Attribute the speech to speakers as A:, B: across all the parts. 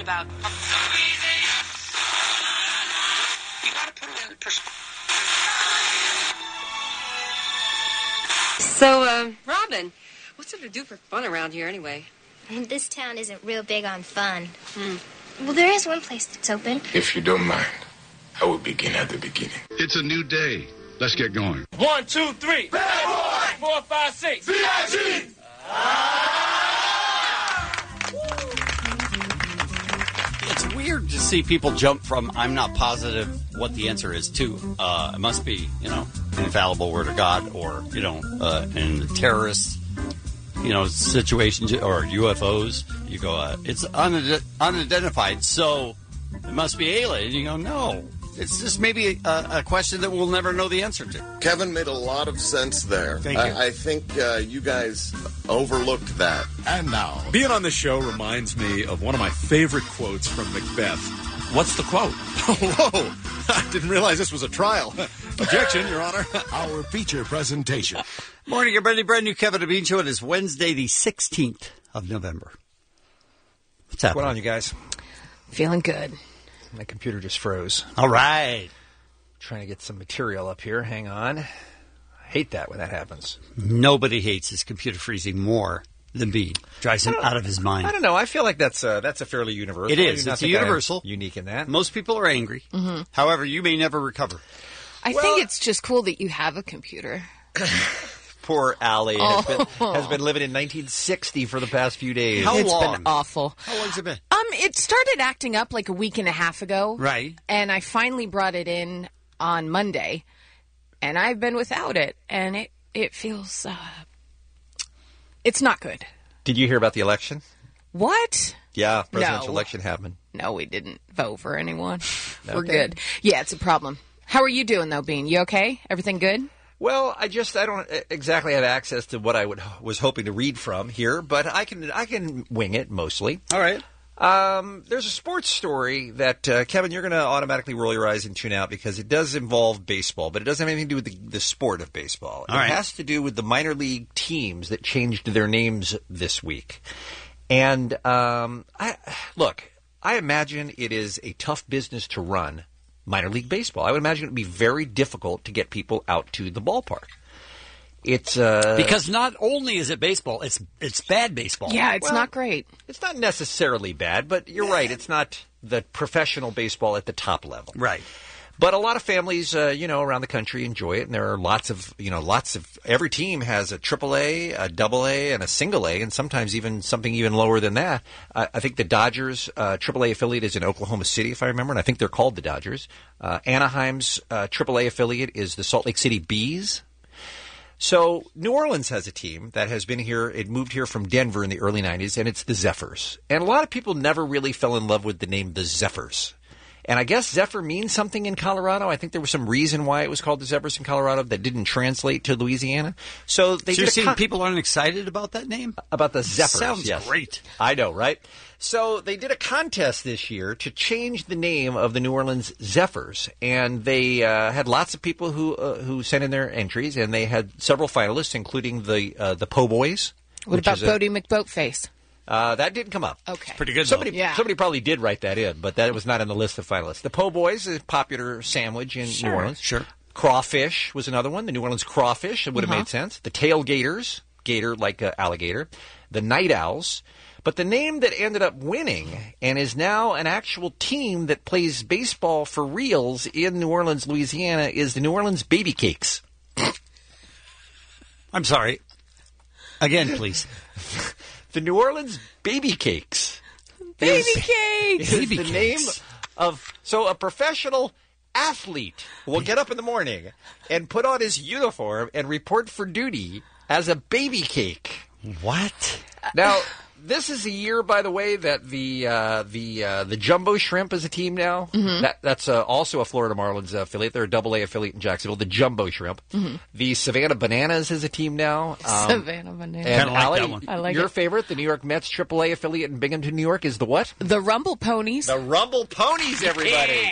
A: about. You gotta put it in perspective.
B: So, Robin, what's there to do for fun around here anyway?
C: This town isn't real big on fun. Well, there is one place that's open.
D: If you don't mind, I will begin at the beginning.
E: It's a new day. Let's get going.
F: 1, 2, 3. Bad boy! 4, 5, 6.
E: VIG!
G: It's weird to see people jump from I'm not positive what the answer is to it must be, infallible word of God or, in terrorist, situations or UFOs. You go, it's unidentified, so it must be alien. You go, no. It's just maybe a question that we'll never know the answer to.
H: Kevin made a lot of sense there.
G: Thank you.
H: I think you guys overlooked that.
E: And now,
I: being on the show reminds me of one of my favorite quotes from Macbeth. What's the quote? Whoa! I didn't realize this was a trial. Objection, Your Honor.
E: our feature presentation.
G: Morning, everybody. Brand new Kevin and Bean Show. It is Wednesday, the 16th of November. What's happening?
J: What's going on, you guys?
B: Feeling good.
J: My computer just froze.
G: All right.
J: Trying to get some material up here. Hang on. I hate that when that happens.
G: Nobody hates his computer freezing more than Bean. Drives him out of his mind.
J: I don't know. I feel like that's a fairly universal.
G: It is. It's a universal.
J: Unique in that.
G: Most people are angry.
B: Mm-hmm.
G: However, you may never recover.
B: I think it's just cool that you have a computer.
J: Poor Allie has been living in 1960 for the past few days.
G: How
B: It's
G: long?
B: been awful.
G: How long's it been?
B: It started acting up like a week and a half ago.
G: Right.
B: And I finally brought it in on Monday. And I've been without it. And it feels... it's not good.
J: Did you hear about the election?
B: What?
J: Yeah, presidential
B: No.
J: election happened.
B: No, we didn't vote for anyone. We're
J: Okay.
B: good. Yeah, it's a problem. How are you doing, though, Bean? You okay? Everything good?
J: Well, I don't exactly have access to what I was hoping to read from here, but I can wing it mostly.
G: All right.
J: There's a sports story that, Kevin, you're going to automatically roll your eyes and tune out because it does involve baseball, but it doesn't have anything to do with the sport of baseball.
G: All right.
J: It has to do with the minor league teams that changed their names this week. And I imagine it is a tough business to run minor league baseball. I would imagine it would be very difficult to get people out to the ballpark. It's
G: because not only is it baseball, it's bad baseball.
B: Yeah, it's not great.
J: It's not necessarily bad, but you're right. It's not the professional baseball at the top level.
G: Right.
J: But a lot of families, around the country enjoy it, and there are lots of every team has a AAA, a AA, and a single A, and sometimes even something even lower than that. I think the Dodgers AAA affiliate is in Oklahoma City, if I remember, and I think they're called the Dodgers. Anaheim's AAA affiliate is the Salt Lake City Bees. So New Orleans has a team that has been here. It moved here from Denver in the early 90s, and it's the Zephyrs. And a lot of people never really fell in love with the name the Zephyrs. And I guess Zephyr means something in Colorado. I think there was some reason why it was called the Zephyrs in Colorado that didn't translate to Louisiana. So
G: you're seeing people aren't excited about that name?
J: About the Zephyrs.
G: Sounds
J: yes.
G: great.
J: I know, right? So they did a contest this year to change the name of the New Orleans Zephyrs, and they had lots of people who sent in their entries, and they had several finalists, including the Po' Boys.
B: What about Bodie McBoatface?
J: That didn't come up.
B: Okay.
G: Pretty good,
J: Somebody
G: though.
J: probably did write that in, but that was not in the list of finalists. The Po' Boys is a popular sandwich in New Orleans.
G: Sure.
J: Crawfish was another one. The New Orleans Crawfish. It would have made sense. The Tailgaters. Gator like alligator. The Night Owls. But the name that ended up winning and is now an actual team that plays baseball for reals in New Orleans, Louisiana, is the New Orleans Baby Cakes.
G: I'm sorry. Again, please.
J: The New Orleans Baby Cakes.
B: Baby Cakes!
J: Is the name of... So a professional athlete will get up in the morning and put on his uniform and report for duty as a baby cake.
G: What?
J: Now... This is a year, by the way, that the Jumbo Shrimp is a team now.
B: Mm-hmm.
J: That's also a Florida Marlins affiliate. They're a AA affiliate in Jacksonville. The Jumbo Shrimp.
B: Mm-hmm.
J: The Savannah Bananas is a team now.
B: Savannah Bananas.
J: And
G: like
J: Allie,
G: that one.
B: I like
J: your
B: it.
J: favorite, the New York Mets AAA affiliate in Binghamton, New York, is the what?
B: The Rumble Ponies.
J: The Rumble Ponies, everybody.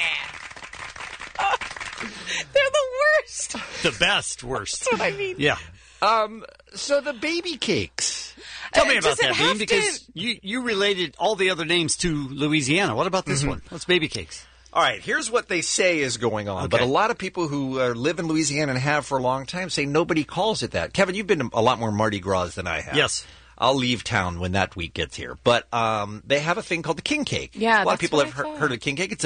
B: They're the worst.
G: The best, worst.
B: That's what I mean.
G: Yeah.
J: So the baby cakes.
G: Tell me about
B: Does it
G: that, Bean,
B: have
G: because
B: to-
G: you related all the other names to Louisiana. What about this one? What's baby cakes?
J: All right, here's what they say is going on.
G: Okay.
J: But a lot of people who live in Louisiana and have for a long time say nobody calls it that. Kevin, you've been to a lot more Mardi Gras than I have.
G: Yes.
J: I'll leave town when that week gets here. But they have a thing called the king cake.
B: Yeah,
J: a lot of
B: that's
J: people
B: what
J: have
B: I thought.
J: heard of king cake.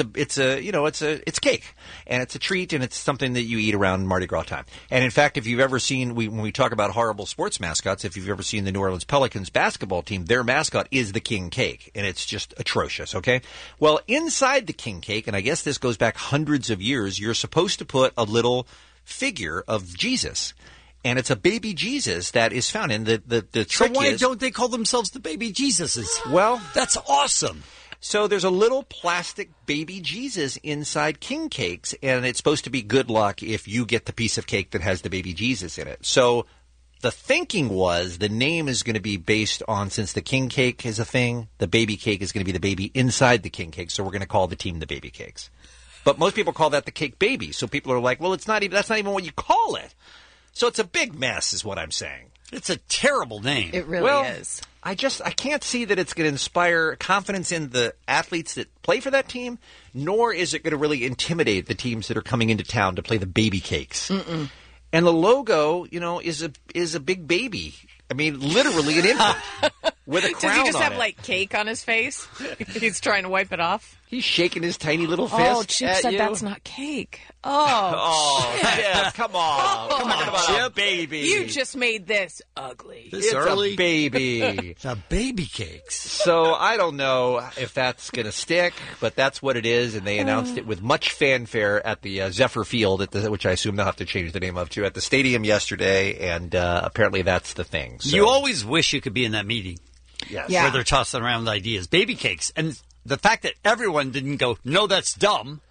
J: It's cake, and it's a treat, and it's something that you eat around Mardi Gras time. And in fact, if you've ever seen, when we talk about horrible sports mascots, if you've ever seen the New Orleans Pelicans basketball team, their mascot is the king cake, and it's just atrocious. Okay, well, inside the king cake, and I guess this goes back hundreds of years, you're supposed to put a little figure of Jesus. And it's a baby Jesus that is found in the
G: So
J: trick
G: why
J: is,
G: don't they call themselves the baby Jesuses?
J: well,
G: That's awesome.
J: so there's a little plastic baby Jesus inside king cakes, and it's supposed to be good luck if you get the piece of cake that has the baby Jesus in it. So the thinking was the name is going to be based on, since the king cake is a thing, the baby cake is going to be the baby inside the king cake. So we're going to call the team the baby cakes. But most people call that the cake baby. So people are like, well, that's not even what you call it. So it's a big mess, is what I'm saying.
G: It's a terrible name.
B: It really is.
J: I can't see that it's going to inspire confidence in the athletes that play for that team, nor is it going to really intimidate the teams that are coming into town to play the baby cakes. Mm-mm. And the logo, is a big baby. I mean, literally an infant with a crown
B: Does he just
J: on
B: have
J: it.
B: like cake on his face? He's trying to wipe it off.
J: He's shaking his tiny little fist.
B: Oh, Chip
J: at
B: said
J: you.
B: that's not cake. Oh,
J: Oh, Chip, come on. Come on, about a
G: Chip.
J: baby.
B: you just made this ugly.
G: This
J: It's
G: early?
J: a baby.
G: It's a baby cakes.
J: So I don't know if that's going to stick, but that's what it is, and they announced it with much fanfare at the Zephyr Field, which I assume they'll have to change the name of to, at the stadium yesterday, and apparently that's the thing. So,
G: You always wish you could be in that meeting
J: yes.
B: Yeah.
G: where they're tossing around ideas. Baby cakes. And the fact that everyone didn't go, no, that's dumb,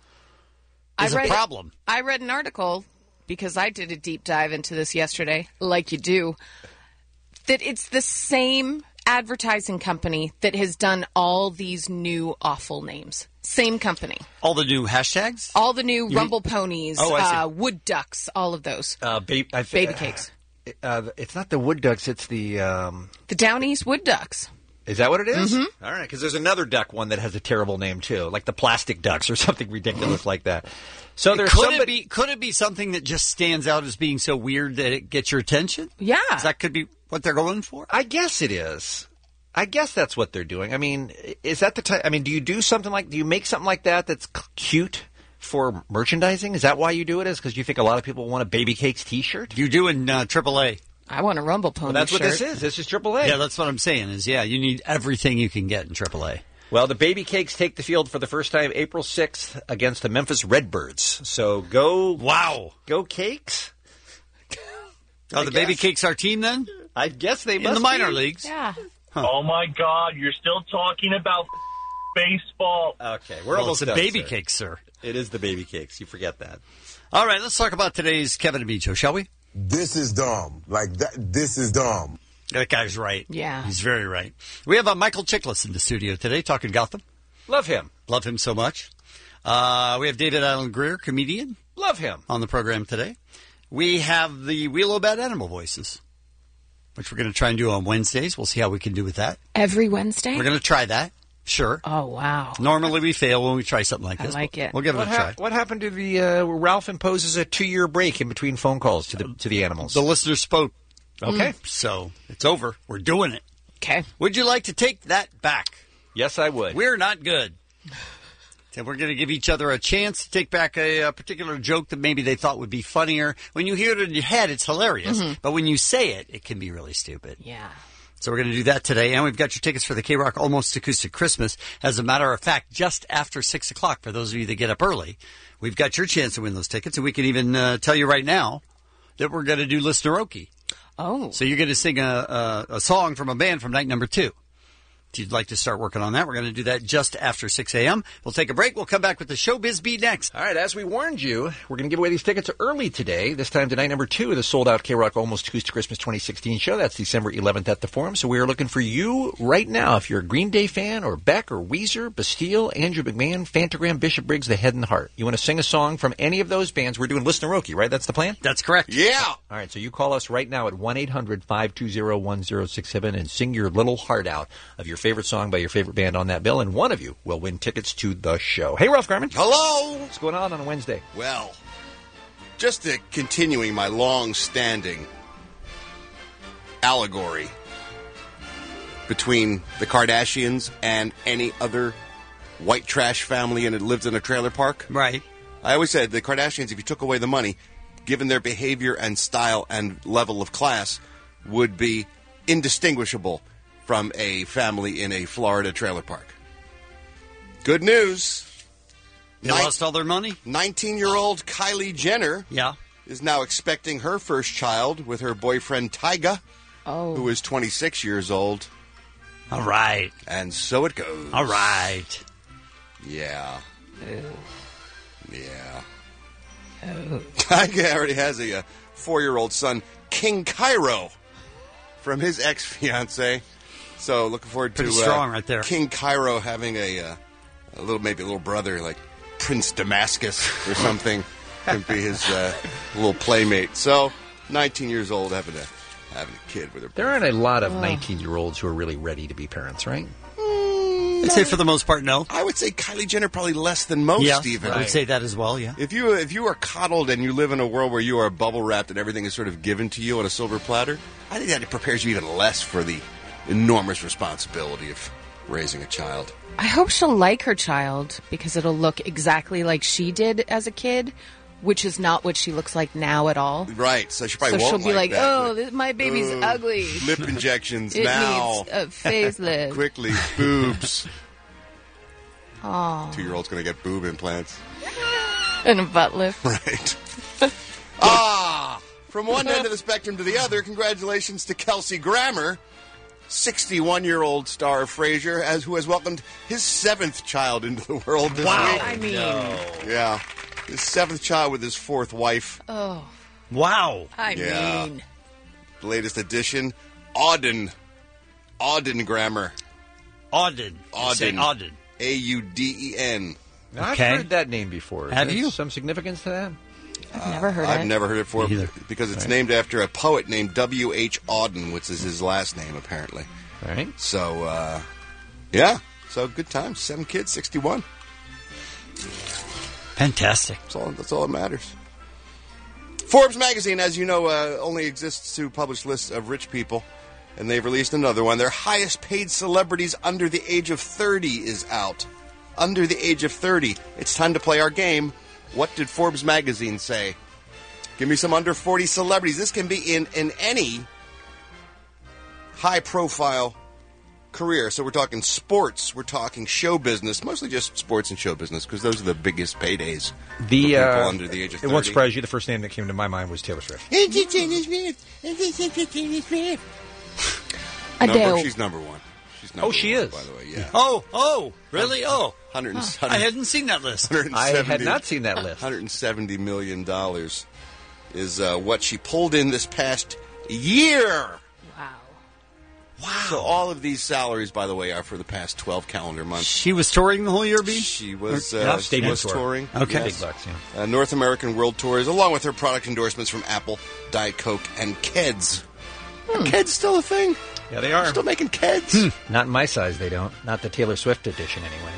G: is a problem.
B: I read an article, because I did a deep dive into this yesterday, like you do, that it's the same advertising company that has done all these new awful names. Same company.
G: All the new hashtags?
B: All the new Rumble Ponies,
G: Oh, I see.
B: Wood Ducks, all of those.
J: Baby
B: cakes.
J: It's not the Wood Ducks, it's the...
B: The Down East Wood Ducks.
J: Is that what it is?
B: Mm-hmm.
J: All right, because there's another duck one that has a terrible name, too, like the Plastic Ducks or something ridiculous like that. So there's
G: Could it be something that just stands out as being so weird that it gets your attention?
B: Yeah.
G: That could be what they're going for?
J: I guess it is. I guess that's what they're doing. I mean, is that the type? I mean, do you make something like that that's cute for merchandising? Is that why you do it? Is because you think a lot of people want a Baby Cakes T-shirt?
G: You do in AAA.
B: I want a Rumble Pony
J: Well, that's
B: shirt.
J: what this is. This is AAA.
G: Yeah, that's what I'm saying is, you need everything you can get in AAA.
J: Well, the Baby Cakes take the field for the first time April 6th against the Memphis Redbirds. So go Cakes.
G: Are the Baby Cakes our team then?
J: I guess they must
G: In the minor
J: be.
G: leagues?
B: Yeah.
F: Oh my God, you're still talking about baseball.
J: Okay, we're
G: Well,
J: almost
G: it's a
J: done,
G: Baby
J: sir.
G: Cakes, sir.
J: It is the Baby Cakes. You forget that.
G: All right, let's talk about today's Kevin and Bean show, shall we?
K: This is dumb. Like that. This is dumb.
G: That guy's right.
B: Yeah.
G: He's very right. We have Michael Chiklis in the studio today talking Gotham.
J: Love him.
G: Love him so much. We have David Allen Greer, comedian,
J: Love him.
G: on the program today. We have the Wheel of Bad Animal Voices, which we're going to try and do on Wednesdays. We'll see how we can do with that.
B: Every Wednesday?
G: We're going to try that. Sure.
B: Oh, wow.
G: Normally we fail when we try something like
B: I
G: this.
B: like it.
G: We'll give it a try.
J: What happened to the Ralph imposes a 2-year break in between phone calls to the animals?
G: The listeners spoke.
J: Okay.
G: So it's over. We're doing it.
B: Okay.
G: Would you like to take that back?
J: Yes, I would.
G: We're not good. So we're going to give each other a chance to take back a particular joke that maybe they thought would be funnier. When you hear it in your head, it's hilarious.
B: Mm-hmm.
G: But when you say it, it can be really stupid.
B: Yeah.
G: So we're going to do that today. And we've got your tickets for the K-Rock Almost Acoustic Christmas. As a matter of fact, just after 6 o'clock, for those of you that get up early, we've got your chance to win those tickets. And we can even tell you right now that we're going to do Listener-oki.
B: Oh.
G: So you're going to sing a song from a band from night number 2. If you'd like to start working on that, we're going to do that just after 6 a.m. We'll take a break. We'll come back with the Showbiz Beat next.
J: All right, as we warned you, we're going to give away these tickets early today. This time tonight, number 2 of the sold-out K-Rock Almost Acoustic Christmas 2016 show. That's December 11th at the Forum. So we are looking for you right now. If you're a Green Day fan or Beck or Weezer, Bastille, Andrew McMahon, Fantagram, Bishop Briggs, The Head and the Heart. You want to sing a song from any of those bands? We're doing Listen to Roki, right? That's the plan?
G: That's correct.
H: Yeah.
J: All right, so you call us right now at 1-800-520-1067 and sing your little heart out of your favorite song by your favorite band on that bill, and one of you will win tickets to the show. Hey, Ralph Garman.
H: Hello.
J: What's going on a Wednesday?
H: Well, just continuing my long-standing allegory between the Kardashians and any other white trash family and it lived in a trailer park.
G: Right.
H: I always said the Kardashians, if you took away the money, given their behavior and style and level of class, would be indistinguishable from a family in a Florida trailer park. Good news.
G: They lost all their money?
H: 19-year-old Kylie Jenner is now expecting her first child with her boyfriend Tyga, who is 26 years old.
G: All right.
H: And so it goes.
G: All right.
H: Yeah.
B: Ew.
H: Yeah.
B: Oh.
H: Tyga already has a 4-year-old son, King Cairo, from his ex-fiancée. So looking forward to
G: pretty strong right there.
H: King Cairo having a little brother like Prince Damascus or something. Could be his little playmate. So 19 years old having a kid with her.
J: There aren't a lot of 19-year-olds who are really ready to be parents, right?
G: I'd say for the most part, no.
H: I would say Kylie Jenner probably less than most, even.
G: I would say that as well, yeah.
H: If you are coddled and you live in a world where you are bubble wrapped and everything is sort of given to you on a silver platter, I think that it prepares you even less for the enormous responsibility of raising a child.
B: I hope she'll like her child because it'll look exactly like she did as a kid, which is not what she looks like now at all.
H: Right, so she probably won't
B: she'll be like,
H: that.
B: My baby's ugly.
H: Lip injections
B: it
H: now.
B: Needs a facelift.
H: Quickly, boobs.
B: Oh.
H: 2-year-old's going to get boob implants.
B: And a butt lift.
H: Right. From one end of the spectrum to the other, congratulations to Kelsey Grammer, 61-year-old star of Frasier, who has welcomed his 7th child into the world this week.
B: I mean.
H: Yeah. His 7th child with his 4th wife.
B: Oh.
G: Wow.
B: I mean.
H: The latest addition, Auden Grammer.
G: Auden. Auden.
H: A-U-D-E-N.
J: Now, I've heard that name before.
G: Have you?
J: Some significance to that?
B: I've never heard it.
H: I've never heard it before because it's named after a poet named W.H. Auden, which is his last name, apparently.
J: All right.
H: So, yeah. So, good times. 7 kids, 61.
G: Fantastic.
H: That's all that matters. Forbes magazine, as you know, only exists to publish lists of rich people, and they've released another one. Their highest paid celebrities under the age of 30 is out. Under the age of 30. It's time to play our game. What did Forbes magazine say? Give me some under 40 celebrities. This can be in any high-profile career. So we're talking sports, we're talking show business, mostly just sports and show business, because those are the biggest paydays for people under the age of 30.
J: It won't surprise you, the first name that came to my mind was Taylor Swift.
B: Adele.
H: No, she's number one. She's number
J: she
H: one,
J: is.
H: by the way, yeah.
G: Oh, really? Oh.
H: 100,
G: I hadn't seen that list.
J: I had not seen that list.
H: $170 million is what she pulled in this past year. Wow. So all of these salaries, by the way, are for the past 12 calendar months.
G: She was touring the whole year, B?
H: She was touring.
G: Okay.
H: Yes.
J: Big bucks, yeah.
H: North American World Tours, along with her product endorsements from Apple, Diet Coke, and Keds. Are Keds still a thing?
J: Yeah, they are.
H: Still making Keds?
J: Not in my size, they don't. Not the Taylor Swift edition, anyway.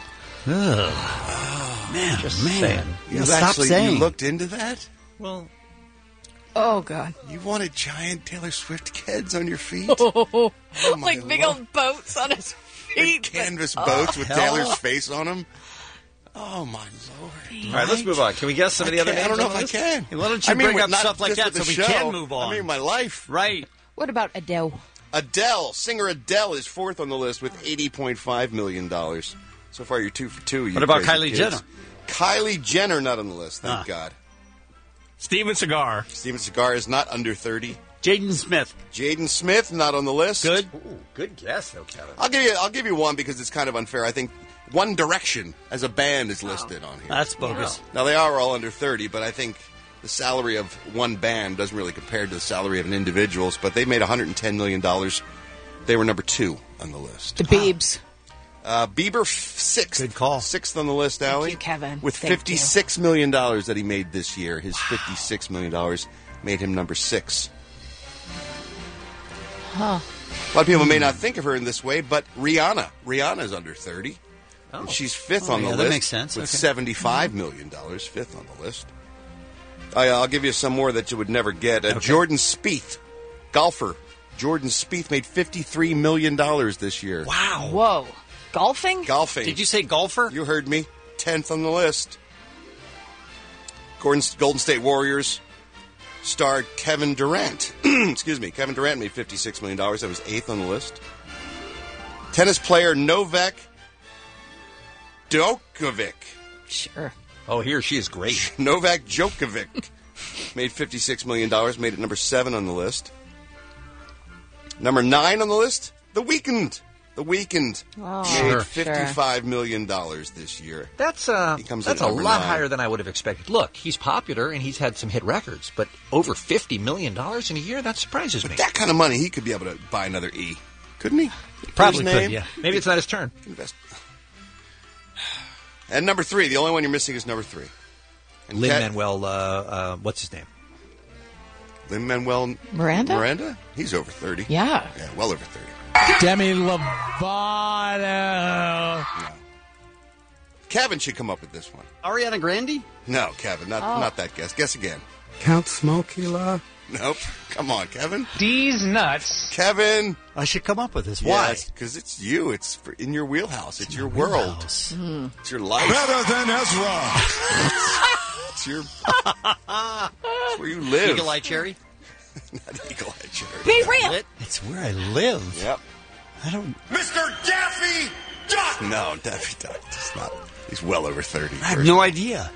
G: Oh, man.
J: Just saying.
H: You looked into that?
J: Well...
B: Oh, God.
H: You wanted giant Taylor Swift Keds on your feet?
B: Oh, like big old boats on his feet.
H: Big canvas boats with Taylor's face on them? Oh, my Lord.
J: All right, let's move on. Can we guess some of the other names?
H: I don't know if I can.
G: Hey, why don't you bring up stuff like that so we can move on?
H: I mean, my life.
G: Right.
B: What about Adele?
H: Singer Adele is 4th on the list with $80.5 million. So far, you're 2 for 2.
G: What about Kylie Jenner?
H: Kylie Jenner not on the list, thank God.
L: Steven Seagal
H: is not under 30.
G: Jaden Smith.
H: Jaden Smith, not on the list.
G: Good.
J: Ooh, good guess, though, Kevin.
H: I'll give you one because it's kind of unfair. I think One Direction as a band is listed on here.
G: That's bogus.
H: Now, they are all under 30, but I think the salary of one band doesn't really compare to the salary of an individual. But they made $110 million. They were number 2 on the list.
B: The Biebs.
H: Bieber, 6th.
G: Good call.
H: 6th on the list, Allie.
B: you, Kevin.
H: With
B: Thank
H: $56 million that he made this year. His $56 million made him number 6.
B: Huh.
H: A lot of people may not think of her in this way, but Rihanna. Rihanna's under 30. Oh. And she's 5th on the list.
G: That makes sense.
H: With $75 million, 5th on the list. I'll give you some more that you would never get. Jordan Spieth, golfer. Jordan Spieth made $53 million this year.
G: Wow.
B: Whoa. Golfing?
G: Did you say golfer?
H: You heard me. 10th on the list. Golden State Warriors star Kevin Durant. Excuse me. Kevin Durant made $56 million. That was 8th on the list. Tennis player Novak Djokovic.
B: Sure.
J: Oh, he or she is great.
H: Novak Djokovic made $56 million. Made it number 7 on the list. Number 9 on the list, The Weeknd. The Weeknd made $55 million this year.
J: That's a lot
H: 9.
J: higher than I would have expected. Look, he's popular and he's had some hit records, but over $50 million in a year, that surprises me.
H: That kind of money, he could be able to buy another E. Couldn't he?
J: Probably could, yeah. Maybe it's not his turn.
H: And number 3, the only one you're missing is number 3.
J: Lin-Manuel, what's his name?
H: Lin-Manuel
B: Miranda?
H: He's over 30.
B: Yeah.
H: Yeah, well over 30.
L: Demi Lovato.
H: No. Kevin should come up with this one.
G: Ariana Grande?
H: No, Kevin, not that guess. Guess again.
L: Count Smokey-La.
H: Nope. Come on, Kevin.
L: These nuts.
H: Kevin.
G: I should come up with this. Why?
H: Because it's you. It's in your wheelhouse. It's your world. It's your life.
E: Better than Ezra.
H: It's your. It's where you live.
G: Eagle Eye Cherry?
H: Not Eagle Eye Cherry.
B: Be real.
G: It's where I live.
H: Yep.
G: I don't.
E: Mr. Daffy Duck.
H: No, Daffy Duck. It's not. He's well over 30.
G: I have no idea.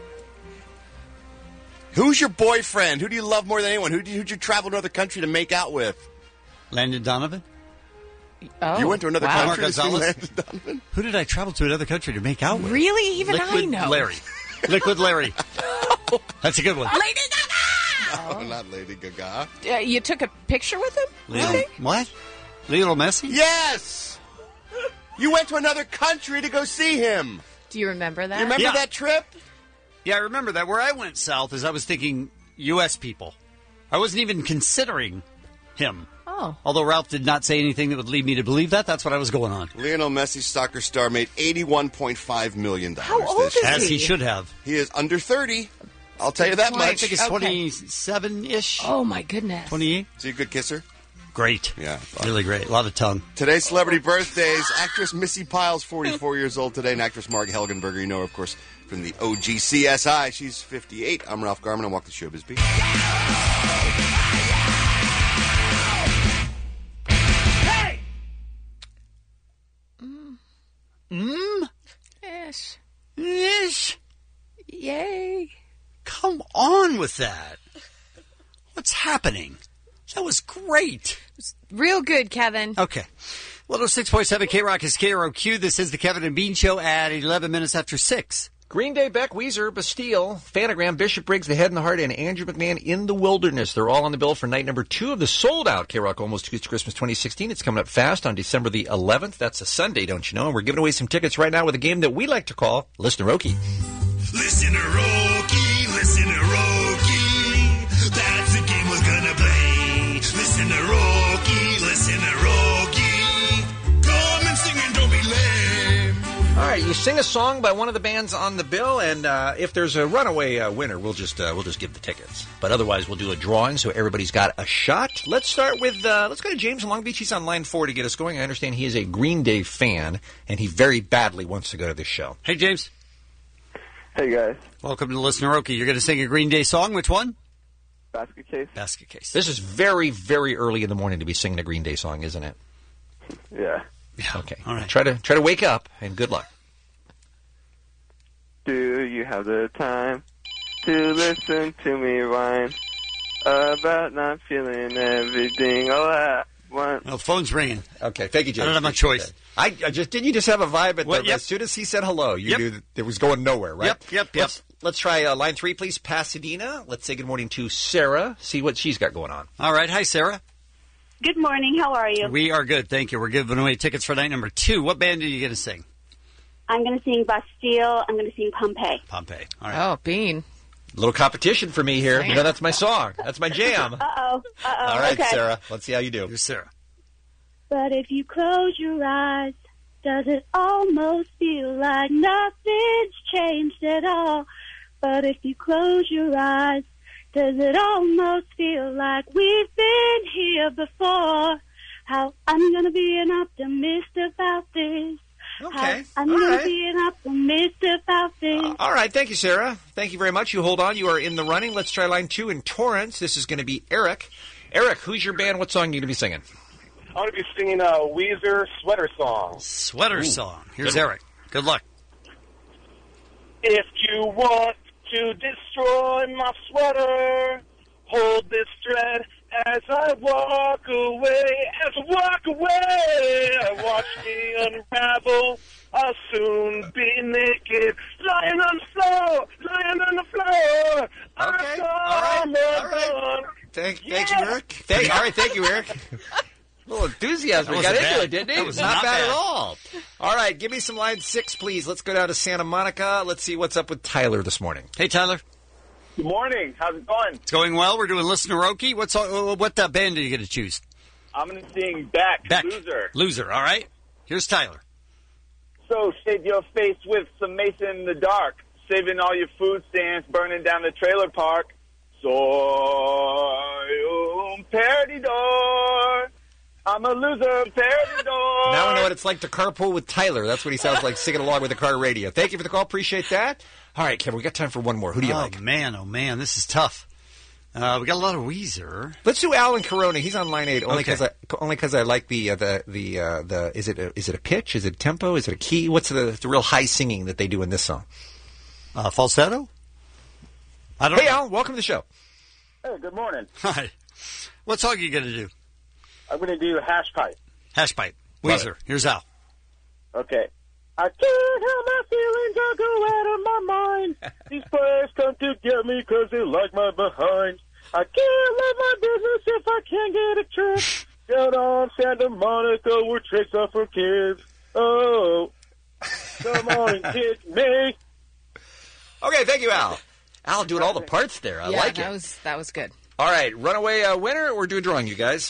H: Who's your boyfriend? Who do you love more than anyone? Who'd you travel to another country to make out with?
G: Landon Donovan?
B: Oh,
H: you went to another
G: Wow.
H: country to see
G: Gonzalez?
H: Landon Donovan?
G: Who did I travel to another country to make out with?
B: Really? Even
G: Liquid
B: I know.
G: Larry. Liquid Larry. That's a good one.
B: Lady Gaga!
H: No, not Lady Gaga.
B: You took a picture with him?
G: Lionel, what? Lionel Messi?
H: Yes! You went to another country to go see him.
B: Do you remember that?
H: You remember that trip?
G: Yeah, I remember that. Where I went south is I was thinking U.S. people. I wasn't even considering him.
B: Oh.
G: Although Ralph did not say anything that would lead me to believe that, that's what I was going on.
H: Lionel Messi, soccer star, made $81.5 million.
B: How old
H: this
B: is
H: year.
G: As he should have.
H: He is under 30. I'll tell you that much.
G: I think it's 27-ish.
B: Oh, my goodness.
G: 28.
H: Is he a good kisser?
G: Great.
H: Yeah.
G: Really great. A lot of tongue.
H: Today's celebrity birthdays. Actress Missy Pyle's 44 years old today. And actress Marg Helgenberger, you know her, of course, from the OG CSI. She's 58. I'm Ralph Garman. I walk the showbiz beat.
L: Hey!
B: Ish.
G: Ish.
B: Yay.
G: Come on with that. What's happening? That was great.
B: Real good, Kevin.
G: Okay. 106.7 K-Rock is KROQ. This is the Kevin and Bean Show at 11 minutes after 6.
J: Green Day, Beck, Weezer, Bastille, Phantogram, Bishop Briggs, The Head and the Heart, and Andrew McMahon, In the Wilderness. They're all on the bill for night number 2 of the sold-out K-Rock Almost Too Good to Christmas 2016. It's coming up fast on December the 11th. That's a Sunday, don't you know? And we're giving away some tickets right now with a game that we like to call Listener-Okie.
E: Listener-Okie, Listener-Okie. That's the game we're gonna play. Listener-Okie, Listener-Okie. Come and sing and don't be lame.
J: All right, you sing a song by one of the bands on the bill, and if there's a runaway winner, we'll just give the tickets. But otherwise, we'll do a drawing so everybody's got a shot. Let's start with let's go to James in Long Beach. He's on line 4 to get us going. I understand he is a Green Day fan, and he very badly wants to go to this show.
G: Hey, James.
M: Hey, guys.
G: Welcome to Listener-Okie. You're going to sing a Green Day song. Which one?
M: Basket Case.
G: Basket Case.
J: This is very, very early in the morning to be singing a Green Day song, isn't it?
M: Yeah.
J: Okay.
G: All right.
J: Try to wake up, and good luck.
M: Do you have the time to listen to me whine About not feeling everything all at once.
G: Well, phone's ringing.
J: Okay, thank you, James.
G: I don't have my choice.
J: I just didn't you just have a vibe at
G: Well,
J: the,
G: yep.
J: as soon as he said hello, you
G: Yep.
J: knew that it was going nowhere, right?
G: Yep.
J: Let's try line 3, please. Pasadena. Let's say good morning to Sarah. See what she's got going on.
G: All right. Hi, Sarah.
N: Good morning. How are you?
G: We are good. Thank you. We're giving away tickets for night number 2. What band are you going to sing?
N: I'm going to sing Bastille. I'm going to sing Pompeii.
G: Pompeii. All right.
B: Oh, Bean.
J: A little competition for me here. You know, that's my song. That's my jam.
N: Uh-oh.
J: All right,
N: Okay.
J: Sarah. Let's see how you do.
G: Here's Sarah.
N: But if you close your eyes, does it almost feel like nothing's changed at all? But if you close your eyes, does it almost feel like we've been here before? How I'm going to be an optimist about this.
J: Okay.
N: I'm
J: All
N: going
J: right.
N: to be an optimist about this.
J: All right. Thank you, Sarah. Thank you very much. You hold on. You are in the running. Let's try line 2 in Torrance. This is going to be Eric. Eric, who's your band? What song are you going to be singing?
O: I'm going to be singing a Weezer Sweater Song.
G: Sweater song. Here's Eric. Good luck.
O: If you want to destroy my sweater, hold this thread as I walk away. As I walk away, watch me unravel. I'll soon be naked, lying on the floor, lying on the floor.
J: Okay. All right. Thank you, Eric. All right. Thank you, Eric. A little enthusiasm. We got into it, didn't he?
G: That was
J: not
G: not
J: bad
G: bad.
J: at all. All right. Give me some line 6, please. Let's go down to Santa Monica. Let's see what's up with Tyler this morning.
G: Hey, Tyler.
O: Good morning. How's it going?
G: It's going well. We're doing Listen to Roki. What band are you going to choose?
O: I'm going to sing Beck,
G: Beck.
O: Loser.
G: Loser. All right. Here's Tyler.
O: So shave your face with some Mason in the dark, saving all your food stamps, burning down the trailer park. Soy un perdidor. I'm a loser, perdidor.
J: Now we know what it's like to carpool with Tyler. That's what he sounds like singing along with the car radio. Thank you for the call. Appreciate that. All right, Kevin, we got time for one more. Who do you like?
G: Oh, man. This is tough. We got a lot of Weezer.
J: Let's do Alan Corona. He's on line 8 only
G: Okay.
J: because I like the is it a pitch? Is it a tempo? Is it a key? What's the real high singing that they do in this song?
G: Falsetto? I don't
J: Hey,
G: know.
J: Alan, welcome to the show.
O: Hey, good morning.
G: Hi. What song are you going to do?
O: I'm going to do Hash Pipe.
G: Hash Pipe.
J: Love
G: Weezer. Here's Al.
O: Okay. I can't help my feelings, I go out of my mind. These players come to get me because they like my behind. I can't let my business if I can't get a trick. Down on Santa Monica where tricks are for kids. Oh, come on and kiss me.
J: Okay, thank you, Al. Al doing all the parts there. I like it.
B: That was good.
J: All right, runaway winner or do a drawing, you guys?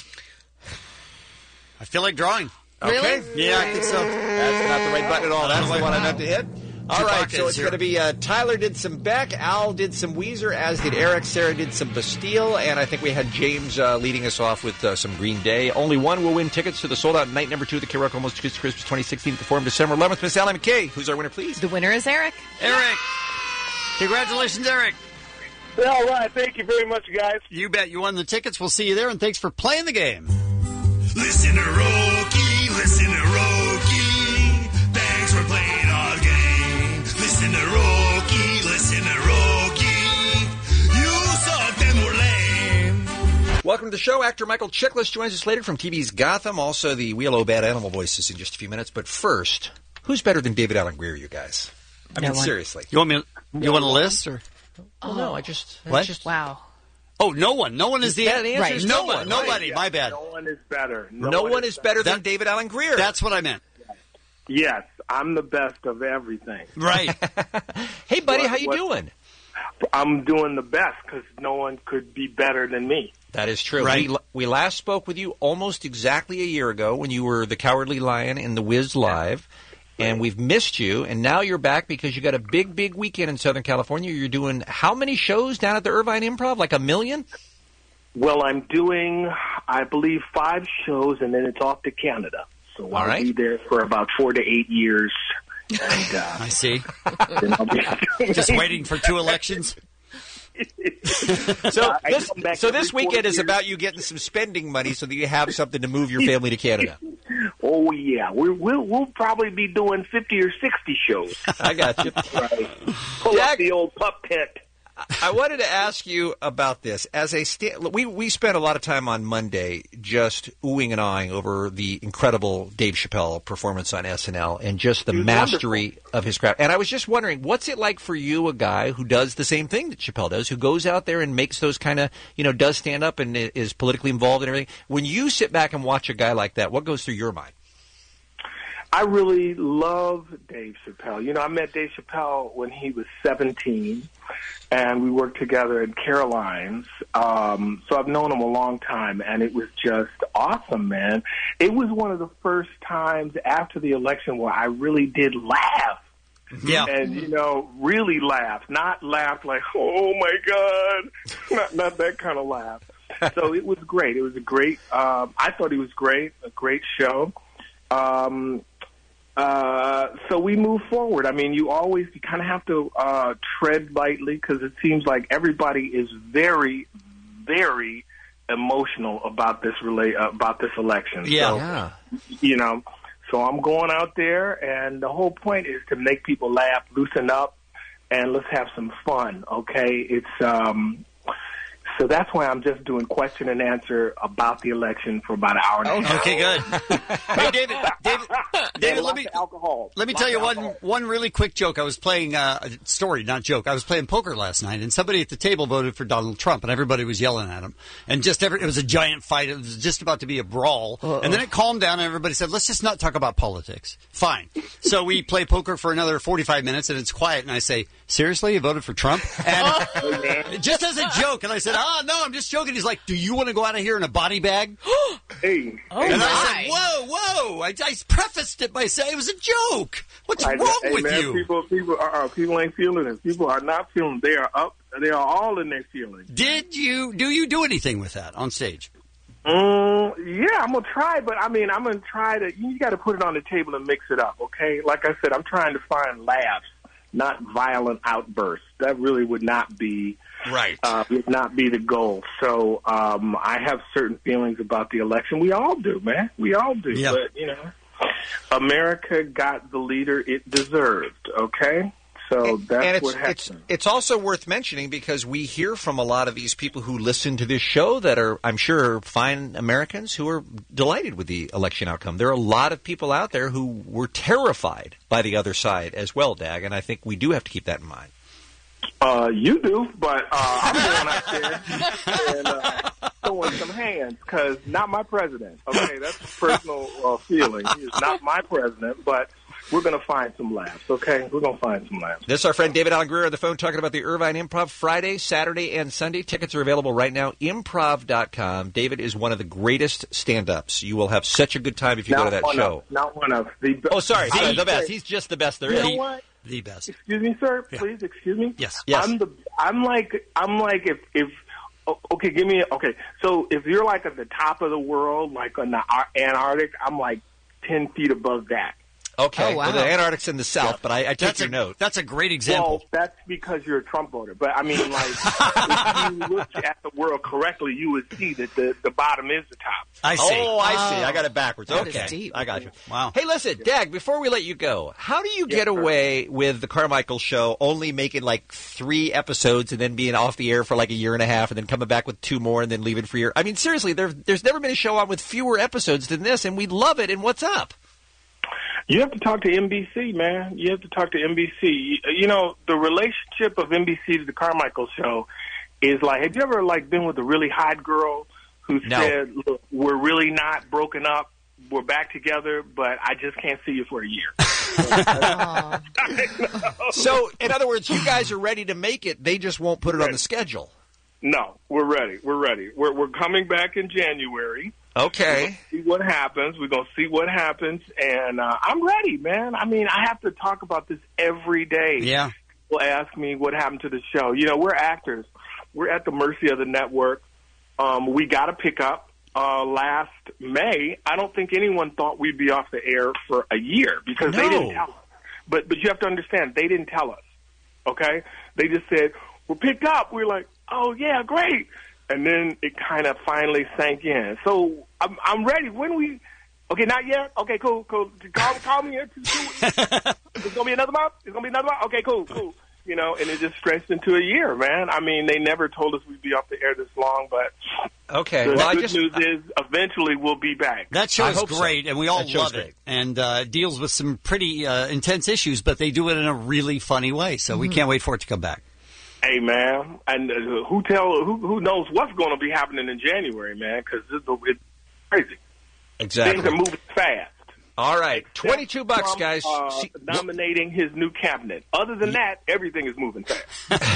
G: I feel like drawing.
J: Okay.
B: Really?
G: Yeah, I think so.
J: That's not the right button at all. That's the one I meant to hit. All right, so it's
G: here.
J: going to be Tyler did some Beck, Al did some Weezer, as did Eric, Sarah did some Bastille, and I think we had James leading us off with some Green Day. Only one will win tickets to the sold-out night number 2 of the K-Rock Almost Christmas 2016 at the Forum December 11th. Miss Allie McKay, who's our winner, please?
B: The winner is Eric.
G: Eric. Congratulations, Eric.
O: All right, thank you very much, guys.
G: You bet you won the tickets. We'll see you there, and thanks for playing the game.
E: Listen to Roki, listen to Roki. Thanks for playing our game. Listen to Roki, listen to Roki. You sucked and were lame.
J: Welcome to the show. Actor Michael Chiklis joins us later from TV's Gotham. Also, the Wheel O' Bad Animal voices in just a few minutes. But first, who's better than David Allen Greer, you guys? I mean, seriously.
G: You want a list or?
J: Oh, no, I just...
B: Wow.
G: Oh, no one. No one is the
J: answer.
G: Right.
J: Is
G: No
J: no
G: one.
J: one.
G: Nobody.
J: Right.
G: My bad.
O: No one is better.
J: No one is better than David Allen Greer.
G: That's what I meant.
O: Yes, I'm the best of everything.
G: Right.
J: Hey, buddy, how you doing?
O: I'm doing the best because no one could be better than me.
J: That is true.
G: Right.
J: We last spoke with you almost exactly a year ago when you were the Cowardly Lion in the Wiz Live. And we've missed you, and now you're back because you got a big, big weekend in Southern California. You're doing how many shows down at the Irvine Improv? Like 1 million?
O: Well, I'm doing, I believe, 5 shows, and then it's off to Canada. So I'll be there for about 4 to 8 years. And,
G: I see.
O: Then I'll be
G: Just waiting for 2 elections.
J: So this weekend is about you getting some spending money so that you have something to move your family to Canada.
O: Oh, yeah. We'll probably be doing 50 or 60 shows.
J: I got you.
O: Right. Pull up the old pup tent.
J: I wanted to ask you about this. As a we spent a lot of time on Monday just oohing and ahhing over the incredible Dave Chappelle performance on SNL and just the mastery of his craft. And I was just wondering, what's it like for you, a guy who does the same thing that Chappelle does, who goes out there and makes those kind of, does stand up and is politically involved and everything. When you sit back and watch a guy like that, what goes through your mind?
P: I really love Dave Chappelle. I met Dave Chappelle when he was 17, and we worked together at Caroline's. So I've known him a long time, and it was just awesome, man. It was one of the first times after the election where I really did laugh.
G: Yeah.
P: And, really laugh. Not laugh like, oh, my God. Not that kind of laugh. So it was great. It was a great I thought it was great, a great show. So we move forward. I mean, you kind of have to tread lightly because it seems like everybody is very, very emotional about this election.
G: Yeah.
P: So, so I'm going out there, and the whole point is to make people laugh, loosen up, and let's have some fun. Okay, it's so that's why I'm just doing question and answer about the election for about an hour and a half.
G: Okay, good. Hey, David, let me tell you one really quick joke. I was playing a story, not joke. I was playing poker last night, and somebody at the table voted for Donald Trump, and everybody was yelling at him. And it was a giant fight. It was just about to be a brawl. And then it calmed down, and everybody said, let's just not talk about politics. Fine. So we play poker for another 45 minutes, and it's quiet, and I say, seriously, you voted for Trump? And just as a joke, and I said, no, I'm just joking. He's like, do you want to go out of here in a body bag?
P: Hey.
G: And I said, whoa. I prefaced it by saying it was a joke. What's wrong with you?
P: People ain't feeling it. People are not feeling it. They are up. They are all in their feelings.
G: Do you do anything with that on stage?
P: Yeah, I'm going to try, but I'm going to try to, you got to put it on the table and mix it up, okay? Like I said, I'm trying to find laughs, not violent outbursts. That really would not be would not be the goal. So I have certain feelings about the election. We all do, man. We all do.
G: Yeah.
P: But, America got the leader it deserved, okay? So that's what happened.
J: It's also worth mentioning because we hear from a lot of these people who listen to this show that are, I'm sure, fine Americans who are delighted with the election outcome. There are a lot of people out there who were terrified by the other side as well, Dag, and I think we do have to keep that in mind.
P: You do, but I'm going out there and throwing some hands because not my president. Okay, that's a personal feeling. He is not my president, but we're going to find some laughs, okay? We're going to find some laughs.
J: This is our friend David Alan Grier on the phone talking about the Irvine Improv Friday, Saturday, and Sunday. Tickets are available right now, improv.com. David is one of the greatest stand-ups. You will have such a good time if you go to that show.
P: Not one of. The
J: best. He's just the best there is.
P: You know what?
G: The best.
P: Excuse me, sir. Please, excuse me.
G: Yes.
P: I'm like if okay, give me so if you're like at the top of the world, like on the Antarctic, I'm like 10 feet above that.
J: Okay,
B: oh, wow.
J: Well, the Antarctic's in the south, but I take your note.
G: That's a great example.
P: Well, that's because you're a Trump voter. But, I mean, like, if you look at the world correctly, you would see that the bottom is the top.
G: I see.
J: Oh, I see. I got it backwards.
B: That
J: okay.
B: is deep.
J: I got you.
G: Wow.
J: Hey, listen, Dag, before we let you go, how do you get away with the Carmichael Show only making like 3 episodes and then being off the air for like a year and a half and then coming back with 2 more and then leaving for a year? I mean, seriously, there's never been a show on with fewer episodes than this, and we love it. And what's up?
P: You have to talk to NBC, man. You have to talk to NBC. You know, the relationship of NBC to the Carmichael Show is like, have you ever like been with a really hot girl who said, look, we're really not broken up, we're back together, but I just can't see you for a year.
J: So, in other words, you guys are ready to make it. They just won't put it on the schedule.
P: No, we're ready. We're ready. We're coming back in January.
J: Okay.
P: We're going to see what happens. We're going to see what happens. And I'm ready, man. I mean, I have to talk about this every day.
G: Yeah.
P: People ask me what happened to the show. You know, we're actors. We're at the mercy of the network. We got to pick up. Last May, I don't think anyone thought we'd be off the air for a year because they didn't tell us. But you have to understand, they didn't tell us, okay? They just said, we're picked up. We're like, oh, yeah, great. And then it kind of finally sank in. So I'm ready. When we – okay, not yet? Okay, cool. Call me in. It's going to be another month? It's going to be another month? Okay, cool. you know, and it just stretched into a year, man. I mean, they never told us we'd be off the air this long, but
J: okay.
P: The
J: Well,
P: good news is eventually we'll be back.
G: That show's great, and we all love
J: great.
G: it. And it deals with some pretty intense issues, but they do it in a really funny way. So we can't wait for it to come back.
P: Hey, man, and who knows what's going to be happening in January, man? Because it's crazy.
J: Exactly.
P: Things are moving fast.
J: All right, $22, guys.
P: Nominating his new cabinet. Other than that, everything is moving fast.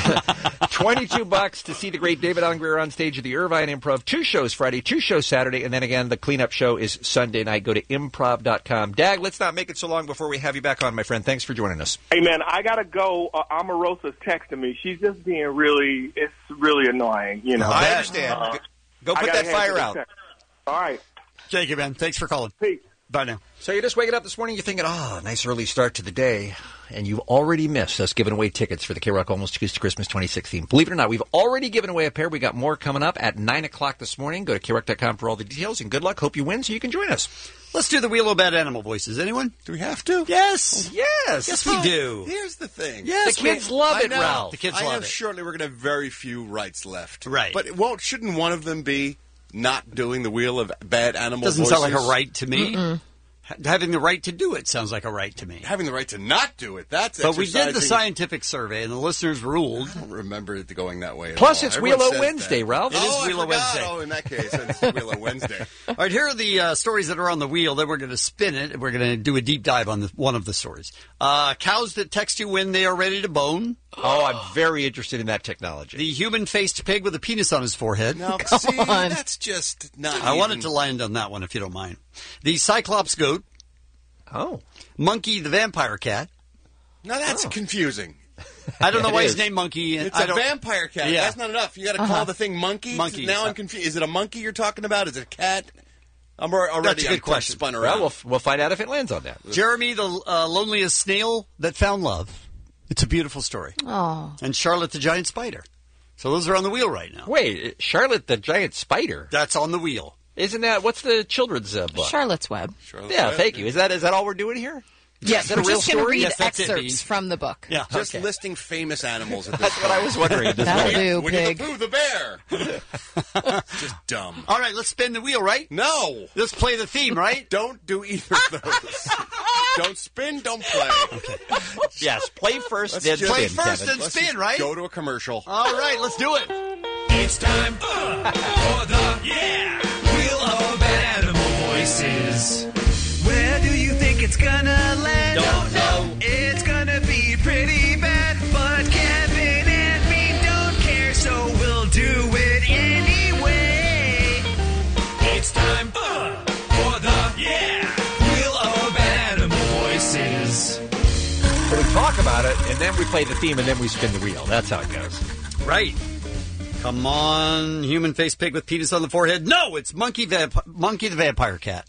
J: $22 to see the great David Allen Greer on stage at the Irvine Improv. 2 shows Friday, 2 shows Saturday, and then again, the cleanup show is Sunday night. Go to improv.com. Dag, let's not make it so long before we have you back on, my friend. Thanks for joining us.
P: Hey, man, I got to go. Omarosa's texting me. She's just being it's really annoying, you know.
J: I understand. Go put that fire out.
P: All right.
G: Thank you, man. Thanks for calling.
P: Peace.
G: Bye now.
J: So you're just waking up this morning, you're thinking, nice early start to the day, and you've already missed us giving away tickets for the K-Rock Almost Acoustic to Christmas 2016. Believe it or not, we've already given away a pair. We got more coming up at 9 o'clock this morning. Go to KROC.com for all the details, and good luck. Hope you win so you can join us.
G: Let's do the Wheel of Bad Animal voices. Anyone?
H: Do we have to?
G: Yes.
J: Yes.
G: Yes, we do.
H: Here's the thing.
G: Yes,
J: the kids love it, Ralph.
G: The kids
H: I
G: love
H: know
G: it.
H: shortly we're going to have very few rights left.
G: Right.
H: But shouldn't one of them be not doing the Wheel of Bad Animal
G: Doesn't
H: voices?
G: sound like a right to me. Having the right to do it sounds like a right to me.
H: Having the right to not do it, that's
G: But we did the
H: exercising-
G: scientific survey, and the listeners ruled.
H: I don't remember it going that way at
J: Plus,
H: all.
J: it's
H: Everyone
J: Wheel-O
H: says
J: Wednesday,
H: that.
J: Ralph.
G: It is
H: I
G: Wheel-O
H: forgot.
G: Wednesday.
H: Oh, in that case, it's Wheel-O Wednesday.
G: All right, here are the stories that are on the wheel. Then we're going to spin it, and we're going to do a deep dive on one of the stories. Cows that text you when they are ready to bone.
J: Oh, I'm very interested in that technology.
G: The human-faced pig with a penis on his forehead.
H: Now, see, that's just not
G: I wanted
H: even-
G: to land on that one, if you don't mind. The Cyclops goat.
J: Oh.
G: Monkey the vampire cat.
H: Now, that's confusing.
G: I don't know
J: It
G: why
J: is.
G: he's named Monkey.
H: It's a vampire cat.
G: Yeah.
H: That's not enough. You got to call the thing monkey.
G: Monkey.
H: Now I'm confused. Is it a monkey you're talking about? Is it a cat? I'm already
G: That's a good question.
H: spun around.
J: Well, we'll find out if it lands on that.
G: Jeremy, the loneliest snail that found love. It's a beautiful story.
B: Oh.
G: And Charlotte, the giant spider. So those are on the wheel right now.
J: Wait, Charlotte the Giant Spider?
G: That's on the wheel.
J: Isn't that, what's the children's book?
B: Charlotte's Web.
J: Yeah, thank you. Is that all we're doing here?
B: Yes,
J: Is that
B: we're
J: a real
B: just going to
J: story?
B: read
G: Yes, that's it,
B: excerpts
G: Bea.
B: from the book.
G: Yeah.
H: Just
J: Okay.
H: listing famous animals at this
J: That's what I was wondering.
B: That'll do,
H: Winnie
B: pig.
H: the Pooh, the bear. It's just dumb.
G: All right, let's spin the wheel, right?
H: No.
G: Let's play the theme, right?
H: Don't do either of those. Don't spin, don't play.
J: Yes, play first,
H: Let's
J: then
H: just-
G: Play
J: spin,
G: first
J: Kevin.
G: and
H: Let's
G: spin,
H: just
G: right?
H: Go to a commercial.
G: All right, let's do it.
E: It's time for the Wheel of Bad Animal Voices. Where do you think it's gonna land?
G: Don't know.
E: It's gonna be pretty bad, but Kevin and me don't care, so we'll do it anyway. It's time for the Wheel of Bad Animal Voices.
J: So we talk about it, and then we play the theme, and then we spin the wheel. That's how it goes.
G: Right. Come on, human face pig with penis on the forehead. No, it's Monkey the vampire cat.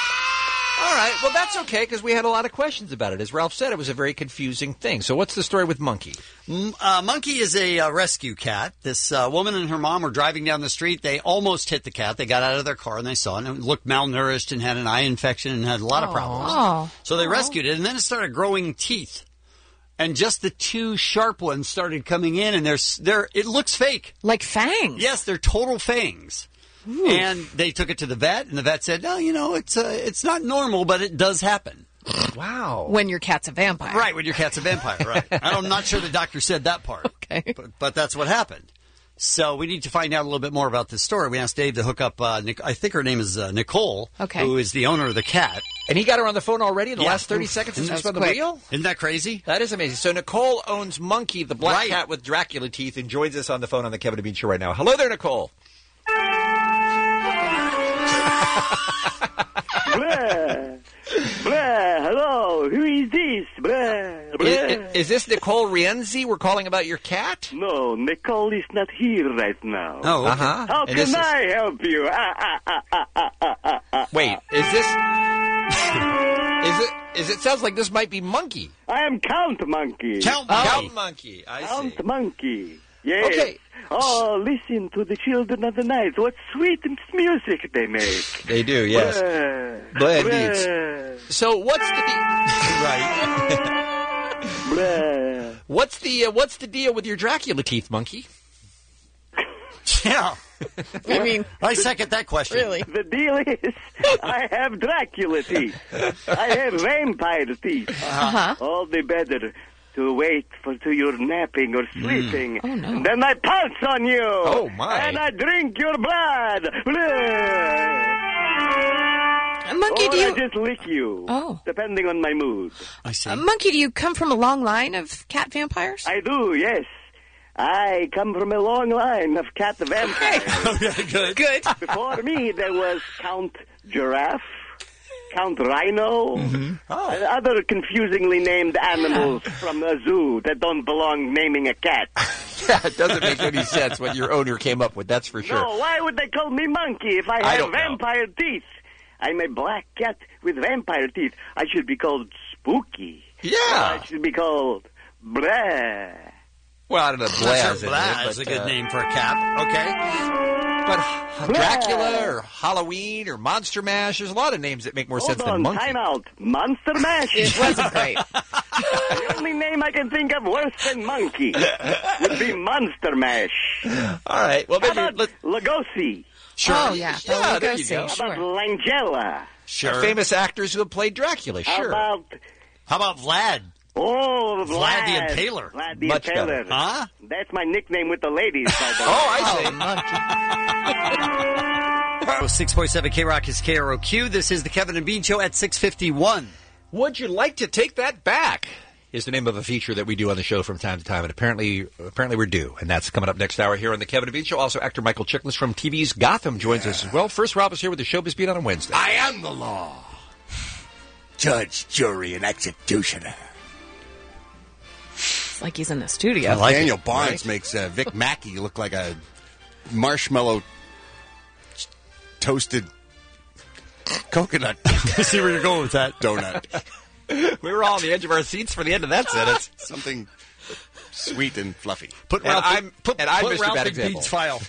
J: All right, well, that's okay, because we had a lot of questions about it. As Ralph said, it was a very confusing thing. So what's the story with Monkey?
G: Monkey is a rescue cat. This woman and her mom were driving down the street. They almost hit the cat. They got out of their car and they saw it. And it looked malnourished and had an eye infection and had a lot of problems.
B: Oh.
G: So they rescued it, and then it started growing teeth. And just the two sharp ones started coming in, and it looks fake.
B: Like fangs.
G: Yes, they're total fangs.
B: Ooh.
G: And they took it to the vet, and the vet said, no, it's not normal, but it does happen.
J: Wow.
B: When your cat's a vampire.
G: Right, when your cat's a vampire, right. I'm not sure the doctor said that part.
B: Okay.
G: But that's what happened. So we need to find out a little bit more about this story. We asked Dave to hook up, I think her name is Nicole,
B: Okay.
G: who is the owner of the cat.
J: And he got her on the phone already in the
G: Yeah.
J: last 30 seconds since we
G: That's
J: spun the
B: quick.
J: wheel?
G: Isn't that crazy?
J: That is amazing. So Nicole owns Monkey, the black
G: Right.
J: cat with Dracula teeth, and joins us on the phone on the Kevin and Bean Show right now. Hello there, Nicole.
O: Blah. Blah. Hello. Who is this? Blah. Blah.
J: Is this Nicole Rienzi? We're calling about your cat?
O: No, Nicole is not here right now.
J: Oh, okay. Uh-huh.
O: How
J: And
O: can
J: this is-
O: I help you?
J: Wait, is this... It sounds like this might be Monkey.
O: I am Count Monkey.
J: Count Monkey. I see.
O: Count Monkey. Yes.
J: Okay.
O: Oh, listen to the children of the night. What sweet music they make.
J: They do, yes. Blah, indeed.
O: Blah.
J: So what's the... Right.
O: Blah.
J: What's the deal with your Dracula teeth, Monkey?
G: Yeah.
B: I mean,
G: I second that question.
B: Really?
Q: The deal is, I have Dracula teeth. I have vampire teeth.
B: Uh-huh.
Q: All the better to wait till you're napping or sleeping.
B: Oh, no.
Q: Then I pounce on you.
J: Oh, my.
Q: And I drink your blood.
B: Monkey,
Q: or
B: do you...
Q: I just lick you.
B: Oh.
Q: Depending on my mood.
G: I see.
B: Monkey, do you come from a long line of cat vampires?
Q: I do, yes. I come from a long line of cat vampires.
B: Good.
Q: Before me, there was Count Giraffe, Count Rhino, and other confusingly named animals from a zoo that don't belong naming a cat.
J: Yeah, it doesn't make any sense what your owner came up with, that's for sure.
Q: No, why would they call me Monkey if I have vampire teeth? I'm a black cat with vampire teeth. I should be called Spooky.
J: Yeah.
Q: I should be called Blah.
J: Well, I don't know. Blaz,
G: Blaz is a good name for a cat. Okay.
J: But Dracula or Halloween or Monster Mash, there's a lot of names that make more sense than Monkey.
Q: Time out. Monster Mash.
B: It wasn't great.
Q: The only name I can think of worse than Monkey would be Monster Mash.
J: All right. Well,
Q: How about Lugosi?
J: Sure.
B: Oh, yeah.
J: Yeah, there you go.
Q: How about Langella?
J: Sure. Famous actors who have played Dracula, sure.
G: How about Vlad?
Q: Oh,
G: Vlad the Impaler.
Q: Vlad the
J: Much
Q: Impaler.
J: better.
G: Huh?
Q: That's my nickname with the ladies, by the way.
J: I see.
G: 6.7 K-Rock is KROQ. This is the Kevin and Bean Show at 6:51.
J: Would you like to take that back? Is the name of a feature that we do on the show from time to time, and apparently we're due, and that's coming up next hour here on the Kevin and Bean Show. Also, actor Michael Chiklis from TV's Gotham joins us as well. First, Rob is here with the Showbiz Beat on a Wednesday.
H: I am the law. Judge, jury, and executioner.
B: It's like he's in the studio.
H: Daniel Barnes makes Vic Mackey look like a marshmallow toasted coconut.
G: I see where you're going with that.
H: Donut.
J: We were all on the edge of our seats for the end of that sentence.
H: Something sweet and fluffy.
G: Put
J: And
G: Ralph,
J: I'm
G: put
J: Mr.
G: Ralph
J: Bad
G: in
J: Example.
G: Bean's file.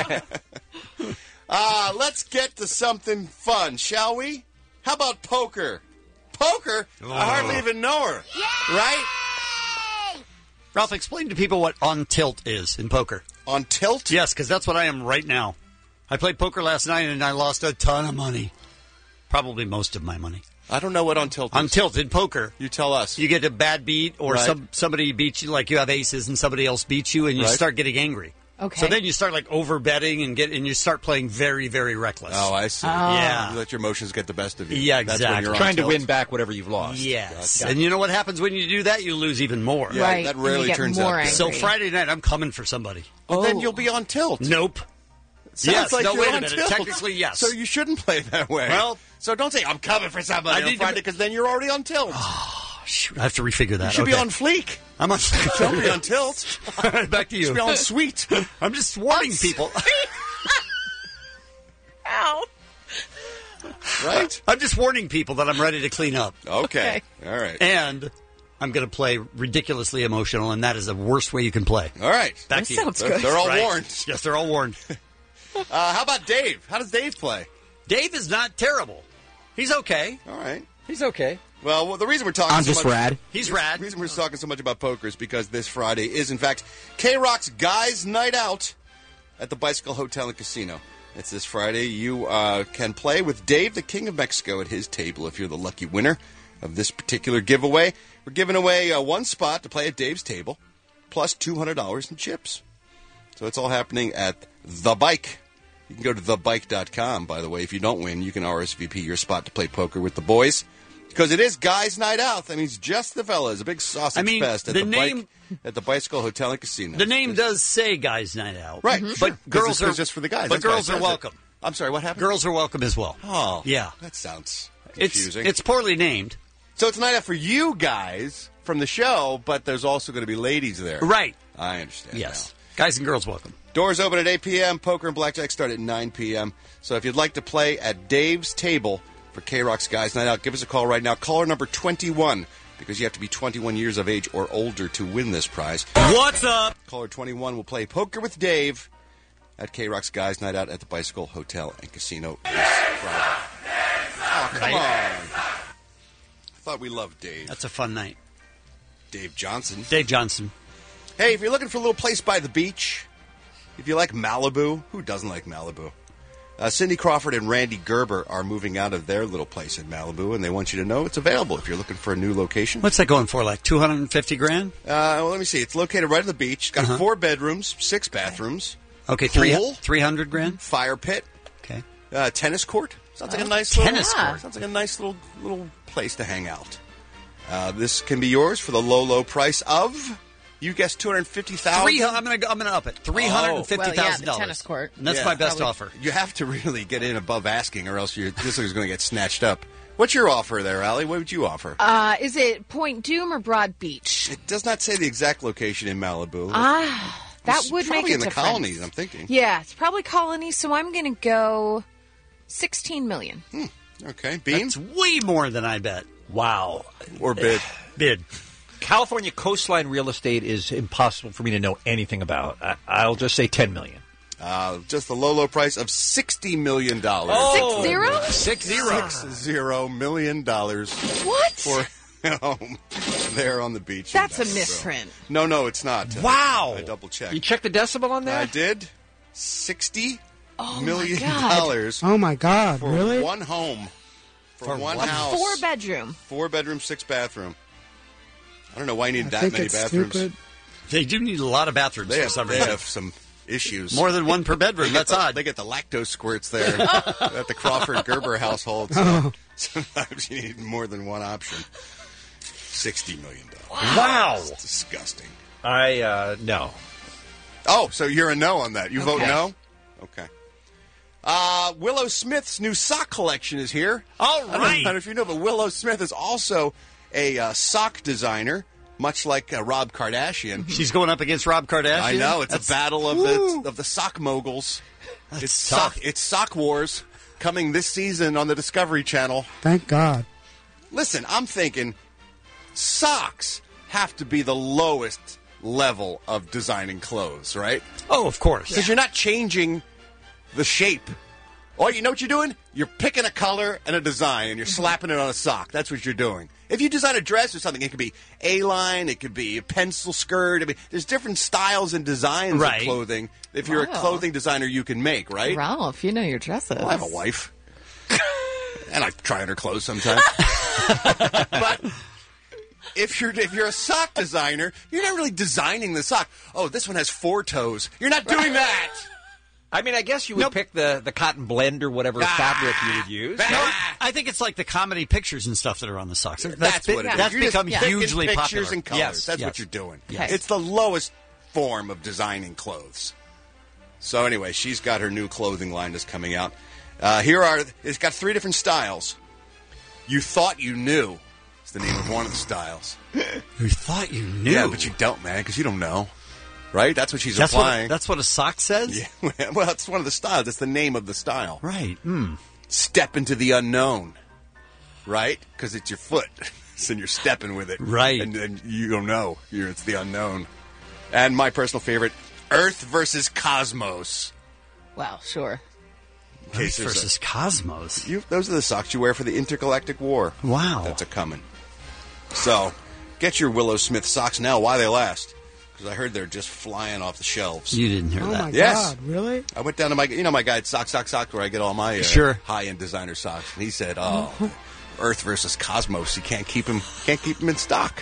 H: Let's get to something fun, shall we? How about poker? Poker? I hardly even know her. Right?
G: Ralph, explain to people what on tilt is in poker.
H: On tilt?
G: Yes, because that's what I am right now. I played poker last night and I lost a ton of money. Probably most of my money.
H: I don't know what on tilt is.
G: On tilt in poker.
H: You tell us.
G: You get a bad beat or
H: Right.
G: somebody beats you, like you have aces and somebody else beats you and you
H: Right.
G: start getting angry.
B: Okay.
G: So then you start like over betting and you start playing very, very reckless.
H: Oh, I see.
G: Yeah.
H: You let your emotions get the best of you.
G: Yeah,
H: That's when
G: exactly.
H: you're on
J: Trying to
H: tilt.
J: win back whatever you've lost.
G: Yes.
H: Gotcha.
G: And you know what happens when you do that? You lose even more.
H: Yeah,
B: Right,
H: that
B: and you
H: rarely
B: get
H: turns
B: more
H: out good.
G: So
B: angry.
G: Friday night, I'm coming for somebody.
H: But then you'll be on tilt.
G: Nope.
H: Sounds
G: Yes.
H: like
G: No,
H: you're
G: wait a
H: on
G: minute.
H: tilt.
G: Technically, yes.
H: So you shouldn't play that way.
G: Well-
H: so don't say, I'm coming for somebody
G: I
H: on
G: need to
H: Friday,
G: be-
H: because then you're already on tilt.
G: Shoot, I have to refigure that.
H: You should be
G: Okay.
H: on fleek.
G: I'm on
H: Don't be on tilt.
G: Back to
H: You
G: you.
H: should be on sweet.
G: I'm just warning people.
B: Ow.
H: Right?
G: I'm just warning people that I'm ready to clean up.
H: Okay. All right.
G: And I'm going to play ridiculously emotional, and that is the worst way you can play.
H: All right.
G: Back
B: That
G: to you.
B: sounds good.
H: They're all
G: Right?
H: warned.
G: Yes, they're all warned.
H: How about Dave? How does Dave play?
G: Dave is not terrible. He's okay.
H: All right.
J: He's okay.
H: Well, the reason we're talking
L: I'm
H: so
L: just
H: much,
L: rad.
G: He's rad.
H: The reason we're talking so much about poker is because this Friday is, in fact, K-Rock's Guys Night Out at the Bicycle Hotel and Casino. It's this Friday. You can play with Dave, the King of Mexico, at his table if you're the lucky winner of this particular giveaway. We're giving away one spot to play at Dave's table, plus $200 in chips. So it's all happening at The Bike. You can go to thebike.com, by the way. If you don't win, you can RSVP your spot to play poker with the boys. Because it is Guys Night Out. That means just the fellas. A big sausage fest at
G: the
H: the
G: name-
H: Bike, at the Bicycle Hotel and Casino.
G: The name does say Guys Night Out.
H: Right,
G: But
H: sure. 'Cause
G: girls
H: this
G: are
H: is just for the guys.
G: But
H: That's why it
G: girls are
H: says it.
G: welcome.
H: I'm sorry, what happened?
G: Girls are welcome as well.
H: Oh,
G: Yeah.
H: That sounds confusing.
G: It's poorly named.
H: So it's a night out for you guys from the show, but there's also going to be ladies there.
G: Right.
H: I understand.
G: Yes. Guys and girls welcome.
H: Doors open at 8 p.m. Poker and blackjack start at 9 p.m. So if you'd like to play at Dave's table for K-Rock's Guys Night Out, give us a call right now. Caller number 21, because you have to be 21 years of age or older to win this prize.
G: What's up?
H: Caller 21 will play Poker with Dave at K-Rock's Guys Night Out at the Bicycle Hotel and Casino this Friday. Oh, come on. I thought we loved Dave.
G: That's a fun night.
H: Dave Johnson.
G: Dave Johnson.
H: Hey, if you're looking for a little place by the beach, if you like Malibu, who doesn't like Malibu? Cindy Crawford and Randy Gerber are moving out of their little place in Malibu, and they want you to know it's available if you're looking for a new location.
G: What's that going for, like $250,000?
H: Well, let me see. It's located right on the beach. It's got 4 bedrooms, 6 bathrooms.
G: Okay,
H: pool,
G: $300,000?
H: Fire pit.
G: Okay.
H: Tennis court. Sounds like a nice
G: tennis
H: little,
G: court.
H: Sounds like a nice little place to hang out. This can be yours for the low price of, you guessed $250,000.
G: I'm gonna up it. $350,000.
B: Well, yeah, the tennis court.
G: And that's my best offer.
H: You have to really get in above asking, or else this is going to get snatched up. What's your offer there, Allie? What would you offer?
B: Is it Point Doom or Broad Beach?
H: It does not say the exact location in Malibu.
B: That
H: It's
B: would make
H: probably
B: a
H: in the
B: difference.
H: colonies, I'm thinking.
B: Yeah, it's probably colonies, so I'm going to go $16 million.
H: Okay, Bean?
G: That's way more than I bet.
J: Wow.
H: Or bid.
G: Bid.
J: California coastline real estate is impossible for me to know anything about. I'll just say $10 million.
H: Just the low price of $60 million.
J: Oh,
B: 60?
H: $60 million.
B: What?
H: For a home there on the beach.
B: That's a
H: in Malibu.
B: misprint.
H: No, it's not.
J: Wow.
H: I double checked.
J: You checked the decimal on that?
H: I did. $60
B: Oh
H: million
B: my God.
L: Oh, my God.
H: for
L: Really?
H: one home. For one
B: A
H: house.
B: 4-bedroom.
H: 4 bedroom, 6 bathroom. I don't know why you need
L: I
H: that
L: think
H: many
L: it's
H: bathrooms.
L: stupid.
G: They do need a lot of bathrooms
H: They
G: for
H: have,
G: some
H: they
G: reason.
H: have some issues.
G: More than one per bedroom. That's odd.
H: They get the lactose squirts there at the Crawford Gerber household. So sometimes you need more than one option. $60 million.
J: Wow.
H: It's disgusting.
J: No.
H: Oh, so you're a no on that. You vote no? Okay. Willow Smith's new sock collection is here.
G: All
H: I don't know if you know, but Willow Smith is also a sock designer, much like Rob Kardashian.
G: She's going up against Rob Kardashian?
H: I know. It's a battle of the sock moguls. It's
G: tough.
H: It's Sock Wars coming this season on the Discovery Channel.
L: Thank God.
H: Listen, I'm thinking socks have to be the lowest level of designing clothes, right?
G: Oh, of course.
H: Because you're not changing the shape. Oh, you know what you're doing? You're picking a color and a design, and you're slapping it on a sock. That's what you're doing. If you design a dress or something, it could be A-line, it could be a pencil skirt. I mean, there's different styles and designs
G: Right.
H: of clothing. If you're a clothing designer, you can make, right?
B: Ralph, you know your dresses.
H: Well, I have a wife. And I try on her clothes sometimes. But if you're a sock designer, you're not really designing the sock. Oh, this one has 4 toes. You're not doing that.
J: I mean, I guess you would pick the cotton blend or whatever fabric you would use.
G: No, I think it's like the comedy pictures and stuff that are on the socks.
H: That's what it is.
G: That's
H: You're just
G: become
H: picking
G: hugely
H: pictures
G: popular.
H: and colors.
G: Yes,
H: That's
G: yes.
H: what you're doing.
G: Yes.
H: It's the lowest form of designing clothes. So anyway, she's got her new clothing line that's coming out. It's got 3 different styles. You Thought You Knew is the name of one of the styles.
G: You thought you knew.
H: Yeah, but you don't, man, because you don't know. Right? That's what she's
G: That's
H: applying.
G: that's what a sock says?
H: Yeah, well, it's one of the styles. It's the name of the style.
G: Right.
H: Step into the unknown. Right? Because it's your foot. So you're stepping with it.
G: Right.
H: And then you don't know. It's the unknown. And my personal favorite, Earth versus Cosmos.
B: Well, sure.
H: In case there's
G: Versus Cosmos.
H: those are the socks you wear for the intergalactic war.
G: Wow.
H: That's a coming. So, get your Willow Smith socks now while they last. Because I heard they're just flying off the shelves.
G: You didn't hear
L: Oh,
G: that.
L: my
H: Yes.
L: God. Really?
H: I went down to my guy at Sock, where I get all my
G: Sure.
H: high-end designer socks. And he said, oh, Earth versus Cosmos. You can't keep them in stock.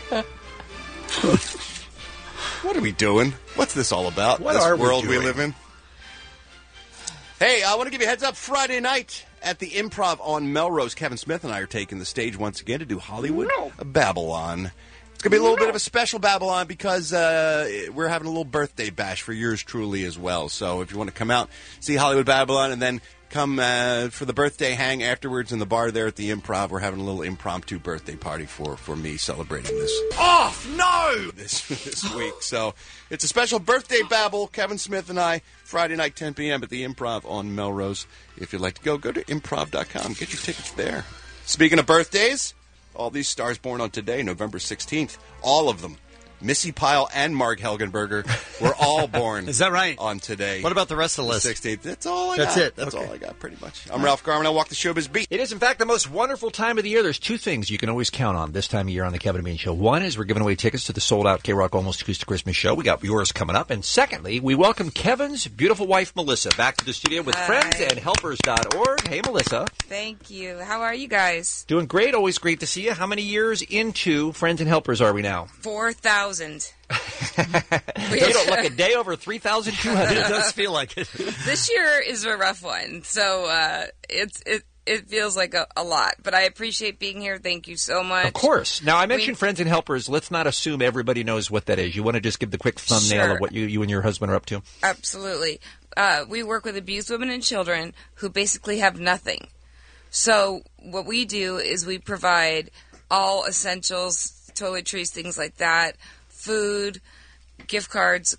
H: What are we doing? What's this all about?
J: What
H: this
J: are we
H: world we
J: doing?
H: live in? Hey, I want to give you a heads up. Friday night at the Improv on Melrose, Kevin Smith and I are taking the stage once again to do Hollywood Babylon. It's going to be a little bit of a special Babylon because we're having a little birthday bash for yours truly as well. So if you want to come out, see Hollywood Babylon, and then come for the birthday hang afterwards in the bar there at the Improv, we're having a little impromptu birthday party for me celebrating this.
G: Off! No!
H: This week. So it's a special birthday babble, Kevin Smith and I, Friday night, 10 p.m. at the Improv on Melrose. If you'd like to go to improv.com. Get your tickets there. Speaking of birthdays, all these stars born on today, November 16th, all of them. Missy Pyle and Mark Helgenberger were all born.
G: Is that right?
H: On today.
G: What about the rest of the list?
H: 16th. That's all I
G: That's
H: got.
G: it.
H: That's
G: Okay.
H: all I got, pretty much. I'm Ralph Garman. I walk the showbiz beat.
J: It is, in fact, the most wonderful time of the year. There's two things you can always count on this time of year on the Kevin and Bean Show. One is we're giving away tickets to the sold-out K-Rock Almost Acoustic Christmas show. We got yours coming up. And secondly, we welcome Kevin's beautiful wife, Melissa, back to the studio with friendsandhelpers.org. Hey, Melissa.
R: Thank you. How are you guys?
J: Doing great. Always great to see you. How many years into Friends and Helpers are we now?
R: 4,000.
J: You don't look a day over 3,200.
G: It does feel like it.
R: This year is a rough one, so it feels like a lot. But I appreciate being here. Thank you so much.
J: Of course. Now, I mentioned Friends and Helpers. Let's not assume everybody knows what that is. You want to just give the quick thumbnail
R: Sure.
J: of what you and your husband are up to?
R: Absolutely. We work with abused women and children who basically have nothing. So what we do is we provide all essentials, toiletries, things like that, food, gift cards,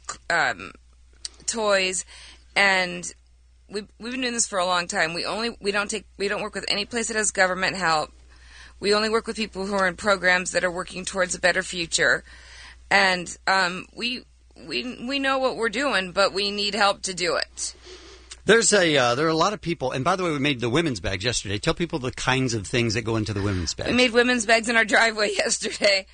R: toys, and we've been doing this for a long time. We don't work with any place that has government help. We only work with people who are in programs that are working towards a better future, and we know what we're doing, but we need help to do it.
G: There are a lot of people, and by the way, we made the women's bags yesterday. Tell people the kinds of things that go into the women's bags.
R: We made women's bags in our driveway yesterday,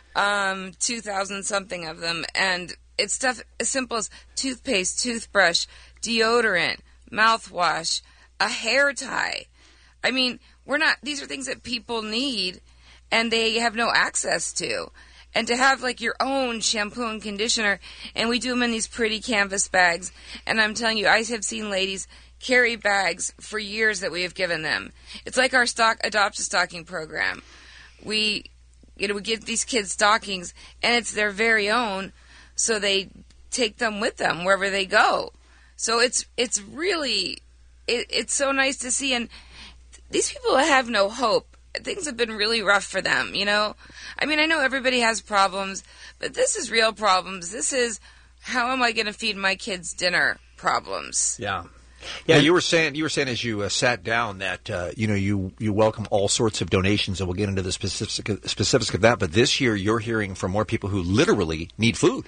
R: 2,000 something of them, and it's stuff as simple as toothpaste, toothbrush, deodorant, mouthwash, a hair tie. I mean, these are things that people need and they have no access to. And to have like your own shampoo and conditioner, and we do them in these pretty canvas bags. And I'm telling you, I have seen ladies carry bags for years that we have given them. It's like our Adopt a Stocking program. We give these kids stockings, and it's their very own, so they take them with them wherever they go. So it's really it's so nice to see. And these people have no hope. Things have been really rough for them, you know? I mean, I know everybody has problems, but this is real problems. This is, how am I going to feed my kids dinner problems?
J: Yeah. Yeah, you were saying as you sat down that you welcome all sorts of donations, and we'll get into the specifics of that. But this year, you're hearing from more people who literally need food.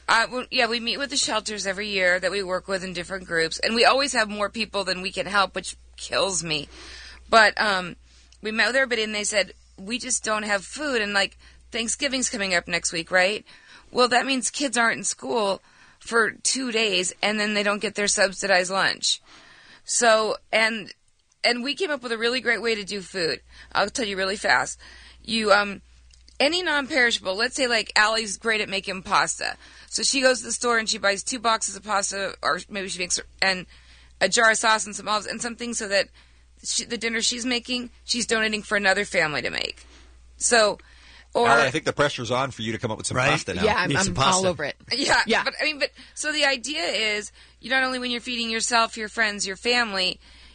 R: We meet with the shelters every year that we work with in different groups, and we always have more people than we can help, which kills me. But we met with everybody, and they said, we just don't have food, and like Thanksgiving's coming up next week, right? Well, that means kids aren't in school for 2 days, and then they don't get their subsidized lunch. So, and we came up with a really great way to do food. I'll tell you really fast. You, any non-perishable, let's say like Allie's great at making pasta. So she goes to the store and she buys 2 boxes of pasta, or maybe she makes, and a jar of sauce and some olives and something so that the dinner she's making, she's donating for another family to make. So, or
J: Allie, I think the pressure's on for you to come up with some pasta now.
B: Yeah, I'm all over it.
R: Yeah. But so the idea is, you not only when you're feeding yourself, your friends, your family,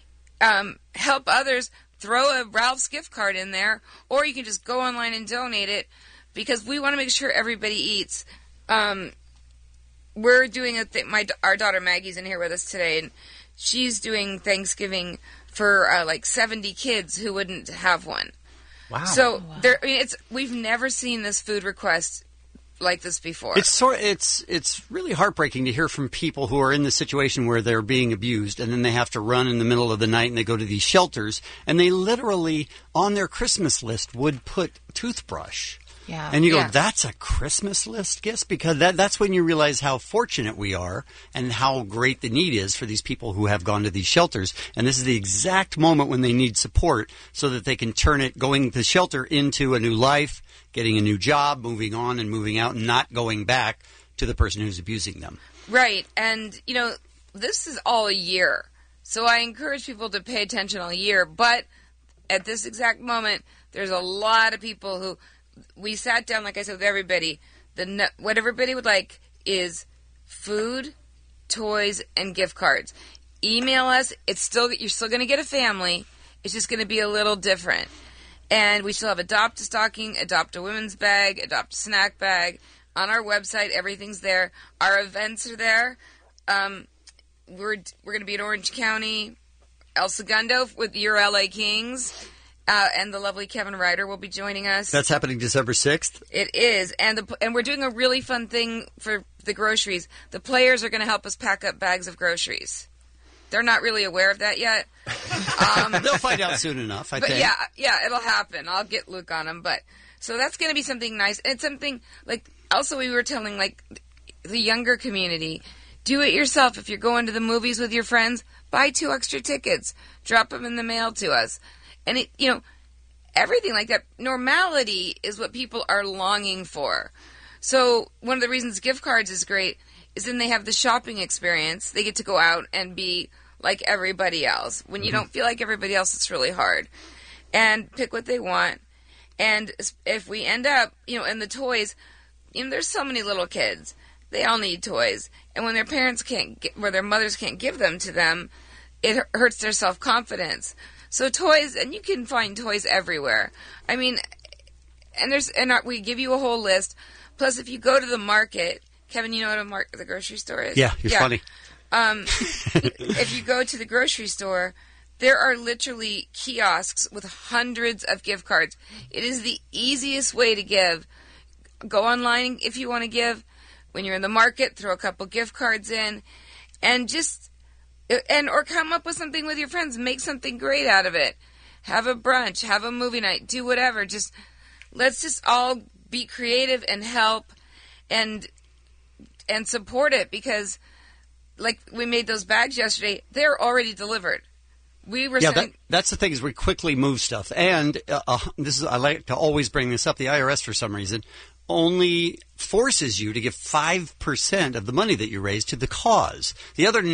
R: help others, throw a Ralph's gift card in there, or you can just go online and donate it, because we want to make sure everybody eats. We're doing a thing. Our daughter Maggie's in here with us today, and she's doing Thanksgiving for like 70 kids who wouldn't have one.
J: Wow.
R: So we've never seen this food request like this before.
G: It's really heartbreaking to hear from people who are in the situation where they're being abused, and then they have to run in the middle of the night, and they go to these shelters, and they literally on their Christmas list would put toothbrush.
B: Yeah.
G: And you go, that's a Christmas list gift? Because that's when you realize how fortunate we are and how great the need is for these people who have gone to these shelters. And this is the exact moment when they need support so that they can turn it, going to shelter, into a new life, getting a new job, moving on and moving out, and not going back to the person who's abusing them.
R: Right. And, this is all a year. So I encourage people to pay attention all year. But at this exact moment, there's a lot of people who... We sat down, like I said, with everybody. What everybody would like is food, toys, and gift cards. Email us. You're still going to get a family. It's just going to be a little different. And we still have Adopt a Stocking, Adopt a Women's Bag, Adopt a Snack Bag. On our website, everything's there. Our events are there. We're going to be in Orange County, El Segundo with your LA Kings. And the lovely Kevin Ryder will be joining us.
G: That's happening December 6th.
R: It is, and we're doing a really fun thing for the groceries. The players are going to help us pack up bags of groceries. They're not really aware of that yet.
G: They'll find out soon enough, I think.
R: Yeah, it'll happen. I'll get Luke on them. But so that's going to be something nice. And it's something like also we were telling like the younger community, do it yourself. If you're going to the movies with your friends, buy 2 extra tickets. Drop them in the mail to us. And it, everything like that. Normality is what people are longing for. So one of the reasons gift cards is great is then they have the shopping experience. They get to go out and be like everybody else. When you don't feel like everybody else, it's really hard. And pick what they want. And if we end up, in the toys, there's so many little kids. They all need toys. And when their parents where their mothers can't give them to them, it hurts their self-confidence. So toys, and you can find toys everywhere. I mean, and we give you a whole list. Plus, if you go to the market, Kevin, you know what the grocery store is?
G: Yeah, you're funny.
R: If you go to the grocery store, there are literally kiosks with hundreds of gift cards. It is the easiest way to give. Go online if you want to give. When you're in the market, throw a couple gift cards in, and or come up with something with your friends. Make something great out of it. Have a brunch. Have a movie night. Do whatever. Let's just all be creative and help and support it, because like we made those bags yesterday. They're already delivered. We were
G: that's the thing is we quickly move stuff. And I like to always bring this up. The IRS, for some reason, only forces you to give 5% of the money that you raise to the cause. The other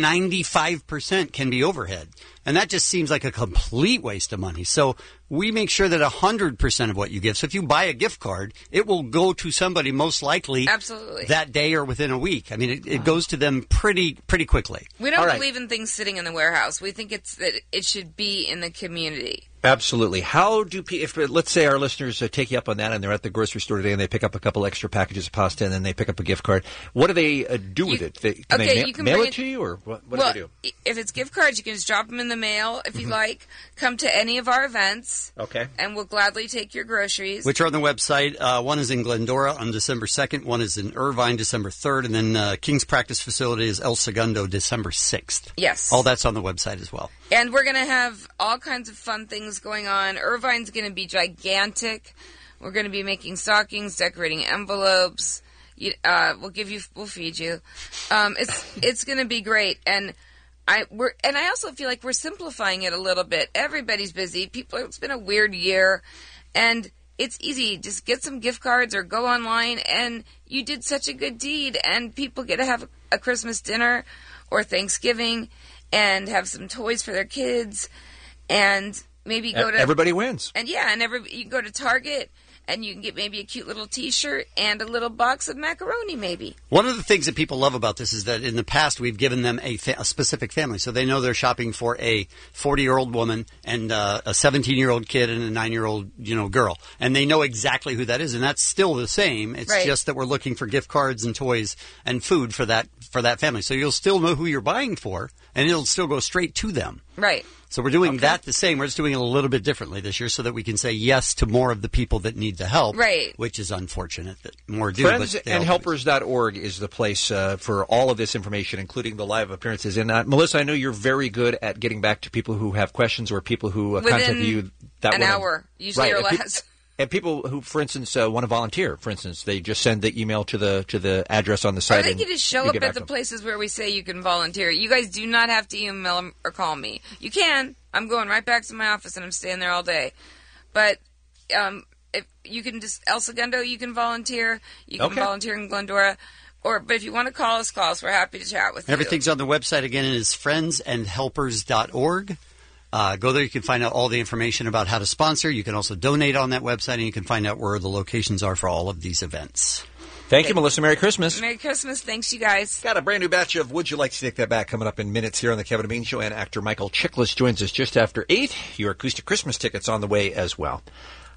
G: 95% can be overhead. And that just seems like a complete waste of money. So we make sure that 100% of what you give. So if you buy a gift card, it will go to somebody most likely
R: absolutely
G: that day or within a week. I mean, it goes to them pretty quickly.
R: We don't believe in things sitting in the warehouse. We think that it should be in the community.
J: Absolutely. How do if let's say our listeners take you up on that and they're at the grocery store today and they pick up a couple extra packages of pasta and then they pick up a gift card, what do they do with it? Can they mail it to you, or what do they do?
R: If it's gift cards, you can just drop them in the mail if you like. Come to any of our events.
J: Okay.
R: And we'll gladly take your groceries.
G: Which are on the website. One is in Glendora on December 2nd. One is in Irvine, December 3rd. And then King's Practice Facility is El Segundo, December 6th.
R: Yes.
G: All that's on the website as well.
R: And we're going to have all kinds of fun things going on. Irvine's going to be gigantic. We're going to be making stockings, decorating envelopes. We'll feed you. It's going to be great. And I also feel like we're simplifying it a little bit. Everybody's busy. It's been a weird year, and it's easy. Just get some gift cards or go online, and you did such a good deed. And people get to have a Christmas dinner or Thanksgiving and have some toys for their kids, and maybe go to
J: everybody wins.
R: And you can go to Target. And you can get maybe a cute little T-shirt and a little box of macaroni, maybe.
G: One of the things that people love about this is that in the past we've given them a specific family. So they know they're shopping for a 40-year-old woman and a 17-year-old kid and a 9-year-old girl. And they know exactly who that is. And that's still the same. It's just that we're looking for gift cards and toys and food for that family. So you'll still know who you're buying for, and it'll still go straight to them.
R: Right.
G: So we're doing that the same. We're just doing it a little bit differently this year so that we can say yes to more of the people that need the help.
R: Right.
G: Which is unfortunate that more do.
J: Friendsandhelpers.org is the place for all of this information, including the live appearances. And Melissa, I know you're very good at getting back to people who have questions or people who contact you.
R: An hour, usually or less.
J: And people who, for instance, want to volunteer, for instance, they just send the email to the address on the site.
R: Or they can just show up at the places where we say you can volunteer. You guys do not have to email or call me. You can. I'm going right back to my office and I'm staying there all day. But if you can just El Segundo, you can volunteer. You can volunteer in Glendora. But if you want to call us. We're happy to chat with you.
G: Everything's on the website again. It is friendsandhelpers.org. Go there. You can find out all the information about how to sponsor. You can also donate on that website, and you can find out where the locations are for all of these events.
J: Thank you, Melissa. Merry Christmas.
R: Merry Christmas. Thanks, you guys.
J: Got a brand new batch of Would You Like to Take That Back coming up in minutes here on the Kevin and Bean Show, and actor Michael Chiklis joins us just after 8. Your acoustic Christmas tickets on the way as well.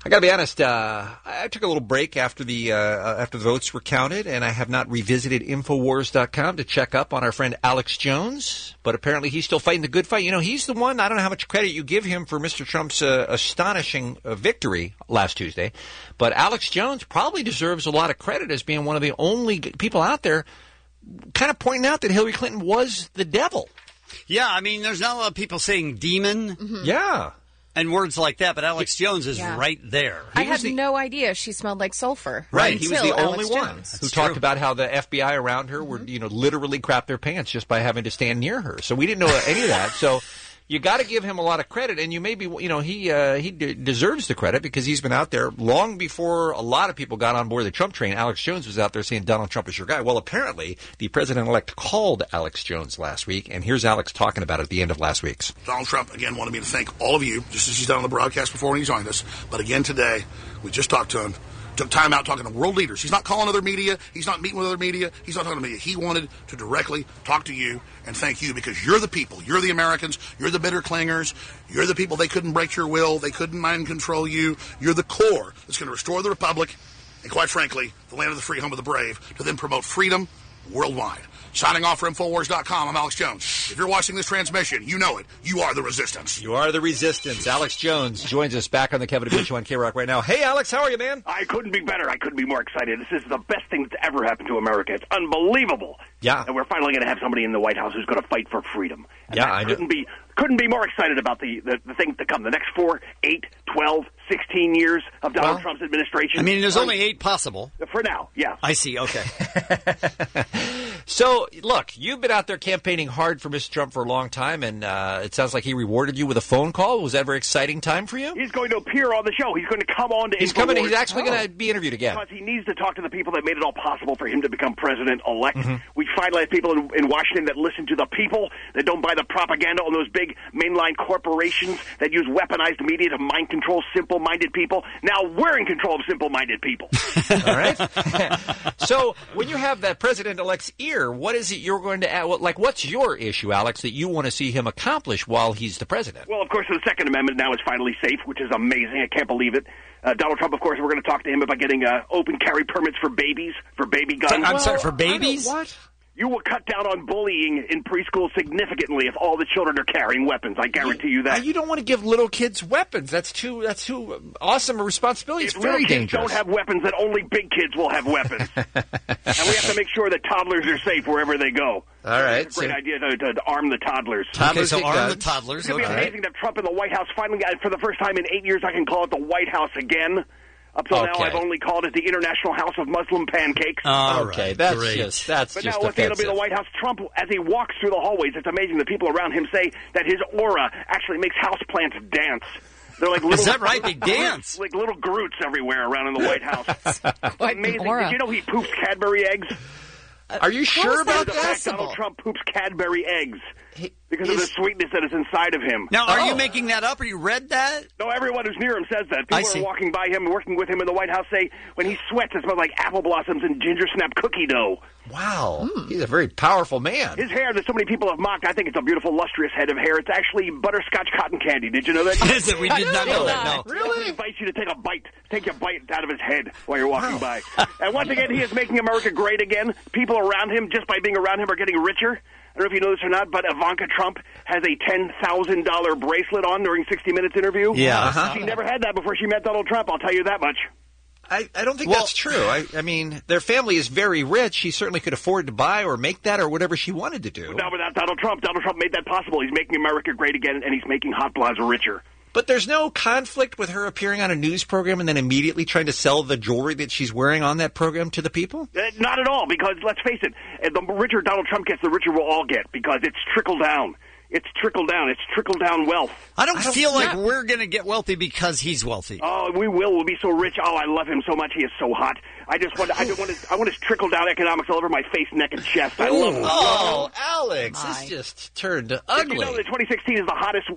J: I got to be honest. I took a little break after the votes were counted, and I have not revisited Infowars.com to check up on our friend Alex Jones. But apparently, he's still fighting the good fight. You know, he's the one. I don't know how much credit you give him for Mr. Trump's astonishing victory last Tuesday, but Alex Jones probably deserves a lot of credit as being one of the only people out there kind of pointing out that Hillary Clinton was the devil.
G: Yeah, I mean, there's not a lot of people saying demon.
B: Mm-hmm.
J: Yeah.
G: And words like that, but Alex Jones is right there.
B: I had no idea she smelled like sulfur.
J: Right, he was the only
B: Alex
J: one
B: Jones.
J: who talked about how the FBI around her would, literally crap their pants just by having to stand near her. So we didn't know any of that. So you got to give him a lot of credit, and you maybe, he deserves the credit because he's been out there long before a lot of people got on board the Trump train. Alex Jones was out there saying Donald Trump is your guy. Well, apparently the president-elect called Alex Jones last week, and here's Alex talking about it at the end of last week's.
S: Donald Trump, again, wanted me to thank all of you, just as he's done on the broadcast before when he joined us. But again today, we just talked to him. Took time out talking to world leaders. He's not calling other media. He's not meeting with other media. He's not talking to media. He wanted to directly talk to you and thank you because you're the people. You're the Americans. You're the bitter clingers. You're the people. They couldn't break your will. They couldn't mind control you. You're the core that's going to restore the republic and, quite frankly, the land of the free, home of the brave, to then promote freedom worldwide. Signing off for Infowars.com, I'm Alex Jones. If you're watching this transmission, you know it. You are the resistance.
J: You are the resistance. Alex Jones joins us back on the Kevin and Bean Show on K-Rock right now. Hey, Alex, how are you, man?
T: I couldn't be better. I couldn't be more excited. This is the best thing that's ever happened to America. It's unbelievable.
J: Yeah.
T: And we're finally going to have somebody in the White House who's going to fight for freedom. And
J: yeah, I know.
T: Couldn't be more excited about the things to come. The next 4, 8, 12, 16 years of Donald Trump's administration.
G: I mean, there's only 8 possible.
T: For now, yeah.
G: I see, okay.
J: So, look, you've been out there campaigning hard for Mr. Trump for a long time, and it sounds like he rewarded you with a phone call. Was that a very exciting time for you?
T: He's going to appear on the show. He's going to come on to
J: He's coming. He's actually going to be interviewed again.
T: Because he needs to talk to the people that made it all possible for him to become president-elect.
J: Mm-hmm.
T: We finally have people in Washington that listen to the people, that don't buy the propaganda on those big mainline corporations that use weaponized media to mind control simple-minded people. Now we're in control of simple-minded people.
J: All right. So when you have that president-elect's ear, what is it you're going to add? What's your issue, Alex, that you want to see him accomplish while he's the president?
T: Well, of course, the Second Amendment now is finally safe, which is amazing. I can't believe it. Donald Trump, of course, we're going to talk to him about getting open carry permits for babies, for baby guns.
G: I'm sorry, for babies?
J: What?
T: You will cut down on bullying in preschool significantly if all the children are carrying weapons. I guarantee you that.
J: You don't want to give little kids weapons. That's too awesome a responsibility. It's very dangerous.
T: Don't have weapons, that only big kids will have weapons. And we have to make sure that toddlers are safe wherever they go.
J: All right.
T: It's a great idea to arm the toddlers.
G: Toddlers, so arm the toddlers.
T: It's going to be amazing to have Trump in the White House. Finally, for the first time in 8 years, I can call it the White House again. Up till now, I've only called it the International House of Muslim Pancakes.
J: Okay, that's
G: great.
J: That's
T: but
J: just
T: now it'll be the White House. Trump, as he walks through the hallways, it's amazing. The people around him say that his aura actually makes houseplants dance. They're like little,
G: is that right? They dance
T: like little Groots everywhere around in the White House.
B: Quite
T: amazing.
B: aura.
T: Did you know he poops Cadbury eggs?
J: Are you sure about that?
T: Donald Trump poops Cadbury eggs because of the sweetness that is inside of him.
G: Now, are you making that up, or you read that?
T: No, everyone who's near him says that. People are walking by him, working with him in the White House, say when he sweats, it smells like apple blossoms and ginger snap cookie dough.
J: Wow. He's a very powerful man.
T: His hair that so many people have mocked, I think it's a beautiful, lustrous head of hair. It's actually butterscotch cotton candy. Did you know that?
G: Is it? We did not know that, no.
T: Really? I invite you to take a bite out of his head while you're walking by. And once again, he is making America great again. People around him, just by being around him, are getting richer. I don't know if you know this or not, but Ivanka Trump has a $10,000 bracelet on during 60 Minutes interview.
J: Yeah.
T: She never had that before she met Donald Trump, I'll tell you that much.
J: I don't think that's true. I mean, their family is very rich. She certainly could afford to buy or make that or whatever she wanted to do.
T: Now, without Donald Trump made that possible. He's making America great again, and he's making Hot Plaza richer.
J: But there's no conflict with her appearing on a news program and then immediately trying to sell the jewelry that she's wearing on that program to the people?
T: Not at all, because let's face it, the richer Donald Trump gets, the richer we'll all get, because it's trickle down. It's trickle down. It's trickle down wealth.
G: I don't feel like we're going to get wealthy because he's wealthy.
T: Oh, we will. We'll be so rich. Oh, I love him so much. He is so hot. I want his trickle down economics all over my face, neck, and chest. I love him.
J: Oh, Alex, this just turned ugly.
T: Did you know that 2016 is the hottest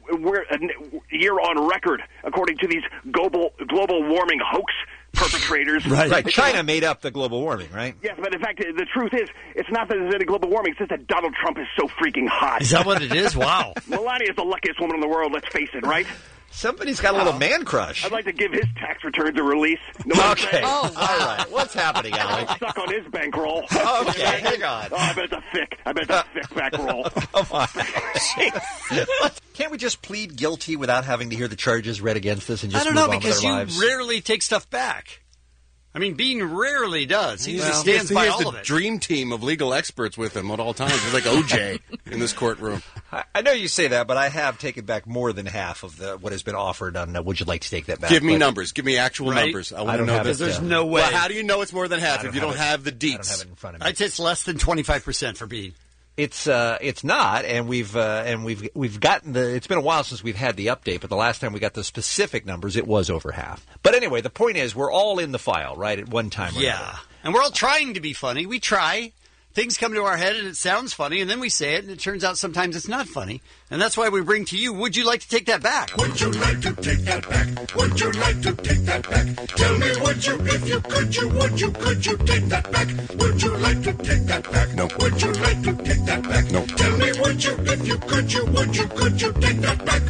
T: year on record, according to these global warming hoax perpetrators.
J: Right. China made up the global warming, right?
T: Yes, but in fact, the truth is, it's not that there's any global warming. It's just that Donald Trump is so freaking hot.
G: Is that what it is? Wow.
T: Melania is the luckiest woman in the world, let's face it, right?
J: Somebody's got a little man crush.
T: I'd like to give his tax returns a release. No
J: Okay. All right. What's happening, Allie?
T: I'll suck on his bankroll.
J: Okay, hang on.
T: Oh, I bet it's a thick bankroll.
J: Come on. Can't we just plead guilty without having to hear the charges read against us and just
G: I don't
J: move
G: know,
J: on
G: because
J: with our
G: you
J: lives?
G: rarely take stuff back. I mean, Bean rarely does. He usually
H: Well,
G: stands
H: he
G: by
H: has
G: all
H: the
G: of it.
H: dream team of legal experts with him at all times. He's like OJ in this courtroom.
J: I know you say that, but I have taken back more than half of what has been offered on Would You Like to Take That Back?
H: Give me
J: But
H: numbers. Give me actual
G: Right.
H: numbers. I
J: I
H: want to
J: don't
H: know
J: have
H: this.
J: it,
G: There's no way.
H: Well, how do you know it's more than half if you don't have the
J: I don't
H: deets?
J: have it in front of me.
G: I'd say it's less than 25% for Bean.
J: It's not, and we've gotten the. It's been a while since we've had the update, but the last time we got the specific numbers, it was over half. But anyway, the point is, we're all in the file, right? At one time or
G: Yeah.
J: another.
G: And we're all trying to be funny. We try. Things come to our head and it sounds funny, and then we say it, and it turns out sometimes it's not funny. And that's why we bring to you, Would You Like to Take That Back?
E: Would you like to take that back? Would you like to take that back? Tell me, would you, if you could you take that back? Would you like to take that back?
H: No.
E: Would you like to take that back?
H: No.
E: Tell me, would you, if you could you take that back?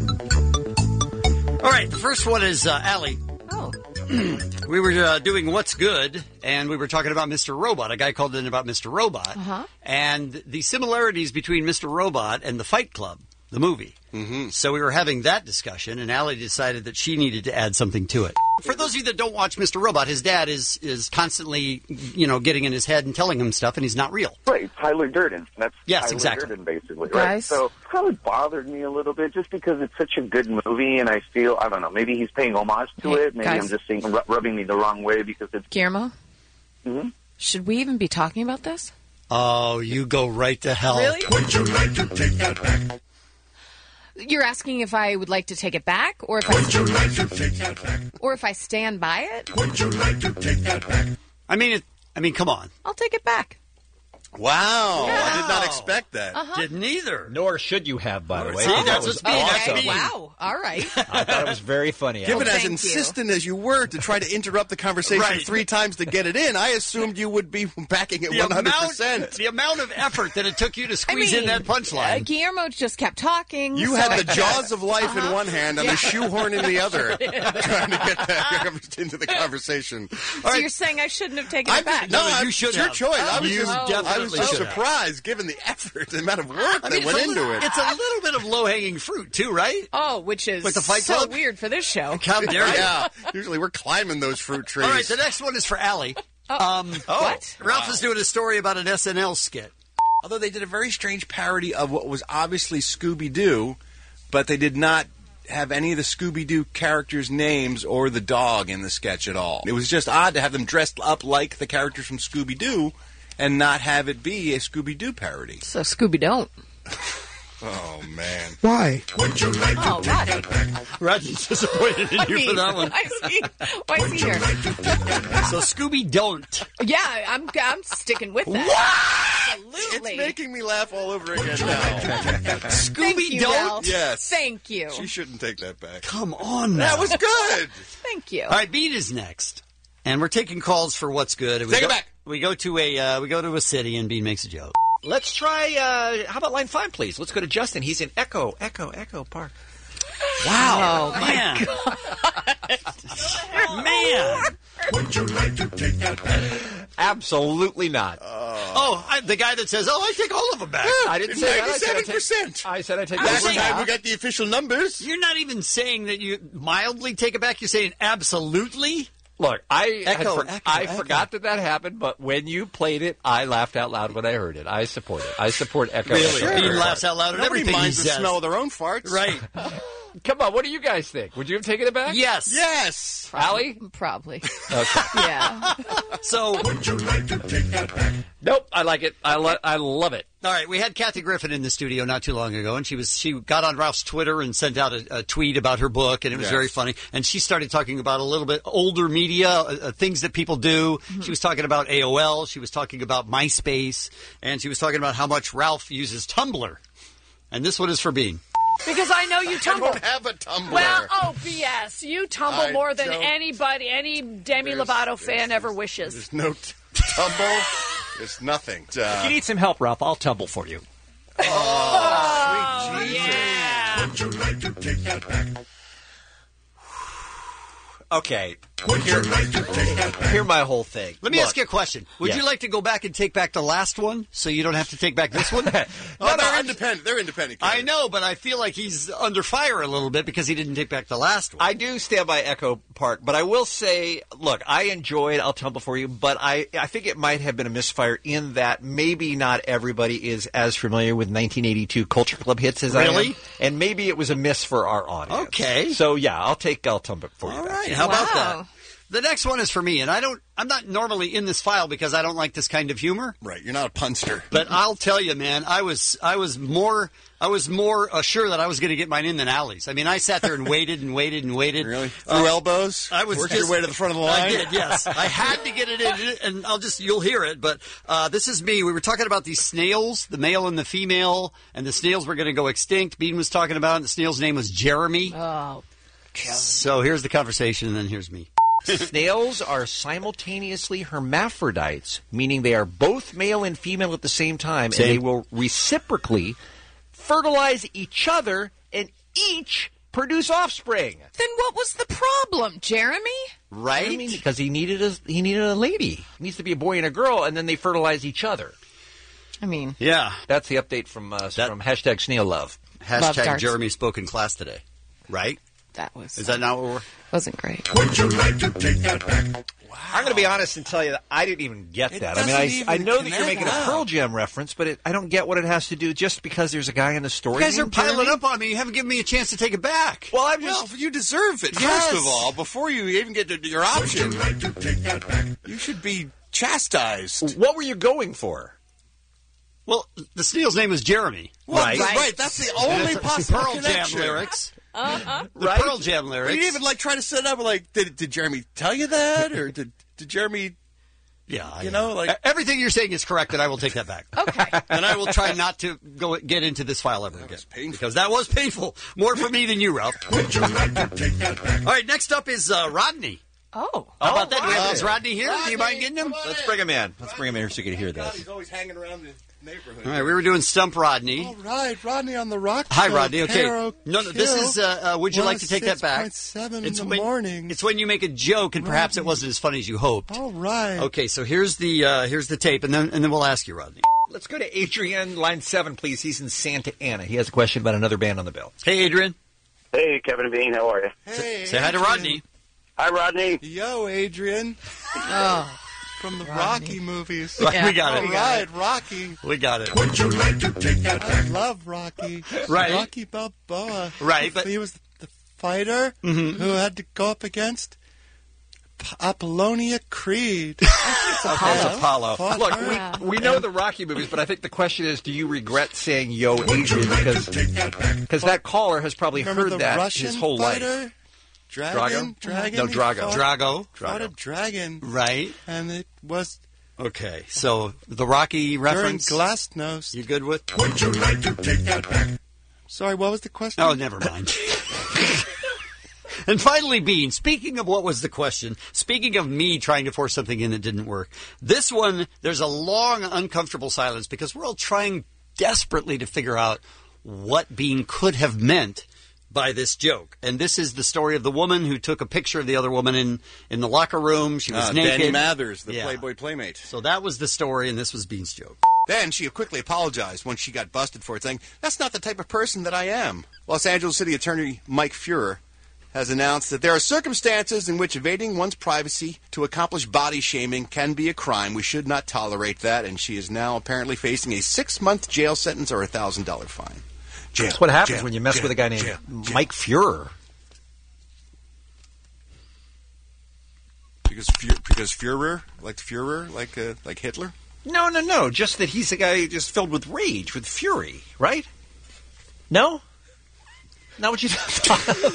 G: All right, the first one is Allie.
B: Oh.
G: We were doing What's Good, and we were talking about Mr. Robot. A guy called in about Mr. Robot.
B: Uh-huh.
G: And the similarities between Mr. Robot and The Fight Club, the movie.
H: Mm-hmm.
G: So we were having that discussion, and Allie decided that she needed to add something to it. For those of you that don't watch Mr. Robot, his dad is constantly, getting in his head and telling him stuff, and he's not real.
U: Right, Tyler Durden. That's
G: Yes,
U: Tyler
G: exactly.
U: Durden, basically. Right.
B: Guys?
U: So it probably bothered me a little bit just because it's such a good movie, and I feel, I don't know, maybe he's paying homage to
B: Hey,
U: it. Maybe
B: guys.
U: I'm just saying, rubbing me the wrong way because it's...
B: Guillermo,
U: Mhm.
B: should we even be talking about this?
G: Oh, you go right to hell.
B: Really?
E: Would you like to take that back?
B: You're asking if I would like to take it back, or if
E: Would you like to take that back?
B: or if I stand by it?
E: Would you like to take that back?
G: I mean, come on.
B: I'll take it back.
H: Wow. I did not expect that.
G: Didn't either.
J: Nor should you have, by the way.
G: See,
J: That
G: that's
J: was
G: what's being
J: awesome.
G: okay.
B: Wow. All right.
J: I thought it was very funny.
H: Given
J: Alan.
H: as
B: thank you.
H: insistent as you were to try to interrupt the conversation
G: Right.
H: 3 times to get it in, I assumed you would be backing it
G: The
H: 100%.
G: the amount of effort that it took you to squeeze in that punchline.
B: Guillermo just kept talking.
H: You
B: so
H: had
B: I
H: the jaws of life in
B: Uh-huh.
H: one hand and
B: Yeah.
H: a shoehorn in the other, trying to get that into the conversation.
B: So you're saying I shouldn't have taken it back?
G: you should
H: it's your
G: have.
H: choice. I was
G: You
H: just, I
G: definitely
H: was just
G: should have.
H: surprised, given the effort, the amount of work that
G: it's
H: went
G: a
H: into
G: little-
H: it.
G: It's a little bit of low-hanging fruit, too, right?
B: Oh, which is
G: With the Fight
B: so
G: Club?
B: weird for this show.
G: How dare you?
H: Yeah, usually we're climbing those fruit trees.
G: All right, the next one is for Allie.
B: What?
G: Ralph is doing a story about an SNL skit.
H: Although they did a very strange parody of what was obviously Scooby-Doo, but they did not have any of the Scooby-Doo characters' names or the dog in the sketch at all. It was just odd to have them dressed up like the characters from Scooby-Doo and not have it be a Scooby-Doo parody.
B: So Scooby don't.
H: Oh, man.
L: Why?
E: Would you like to
B: Oh,
E: take
B: Rodney.
E: that back?
G: Rodney's disappointed in you for that one.
B: Why is he here?
G: So Scooby don't.
B: Yeah, I'm sticking with that. Absolutely.
H: It's making me laugh all over again now.
B: Thank you,
G: don't?
B: Ralph.
H: Yes.
B: Thank you.
H: She shouldn't take that back.
G: Come on now.
H: That was good.
B: Thank you.
G: All right, Beat is next. And we're taking calls for What's Good. And
H: Take it back.
G: We go to a city and Bean makes a joke.
J: Let's try, how about line 5, please? Let's go to Justin. He's in Echo Park.
G: Wow.
B: Oh,
G: man. Man.
E: Would you like to take that back?
J: Absolutely not.
G: The guy that says, I take all of them back.
J: I didn't say that. I said I take-
H: 97%.
J: I said I take
H: Last
J: that
H: time we
J: back.
H: got the official numbers.
G: You're not even saying that you mildly take it back. You're saying absolutely?
J: Look,
G: Echo.
J: I forgot that happened, but when you played it, I laughed out loud when I heard it. I support it. I support Echo.
G: Really?
J: Echo.
G: Bean laughs out loud at
H: Nobody
G: everything
H: minds
G: he
H: the
G: says.
H: smell of their own farts.
G: Right.
J: Come on, what do you guys think? Would you have taken it back?
G: Yes.
H: Yes.
J: Allie?
B: Probably.
J: Okay.
B: Yeah.
G: So,
E: Would you like to take that back?
J: Nope, I like it. I love it.
G: all right, we had Kathy Griffin in the studio not too long ago, and she got on Ralph's Twitter and sent out a tweet about her book, and it was
H: Yes.
G: very funny. And she started talking about a little bit older media, things that people do.
B: Mm-hmm.
G: She was talking about AOL. She was talking about MySpace, and she was talking about how much Ralph uses Tumblr. And this one is for Bean.
V: Because I know you
H: I
V: tumble.
H: don't have a Tumblr.
V: Well, BS. You tumble
H: I
V: more than
H: don't-
V: anybody, any Demi Lovato fan ever wishes.
H: There's no tumble. There's nothing.
J: If you need some help, Ralph, I'll tumble for you.
H: Sweet Jesus.
E: Would you like to take that back?
J: Okay. Hear my whole thing.
G: Let me
J: Look.
G: ask you a question. Would
J: Yeah.
G: you like to go back and take back the last one so you don't have to take back this one?
H: They're independent. They're independent.
G: I know, but I feel like he's under fire a little bit because he didn't take back the last one.
J: I do stand by Echo Park, but I will say, look, I enjoyed I'll Tumble For You, but I think it might have been a misfire in that maybe not everybody is as familiar with 1982 Culture Club hits as I am.
G: Really?
J: And maybe it was a miss for our audience.
G: Okay.
J: So, yeah, I'll take I'll Tumble For You.
G: All
J: back.
G: right, how about that? The next one is for me, and I'm not normally in this file because I don't like this kind of humor.
H: Right, you're not a punster.
G: But I'll tell you, man, I was more sure that I was going to get mine in than Allie's. I mean, I sat there and waited and waited and waited.
H: Really? Through elbows?
G: I was
H: worked your way to the front of the line?
G: I did, yes. I had to get it in, and you'll hear it. But this is me. We were talking about these snails, the male and the female, and the snails were going to go extinct. Bean was talking about it, and the snail's name was Jeremy.
V: Oh.
G: So here's the conversation, and then here's me.
J: Snails are simultaneously hermaphrodites, meaning they are both male and female at the same time,
G: Same.
J: and they will reciprocally fertilize each other and each produce offspring.
B: Then what was the problem, Jeremy?
J: Right? I mean, because he needed a lady. It needs to be a boy and a girl, and then they fertilize each other.
B: I mean,
G: Yeah.
J: That's the update from hashtag Snail Love.
G: Hashtag Jeremy spoke in class today. Right?
B: That was...
G: Is that not what we're...
B: Wasn't great.
S: Would you like to take that back?
J: I'm going to be honest and tell you that I didn't even get that. I mean,
H: doesn't
J: I
H: even
J: know that you're
H: connect.
J: making a Pearl Jam reference, but I don't get what it has to do just because there's a guy in the story.
G: You guys are
J: named
G: piling
J: Jeremy?
G: up on me. You haven't given me a chance to take it back.
J: Well,
H: Well, you deserve it,
G: Yes.
H: first of all, before you even get to your option. You should be chastised.
J: What were you going for?
G: Well, the snail's name is Jeremy.
H: Well,
G: right?
H: that's the only possible
G: Pearl
H: connection.
G: Jam lyrics.
V: Uh-huh.
G: The Pearl Jam lyrics.
H: You didn't even try to set up did Jeremy tell you that, or did Jeremy?
G: Yeah,
H: you know,
G: everything you're saying is correct, and I will take that back.
V: Okay.
G: And I will try not to get into this file ever again because that was painful. More for me than you, Ralph.
S: Would you like to take that back?
G: All right, next up is Rodney.
B: Oh.
G: How about that?
J: right.
G: Right. Is Rodney here? Do you mind getting him?
J: Let's bring him in. Let's bring him in here so you can hear
H: God,
J: this.
H: he's always hanging around the neighborhood.
G: All right, we were doing Stump Rodney.
H: All right, Rodney on the Rock.
G: Hi,
H: Show.
G: Rodney. Okay.
H: Caro
G: No, this is. Would you like to take that back?
H: 106.7
G: It's
H: in the morning.
G: It's when you make a joke, and perhaps it wasn't as funny as you hoped.
H: All right.
G: Okay, so here's the tape, and then we'll ask you, Rodney.
J: Let's go to Adrian, line 7, please. He's in Santa Ana. He has a question about another band on the bill.
G: Hey, Adrian.
M: Hey, Kevin and Bean, how are you?
H: Hey,
G: Say hi to Rodney.
M: Hi, Rodney.
H: Yo, Adrian.
B: Oh.
H: From the Rocky movies.
G: Right, we got it.
H: All right, Rocky.
G: We got it.
S: Would you like to take that
H: I
S: back?
H: love Rocky.
G: Right.
H: Rocky Balboa.
G: Right, but
H: he was the fighter who had to go up against Apollonia Creed.
J: It's Apollo.
H: Fought
J: Look,
H: her.
J: we know the Rocky movies, but I think the question is, do you regret saying "Yo, Adrian"? Because that caller has probably
H: Remember
J: heard
H: the
J: that
H: Russian
J: his whole
H: fighter?
J: life.
H: Dragon?
J: No, Drago.
H: Fought a dragon.
G: Right.
H: And it was
G: Okay, so the Rocky
H: during
G: reference.
H: Glasnost.
G: You good with?
S: Would you like to take that back?
H: Sorry, what was the question?
G: Oh, never mind. And finally, Bean, speaking of what was the question, speaking of me trying to force something in that didn't work, this one, there's a long, uncomfortable silence because we're all trying desperately to figure out what Bean could have meant by this joke. And this is the story of the woman who took a picture of the other woman in the locker room. She was naked.
H: Danny Mathers, the
G: Yeah.
H: Playboy Playmate.
G: So that was the story, and this was Bean's joke.
H: Then she quickly apologized when she got busted for it, saying, "That's not the type of person that I am." Los Angeles City Attorney Mike Fuhrer has announced that there are circumstances in which evading one's privacy to accomplish body shaming can be a crime. We should not tolerate that, and she is now apparently facing a 6-month jail sentence or a $1,000 fine. Jail,
J: That's what happens
H: jail,
J: when you mess
H: jail,
J: with a guy named
H: jail, jail.
J: Mike Fuhrer.
H: Because Fuhrer, like Hitler.
J: No. Just that he's a guy just filled with rage, with fury, right? No? Not what you thought.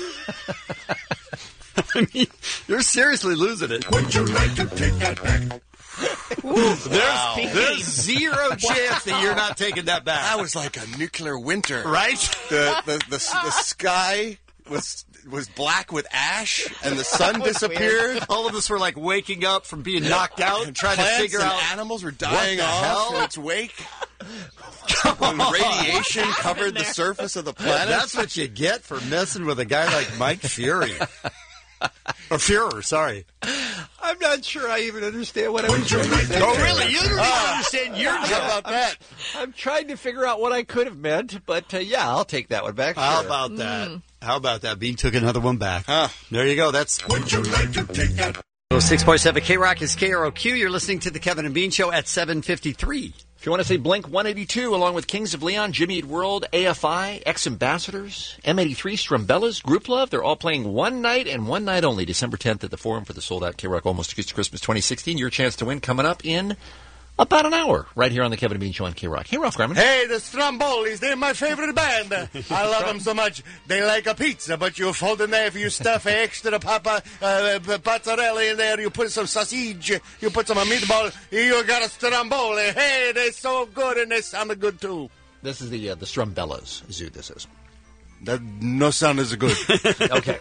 G: I mean, you're seriously losing it.
S: Would you like to take that back?
G: There's zero chance that you're not taking that back.
H: That was like a nuclear winter,
G: Right?
H: The sky was black with ash, and the sun disappeared.
G: All of us were like waking up from being knocked out and trying to
H: Plants
G: figure
H: and
G: out
H: animals were dying
G: what the
H: off
G: hell?
H: in its wake. When radiation covered the surface of the planet.
G: That's what you get for messing with a guy like Mike Fury. Or Fuhrer, sorry.
J: I'm not sure I even understand what I was trying to say.
G: Oh, really? You don't even understand your joke.
H: How about that?
J: I'm trying to figure out what I could have meant, but yeah, I'll take that one back.
G: How
J: sure.
G: about that? How about that? Bean took another one back. There you go. That's.
E: Would you like to take that?
G: 6.7 K-Rock is KROQ. You're listening to the Kevin and Bean Show at 7:53.
J: If you want to say Blink 182, along with Kings of Leon, Jimmy Eat World, AFI, Ex-Ambassadors, M83, Strumbellas, Group Love, they're all playing one night and one night only, December 10th at the Forum for the sold-out K-Rock Almost Acoustic Christmas 2016. Your chance to win coming up in about an hour, right here on the Kevin and Bean Show on K-Rock. Hey, Ralph Grumman.
H: Hey, the Strombolis, they're my favorite band. I love them so much. They like a pizza, but you fold in there, if you stuff extra mozzarella in there, you put some sausage, you put some meatball, you got a Stromboli. Hey, they're so good, and they sound good, too.
J: This is the Strumbellas Zoo, this is.
H: That no sound is good.
J: Okay.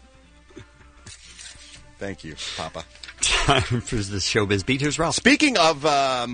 H: Thank you, Papa.
G: Time for the Showbiz Beat. Here's Ralph.
H: Speaking of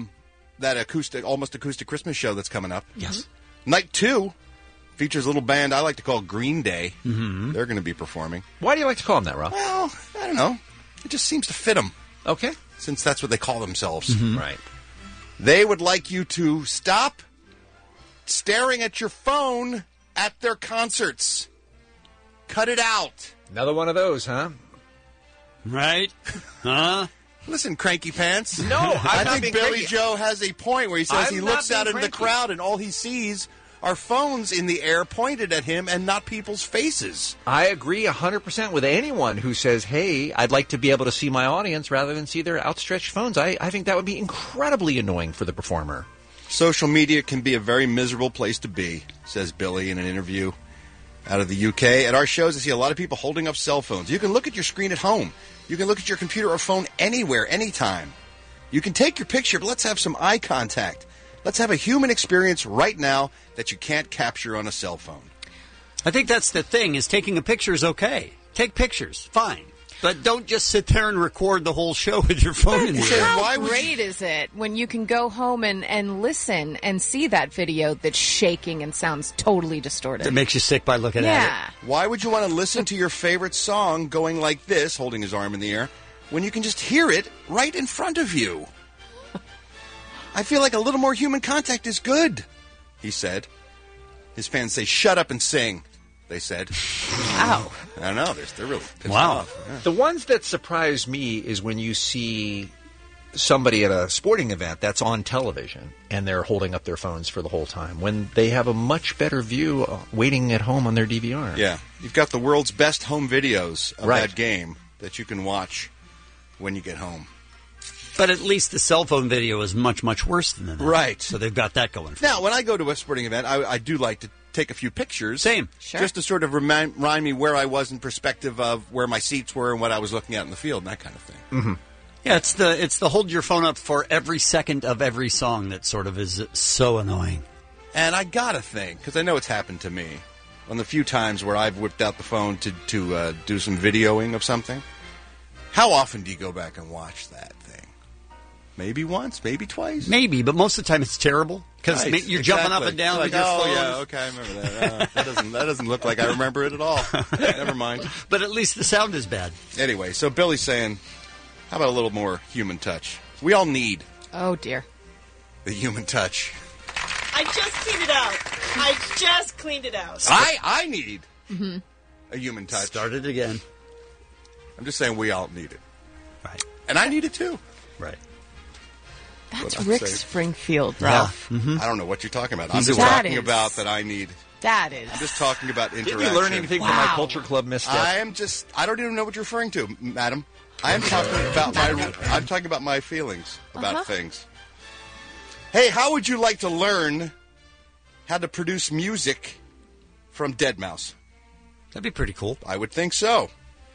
H: that almost acoustic Christmas show that's coming up.
G: Yes.
H: Night 2 features a little band I like to call Green Day. Mm-hmm. They're going to be performing.
J: Why do you like to call them that, Ralph?
H: Well, I don't know. It just seems to fit them.
J: Okay.
H: Since that's what they call themselves.
J: Mm-hmm. Right.
H: They would like you to stop staring at your phone at their concerts. Cut it out.
J: Another one of those, huh?
G: Right? Huh?
H: Listen, Cranky Pants.
J: No,
H: I
J: not
H: think
J: being
H: Billy
J: cranky.
H: Joe has a point where he says
J: I'm
H: he
J: not
H: looks out
J: being
H: into the
J: cranky.
H: crowd and all he sees are phones in the air pointed at him and not people's faces.
J: I agree 100% with anyone who says, hey, I'd like to be able to see my audience rather than see their outstretched phones. I think that would be incredibly annoying for the performer.
H: Social media can be a very miserable place to be, says Billy in an interview out of the UK. At our shows, I see a lot of people holding up cell phones. You can look at your screen at home. You can look at your computer or phone anywhere, anytime. You can take your picture, but let's have some eye contact. Let's have a human experience right now that you can't capture on a cell phone.
G: I think that's the thing, is taking a picture is okay. Take pictures, fine. But don't just sit there and record the whole show with your phone in the air.
B: How great is it when you can go home and listen and see that video that's shaking and sounds totally distorted?
G: It makes you sick by looking at it.
H: Why would you want to listen to your favorite song going like this, holding his arm in the air, when you can just hear it right in front of you? I feel like a little more human contact is good, he said. His fans say, shut up and sing, they said.
B: Wow.
H: I don't know. They're really pissed
J: Wow.
H: off. Yeah.
J: The ones that surprise me is when you see somebody at a sporting event that's on television and they're holding up their phones for the whole time when they have a much better view waiting at home on their DVR.
H: Yeah. You've got the world's best home videos of
J: Right.
H: that game that you can watch when you get home.
G: But at least the cell phone video is much, much worse than that.
H: Right.
G: So they've got that going.
H: Now, when I go to a sporting event, I do like to take a few pictures.
G: Same.
B: Sure.
H: Just to sort of remind me where I was in perspective of where my seats were and what I was looking at in the field and that kind of thing.
J: Mm-hmm.
G: Yeah, it's the hold your phone up for every second of every song that sort of is so annoying.
H: And I gotta think, because I know it's happened to me, on the few times where I've whipped out the phone to do some videoing of something, how often do you go back and watch that thing? Maybe once, maybe twice.
G: Maybe, but most of the time it's terrible because
H: Right,
G: you're jumping up
H: exactly.
G: and down
H: Like,
G: with your
H: oh,
G: phone.
H: yeah, okay, I remember that. That doesn't look like I remember it at all. Never mind.
G: But at least the sound is bad.
H: Anyway, so Billy's saying, how about a little more human touch? We all need
B: Oh, dear.
H: the human touch.
A: I just cleaned it out. I just cleaned it out.
H: I need
B: Mm-hmm.
H: a human touch.
G: Start it again.
H: I'm just saying we all need it.
G: Right.
H: And I need it too.
G: Right.
B: That's
H: What I'm
B: Rick
H: saying.
B: Springfield, Ralph.
H: I don't know what you're talking about. I'm
B: He's
H: just
B: a whack.
H: talking about that I need.
B: That is.
H: I'm just talking about interaction.
J: Did you learn anything from my Culture Club misstep?
H: I don't even know what you're referring to, madam. I'm talking about my feelings about things. Hey, how would you like to learn how to produce music from Deadmau5?
G: That'd be pretty cool.
H: I would think so.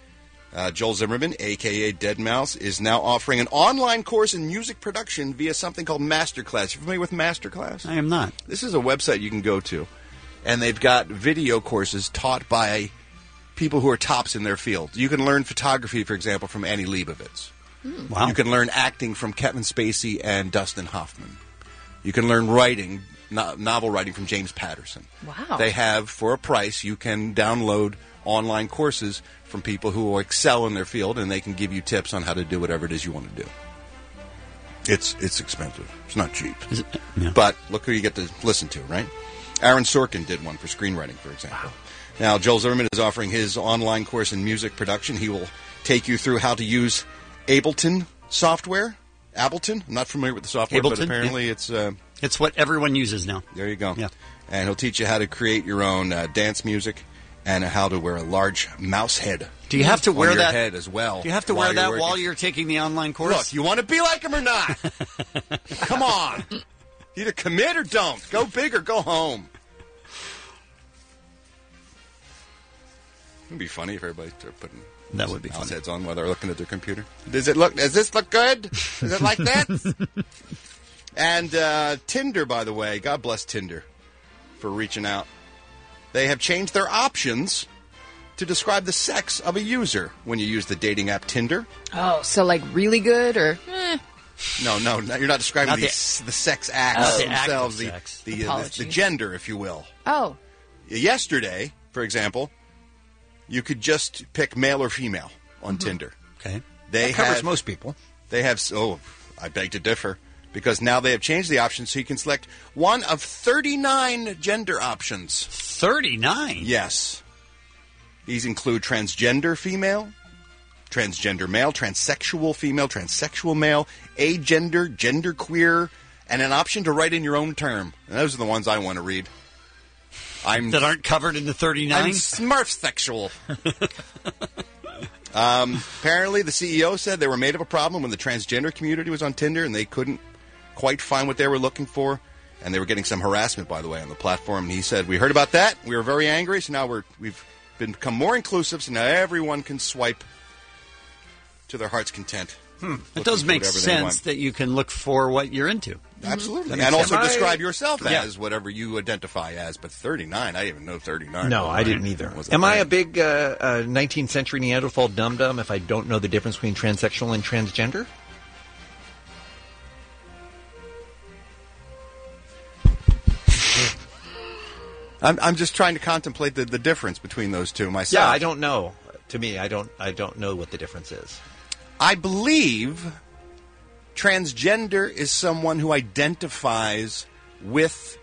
H: Joel Zimmerman, a.k.a. Deadmau5, is now offering an online course in music production via something called Masterclass. You familiar with Masterclass?
G: I am not.
H: This is a website you can go to, and they've got video courses taught by people who are tops in their field. You can learn photography, for example, from Annie Leibovitz.
G: Wow.
H: You can learn acting from Kevin Spacey and Dustin Hoffman. You can learn writing, novel writing from James Patterson.
B: Wow.
H: They have, for a price, you can download online courses from people who excel in their field, and they can give you tips on how to do whatever it is you want to do. It's expensive. It's not cheap.
G: Yeah.
H: But look who you get to listen to, right? Aaron Sorkin did one for screenwriting, for example. Wow. Now, Joel Zimmerman is offering his online course in music production. He will take you through how to use Ableton software. Ableton? I'm not familiar with the software,
G: Ableton,
H: but apparently it's
G: what everyone uses now.
H: There you go.
G: Yeah.
H: And he'll teach you how to create your own dance music and how to wear a large mouse head.
G: Do you have to wear
H: on your
G: that
H: head as well?
G: Do you have to wear that while you're taking the online course?
H: Look, you want to be like him or not? Come on. Either commit or don't. Go big or go home. It'd be funny if everybody started putting
G: that would be
H: mouse
G: funny.
H: heads on while they're looking at their computer. Does this look good? Is it like that? And Tinder, by the way, God bless Tinder for reaching out. They have changed their options to describe the sex of a user when you use the dating app Tinder.
B: Oh, so like really good or?
H: No, you're not describing
G: Not
H: the sex acts themselves, the gender, if you will.
B: Oh.
H: Yesterday, for example, you could just pick male or female on Tinder.
G: Okay.
J: That covers most people.
H: They have, I beg to differ, because now they have changed the options so you can select one of 39 gender options.
G: 39?
H: Yes. These include transgender female, transgender male, transsexual female, transsexual male, agender, genderqueer, and an option to write in your own term. And those are the ones I want to read.
G: That aren't covered in the 39?
H: I'm smurf-sexual. Apparently, the CEO said they were made of a problem when the transgender community was on Tinder, and they couldn't quite find what they were looking for. And they were getting some harassment, by the way, on the platform. And he said, we heard about that. We were very angry, so now we've become more inclusive, so now everyone can swipe to their heart's content.
G: It does make sense that you can look for what you're into.
H: Absolutely. And also describe yourself as whatever you identify as. But 39, I didn't even know 39.
J: No, I didn't either. Am I a big 19th century Neanderthal dum-dum if I don't know the difference between transsexual and transgender?
H: I'm just trying to contemplate the difference between those two myself.
J: Yeah, I don't know. To me, I don't know what the difference is.
H: I believe transgender is someone who identifies with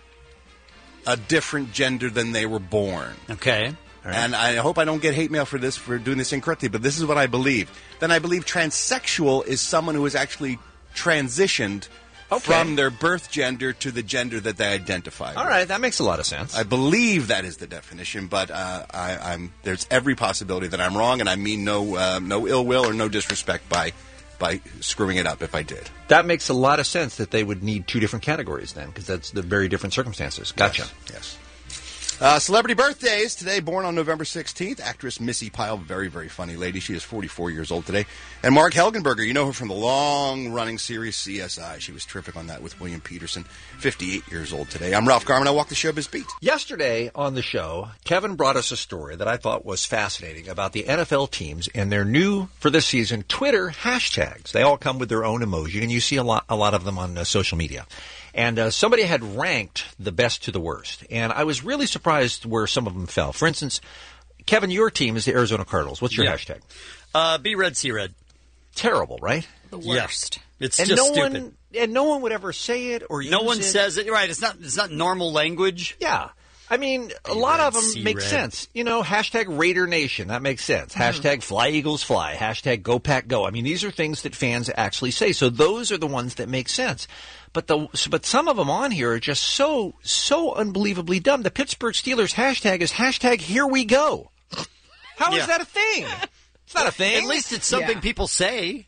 H: a different gender than they were born.
G: Okay.
H: Right. And I hope I don't get hate mail for doing this incorrectly, but this is what I believe. Then I believe transsexual is someone who has actually transitioned from their birth gender to the gender that they identify with.
J: All right, that makes a lot of sense.
H: I believe that is the definition, but there's every possibility that I'm wrong, and I mean no ill will or no disrespect by screwing it up if I did.
J: That makes a lot of sense that they would need two different categories then, because that's the very different circumstances. Gotcha.
H: Yes. Celebrity birthdays today, born on November 16th. Actress Missy Pyle, very, very funny lady. She is 44 years old today. And Mark Helgenberger, you know her from the long-running series CSI. She was terrific on that with William Peterson, 58 years old today. I'm Ralph Garman. I walk the showbiz beat.
J: Yesterday on the show, Kevin brought us a story that I thought was fascinating about the NFL teams and their new, for this season, Twitter hashtags. They all come with their own emoji, and you see a lot of them on social media. And somebody had ranked the best to the worst. And I was really surprised where some of them fell. For instance, Kevin, your team is the Arizona Cardinals. What's your hashtag?
G: Be red, see red.
J: Terrible, right?
B: The worst.
G: Yeah. It's just stupid.
J: No one would ever say it or use it.
G: No one says it. Right. It's not normal language.
J: Yeah. I mean, a lot of them make sense. You know, hashtag Raider Nation, that makes sense. Hashtag Fly Eagles Fly. Hashtag Go Pack Go. I mean, these are things that fans actually say. So those are the ones that make sense. But some of them on here are just so unbelievably dumb. The Pittsburgh Steelers hashtag is hashtag Here We Go. How is that a thing? It's not a thing.
G: At least it's something people say.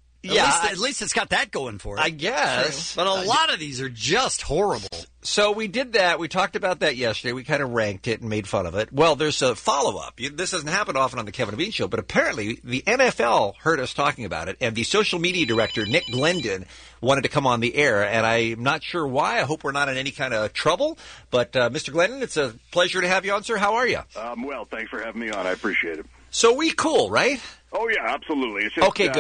G: At least it's got that going for it.
J: I guess.
G: But a lot of these are just horrible.
J: So we did that. We talked about that yesterday. We kind of ranked it and made fun of it. Well, there's a follow-up. This doesn't happen often on the Kevin and Bean Show, but apparently the NFL heard us talking about it, and the social media director, Nick Glendon, wanted to come on the air, and I'm not sure why. I hope we're not in any kind of trouble. But, Mr. Glendon, it's a pleasure to have you on, sir. How are you?
T: Well, thanks for having me on. I appreciate it.
J: So we cool, right?
T: Oh, yeah, absolutely. It's just,
J: okay, good.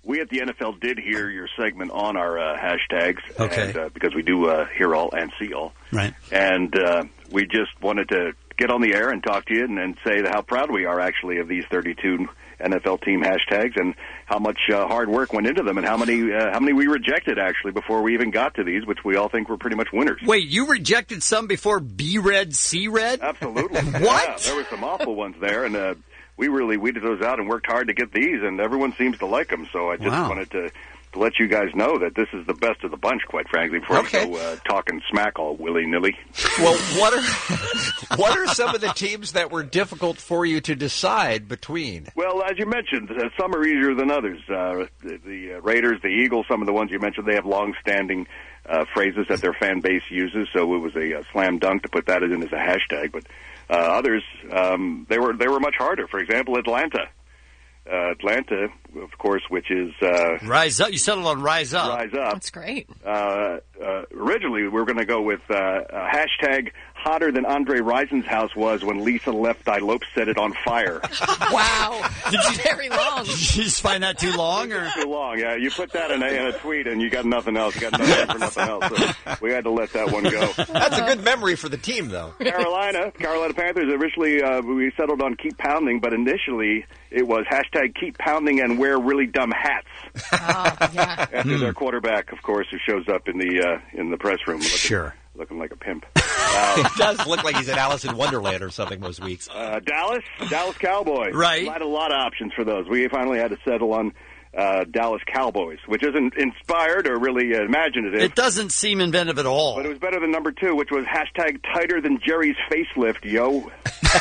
T: We at the NFL did hear your segment on our hashtags,
G: Okay.
T: and, because we do hear all and see all.
G: Right.
T: And we just wanted to get on the air and talk to you and say how proud we are actually of these 32 NFL team hashtags and how much hard work went into them and how many we rejected actually before we even got to these, which we all think were pretty much winners.
G: Wait, you rejected some before B-Red, C-Red?
T: Absolutely.
G: What?
T: Yeah, there were some awful ones there, and we really weeded those out and worked hard to get these, and everyone seems to like them. So I just wanted to let you guys know that this is the best of the bunch, quite frankly, before we go talking smack all willy-nilly.
J: Well, what are some of the teams that were difficult for you to decide between?
T: Well, as you mentioned, some are easier than others. The Raiders, the Eagles, some of the ones you mentioned, they have long-standing phrases that their fan base uses, so it was a slam dunk to put that in as a hashtag. But others, they were much harder. For example, Atlanta. Atlanta, of course, which is...
G: Rise Up. You settled on Rise Up.
T: Rise Up.
B: That's great.
T: Originally, we were going to go with hashtag hotter than Andre Rison's house was when Lisa Left Thy Lope set it on fire.
B: Wow. Very long.
G: Did you just find that too long? Or?
T: Too long, yeah. You put that in a tweet and you got nothing else. You got nothing for nothing else. So we had to let that one go.
J: That's a good memory for the team, though.
T: Carolina Panthers, originally we settled on Keep Pounding, but initially it was hashtag Keep Pounding and wear really dumb hats. After their quarterback, of course, who shows up in the press room looking like a pimp.
J: It does look like he's in Alice in Wonderland or something most weeks.
T: Dallas Cowboys.
G: Right.
T: We had a lot of options for those. We finally had to settle on Dallas Cowboys, which isn't inspired or really imaginative.
G: It doesn't seem inventive at all.
T: But it was better than number 2, which was hashtag tighter than Jerry's facelift, yo.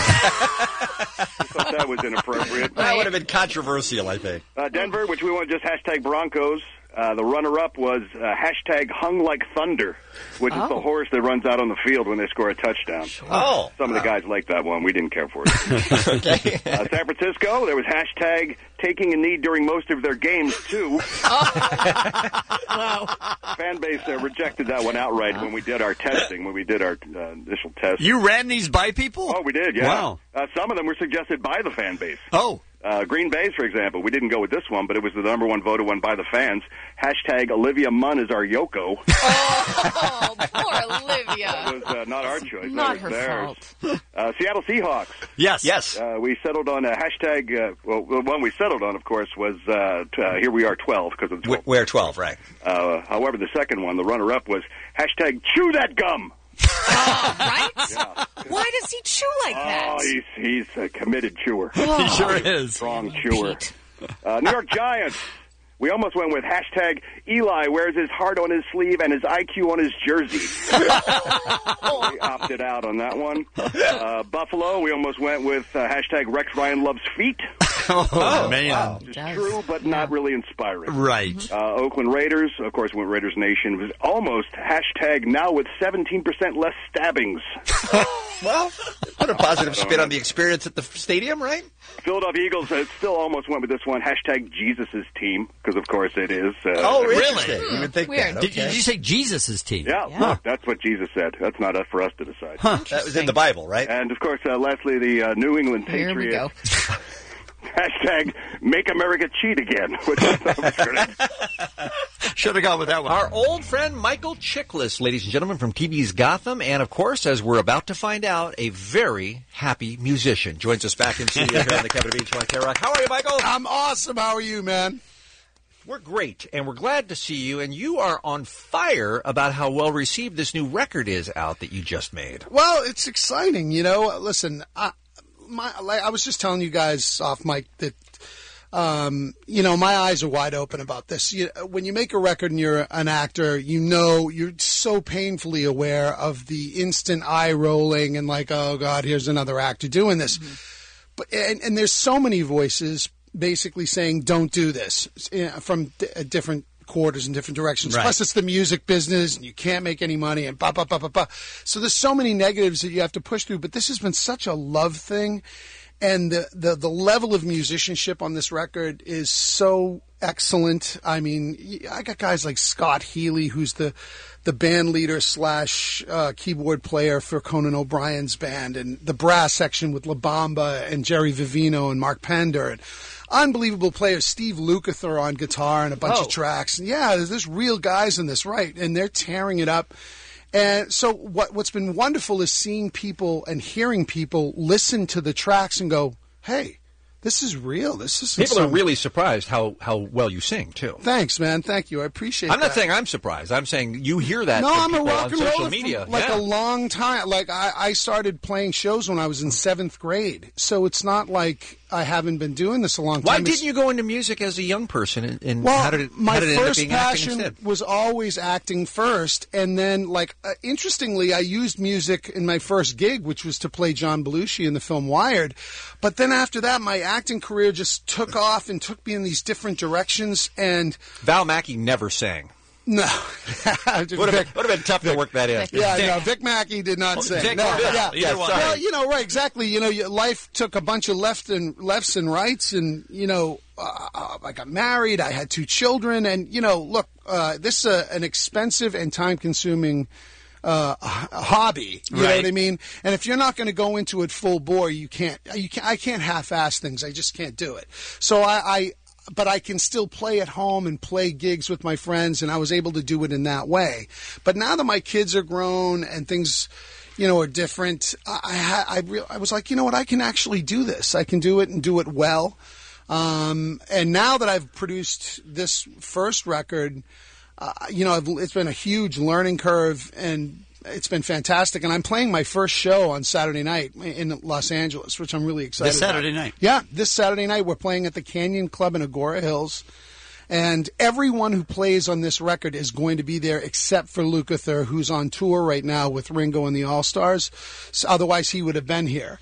T: I thought that was inappropriate.
J: That would have been controversial, I think.
T: Denver, which we want just hashtag Broncos. The runner-up was hashtag hung like thunder, which is the horse that runs out on the field when they score a touchdown.
J: Oh.
T: Some of the guys liked that one. We didn't care for it.
J: Okay.
T: San Francisco, there was hashtag taking a knee during most of their games, too.
B: Wow.
T: Fan base rejected that one outright when we did our testing, when we did our initial test.
G: You ran these by people?
T: Oh, we did, yeah.
G: Wow.
T: Some of them were suggested by the fan base.
G: Oh.
T: Green Bay's, for example, we didn't go with this one, but it was the number one voted one by the fans. Hashtag Olivia Munn is our Yoko.
B: Oh, poor Olivia.
T: That was not our choice.
B: Not
T: that was
B: her
T: theirs.
B: fault.
T: Seattle Seahawks.
G: Yes.
T: We settled on a hashtag, the one we settled on, of course, was Here We Are 12, because of the 12.
J: We're 12, right.
T: However, the second one, the runner-up, was hashtag Chew That Gum.
B: Right?
T: Yeah.
B: Why does he chew like that?
T: Oh, he's a committed chewer.
G: He sure is.
T: Strong chewer. New York Giants. We almost went with hashtag Eli wears his heart on his sleeve and his IQ on his jersey. We opted out on that one. Buffalo, we almost went with hashtag Rex Ryan loves feet.
G: Oh, man.
J: Wow.
T: Which is true, but not really inspiring.
G: Right.
T: Oakland Raiders, of course, went Raiders Nation. It was almost hashtag now with 17% less stabbings.
J: Well, put a positive spin on the experience at the stadium, right?
T: Philadelphia Eagles still almost went with this one, hashtag Jesus' team, because of course it is.
J: Really? You would think
B: Weird.
J: that.
G: Did you say Jesus' team?
T: Yeah, look, that's what Jesus said. That's not for us to decide.
J: That was in the Bible, right?
T: And of course, lastly, the New England
B: Here we go.
T: Patriots. Hashtag Make America Cheat Again, which I thought was great.
G: Should have gone with that one.
J: Our old friend Michael Chiklis, ladies and gentlemen, from TV's Gotham, and of course, as we're about to find out, a very happy musician joins us back in studio here on the Kevin Beach on K-Rock. How are you, Michael?
S: I'm awesome. How are you, man?
J: We're great, and we're glad to see you, and you are on fire about how well received this new record is out that you just made.
S: Well, it's exciting. You know, listen, I was just telling you guys off mic that, my eyes are wide open about this. When you make a record and you're an actor, you're so painfully aware of the instant eye rolling and like, oh, God, here's another actor doing this. Mm-hmm. But and there's so many voices basically saying, don't do this from different quarters and different directions.
G: Right.
S: Plus, it's the music business, and you can't make any money, and So there's so many negatives that you have to push through. But this has been such a love thing,
C: And the level of musicianship on this record is so excellent. I mean, I got guys like Scott Healy, who's the band leader / keyboard player for Conan O'Brien's band, and the brass section with La Bamba and Jerry Vivino and Mark Pender, and unbelievable players, Steve Lukather on guitar and a bunch of tracks. And yeah, there's real guys in this, right? And they're tearing it up. And so what's been wonderful is seeing people and hearing people listen to the tracks and go, hey, this is real. This is
J: People are really surprised how well you sing, too.
C: Thanks, man. Thank you. I appreciate
J: I'm
C: that.
J: not saying I'm surprised. I'm saying you hear that
C: No,
J: from
C: I'm a
J: people
C: rock
J: on
C: and
J: social
C: roller
J: media.
C: for like a long time. Like I started playing shows when I was in 7th grade. So it's not like I haven't been doing this a long time.
J: Why didn't you go into music as a young person? And
C: well,
J: how did it
C: my
J: end up
C: first
J: being acting
C: passion
J: instead?
C: was always acting first, and then, interestingly, I used music in my first gig, which was to play John Belushi in the film Wired. But then after that, my acting career just took off and took me in these different directions. And
J: Val Mackey never sang.
C: No.
J: Would have been tough to work that in.
C: Yeah, no, Vic Mackey did not sing.
J: Vic,
C: No,
J: yeah,
C: yeah.
J: either one.
C: Well, right, exactly. Life took a bunch of lefts and rights, and I got married. I had 2 children, and look, this is an expensive and time-consuming hobby. You know what I mean? And if you're not going to go into it full bore, I can't half-ass things. I just can't do it. So but I can still play at home and play gigs with my friends, and I was able to do it in that way. But now that my kids are grown and things, are different, I was like, you know what, I can actually do this. I can do it and do it well. And now that I've produced this first record, it's been a huge learning curve, and it's been fantastic. And I'm playing my first show on Saturday night in Los Angeles, which I'm really excited
G: This Saturday
C: about.
G: night?
C: Yeah, this Saturday night we're playing at the Canyon Club in Agora Hills. And everyone who plays on this record is going to be there except for Lukather, who's on tour right now with Ringo and the All-Stars. So otherwise, he would have been here.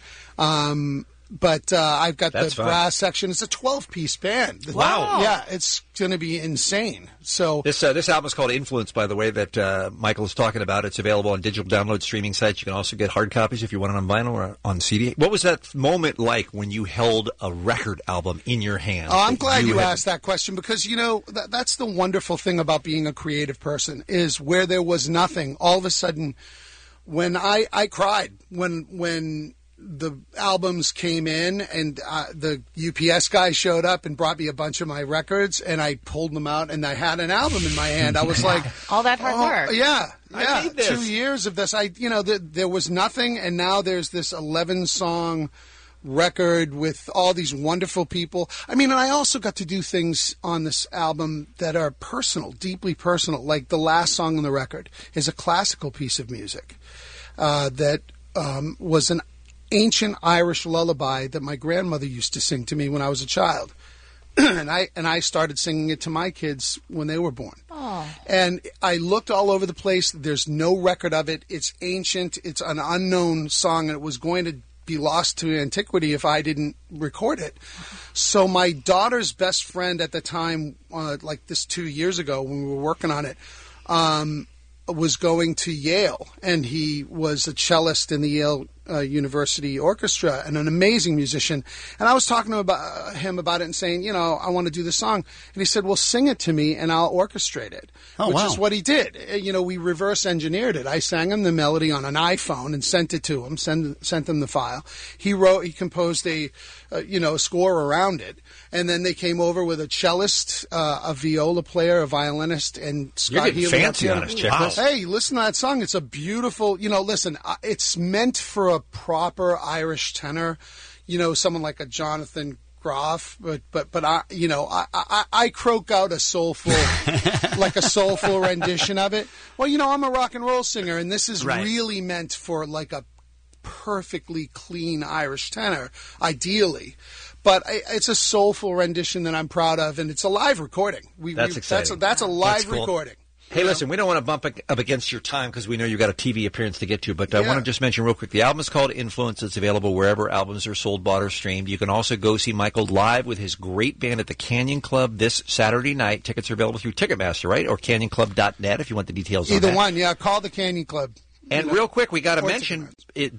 C: But I've got the brass section. It's a 12-piece band.
J: Wow.
C: Yeah, it's going to be insane. So
J: This album is called Influence, by the way, that Michael is talking about. It's available on digital download streaming sites. You can also get hard copies if you want it on vinyl or on CD. What was that moment like when you held a record album in your hands?
C: Oh, I'm glad you asked that question because, that's the wonderful thing about being a creative person is where there was nothing. All of a sudden, when I cried when the albums came in and the UPS guy showed up and brought me a bunch of my records and I pulled them out and I had an album in my hand. I was like,
B: all that hard work.
C: Yeah.
J: I need this.
C: 2 years of this. There was nothing, and now there's this 11-song record with all these wonderful people. I mean, and I also got to do things on this album that are personal, deeply personal. Like the last song on the record is a classical piece of music that was an ancient Irish lullaby that my grandmother used to sing to me when I was a child. and I started singing it to my kids when they were born.
B: Oh.
C: And I looked all over the place. There's no record of it. It's ancient. It's an unknown song, and it was going to be lost to antiquity if I didn't record it. So my daughter's best friend at the time, like this 2 years ago when we were working on it, was going to Yale, and he was a cellist in the Yale University Orchestra and an amazing musician. And I was talking to him about it and saying, I want to do this song. And he said, well, sing it to me and I'll orchestrate it, which is what he did. We reverse engineered it. I sang him the melody on an iPhone and sent it to him, sent him the file. He composed a score around it. And then they came over with a cellist, a viola player, a violinist, and Scott Healy.
J: You're getting fancy on us, checklist.
C: Hey, listen to that song. It's a beautiful, listen, it's meant for a proper Irish tenor, someone like a Jonathan Groff, but I croak out a soulful, like a soulful rendition of it. Well, I'm a rock and roll singer, and this is really meant for like a perfectly clean Irish tenor, ideally. But it's a soulful rendition that I'm proud of, and it's a live recording.
J: That's exciting.
C: That's a live recording.
J: Hey, listen, we don't want to bump up against your time because we know you've got a TV appearance to get to, but I want to just mention real quick, the album is called Influence. It's available wherever albums are sold, bought, or streamed. You can also go see Michael live with his great band at the Canyon Club this Saturday night. Tickets are available through Ticketmaster, right? Or canyonclub.net if you want the details on that.
C: Either one, yeah. Call the Canyon Club.
J: And real quick, we got to mention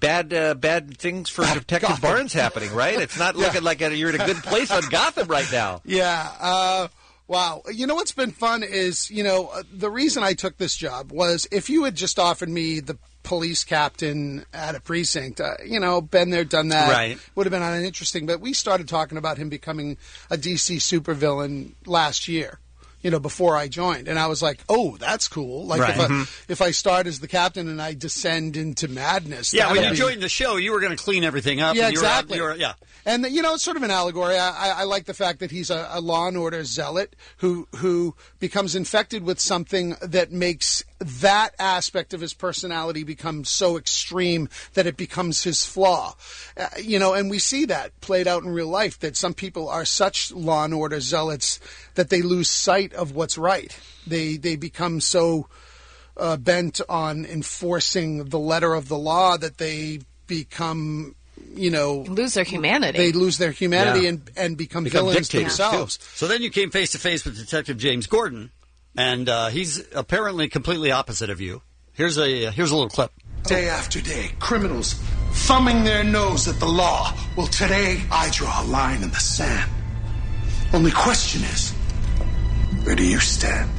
J: bad things for Detective Barnes happening, right? It's not looking like you're in a good place on Gotham right now.
C: Yeah. Wow. You know what's been fun is, the reason I took this job was if you had just offered me the police captain at a precinct, been there, done that,
G: right,
C: would have been uninteresting. But we started talking about him becoming a DC supervillain last year. Before I joined. And I was like, oh, that's cool. Like, if I start as the captain and I descend into madness.
G: Yeah, when you joined the show, you were going to clean everything up.
C: Yeah,
G: and
C: exactly.
G: Yeah.
C: And, it's sort of an allegory. I like the fact that he's a law and order zealot who becomes infected with something that makes that aspect of his personality become so extreme that it becomes his flaw. And we see that played out in real life, that some people are such law and order zealots that they lose sight of what's right. They become so bent on enforcing the letter of the law that they become,
B: lose their humanity.
C: They lose their humanity and become villains themselves.
G: So then you came face to face with Detective James Gordon, and he's apparently completely opposite of you. Here's a little clip.
C: Day after day, criminals thumbing their nose at the law. Well, today I draw a line in the sand. Only question is, where do you stand?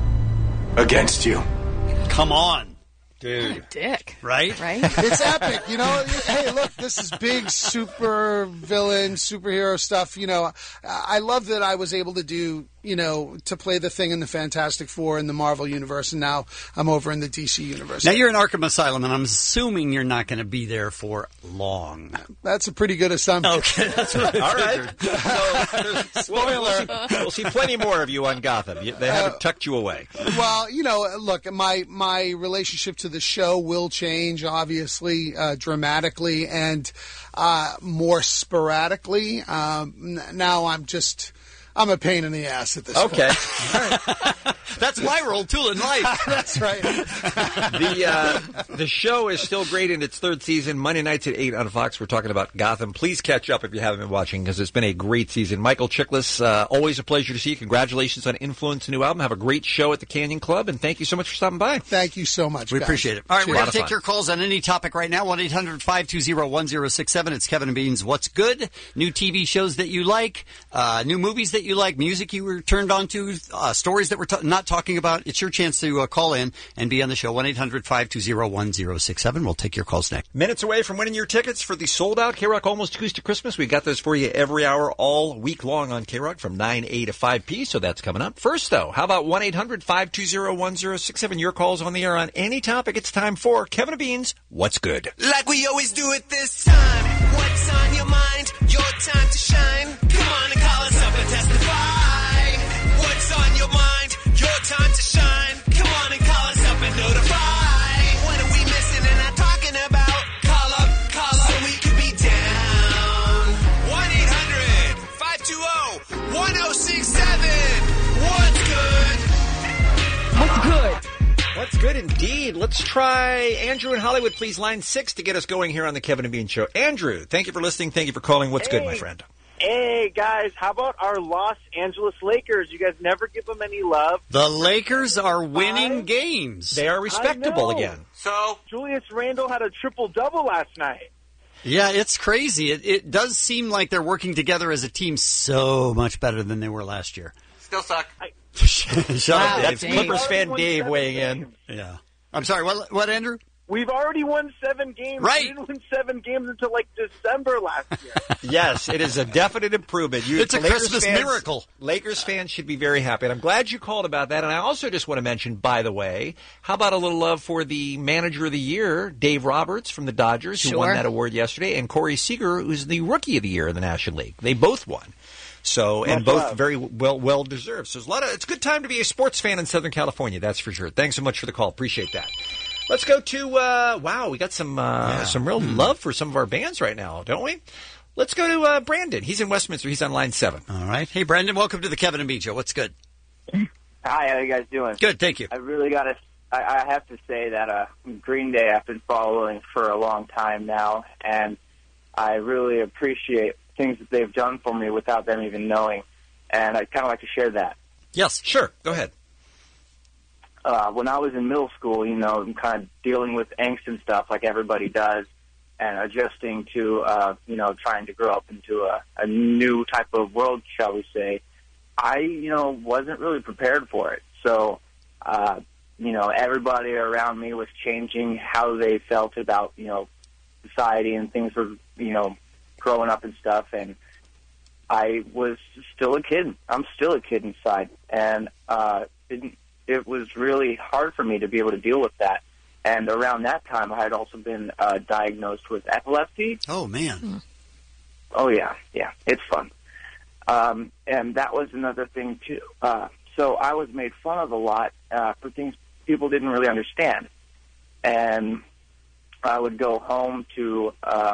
C: Against you.
G: Come on, dude.
B: Dick.
G: Right?
C: It's epic. Hey, look, this is big super villain, superhero stuff. I love that I was able to do, to play the Thing in the Fantastic Four in the Marvel Universe, and now I'm over in the DC Universe.
G: Now you're in Arkham Asylum, and I'm assuming you're not going to be there for long.
C: That's a pretty good assumption.
G: Okay, that's what I
J: All right. So, spoiler. We'll see plenty more of you on Gotham. They haven't tucked you away.
C: Well, look, my relationship to the show will change, obviously, dramatically and more sporadically. Now I'm a pain in the ass at this point.
J: Okay.
G: That's my role, too, in life.
C: That's right.
J: The show is still great in its third season. Monday nights at 8 on Fox. We're talking about Gotham. Please catch up if you haven't been watching, because it's been a great season. Michael Chiklis, always a pleasure to see you. Congratulations on Influence, a new album. Have a great show at the Canyon Club, and thank you so much for stopping by.
C: Thank you so much,
G: We
C: guys.
G: appreciate it. All right,
C: Cheers.
G: we're going to take your calls on any topic right now. 1-800-520-1067. It's Kevin and Bean's What's Good? New TV shows that you like, new movies that you like, music you were turned on to, stories that we're not talking about. It's your chance to call in and be on the show. 1-800-520-1067. We'll take your calls next.
J: Minutes away from winning your tickets for the sold-out K-Rock Almost Acoustic Christmas. We got those for you every hour all week long on K-Rock from 9A to 5P, so that's coming up. First, though, how about 1-800-520-1067? Your calls on the air on any topic. It's time for Kevin and Bean's What's Good?
E: Like we always do it this time. What's on your mind? Your time to shine. Come on and call us up and testify. What's on your mind? Your time to shine. Come on and call us up and notify. What are we missing and not talking about? Call up so we could be down. 1-800-520-1067. What's good?
J: What's good? What's good indeed? Let's try Andrew in Hollywood, please. Line 6 to get us going here on the Kevin and Bean Show. Andrew, thank you for listening. Thank you for calling. What's good, my friend?
D: Hey, guys, how about our Los Angeles Lakers? You guys never give them any love.
G: The Lakers are winning games.
J: They are respectable again.
D: So Julius Randle had a triple-double last night.
G: Yeah, it's crazy. It does seem like they're working together as a team so much better than they were last year.
T: Still suck.
G: Shut up,
J: That's
G: Dave.
J: Clippers fan Dave weighing in.
G: Yeah. I'm sorry, what, Andrew?
D: We've already won 7 games.
G: Right.
D: We didn't win 7 games until like December last year.
J: Yes, it is a definite improvement.
G: It's a
J: Lakers
G: Christmas
J: fans,
G: miracle.
J: Lakers fans should be very happy. And I'm glad you called about that. And I also just want to mention, by the way, how about a little love for the Manager of the Year, Dave Roberts from the Dodgers, who won that award yesterday, and Corey Seager, who's the Rookie of the Year in the National League. They both won. So, and both very well deserved. So it's a good time to be a sports fan in Southern California, that's for sure. Thanks so much for the call. Appreciate that. Let's go to, we got some real love for some of our bands right now, don't we? Let's go to Brandon. He's in Westminster. He's on line 7.
G: All right. Hey, Brandon, welcome to the Kevin and Bean Show. What's good?
U: Hi, how you guys doing?
G: Good, thank you.
U: I really got to, I have to say that Green Day I've been following for a long time now, and I really appreciate things that they've done for me without them even knowing, and I'd kind of like to share that.
G: Yes,
J: sure. Go ahead.
U: when I was in middle school, you know, I'm kind of dealing with angst and stuff like everybody does, and adjusting to, you know, trying to grow up into a new type of world, shall we say. I, you know, wasn't really prepared for it. So, you know, everybody around me was changing how they felt about, you know, society and things were, you know, growing up and stuff. And I was still a kid. I'm still a kid inside. And it was really hard for me to be able to deal with that. And around that time, I had also been diagnosed with epilepsy.
G: Oh, man.
U: Oh, yeah. Yeah, it's fun. And that was another thing, too. So I was made fun of a lot for things people didn't really understand. And I would go home to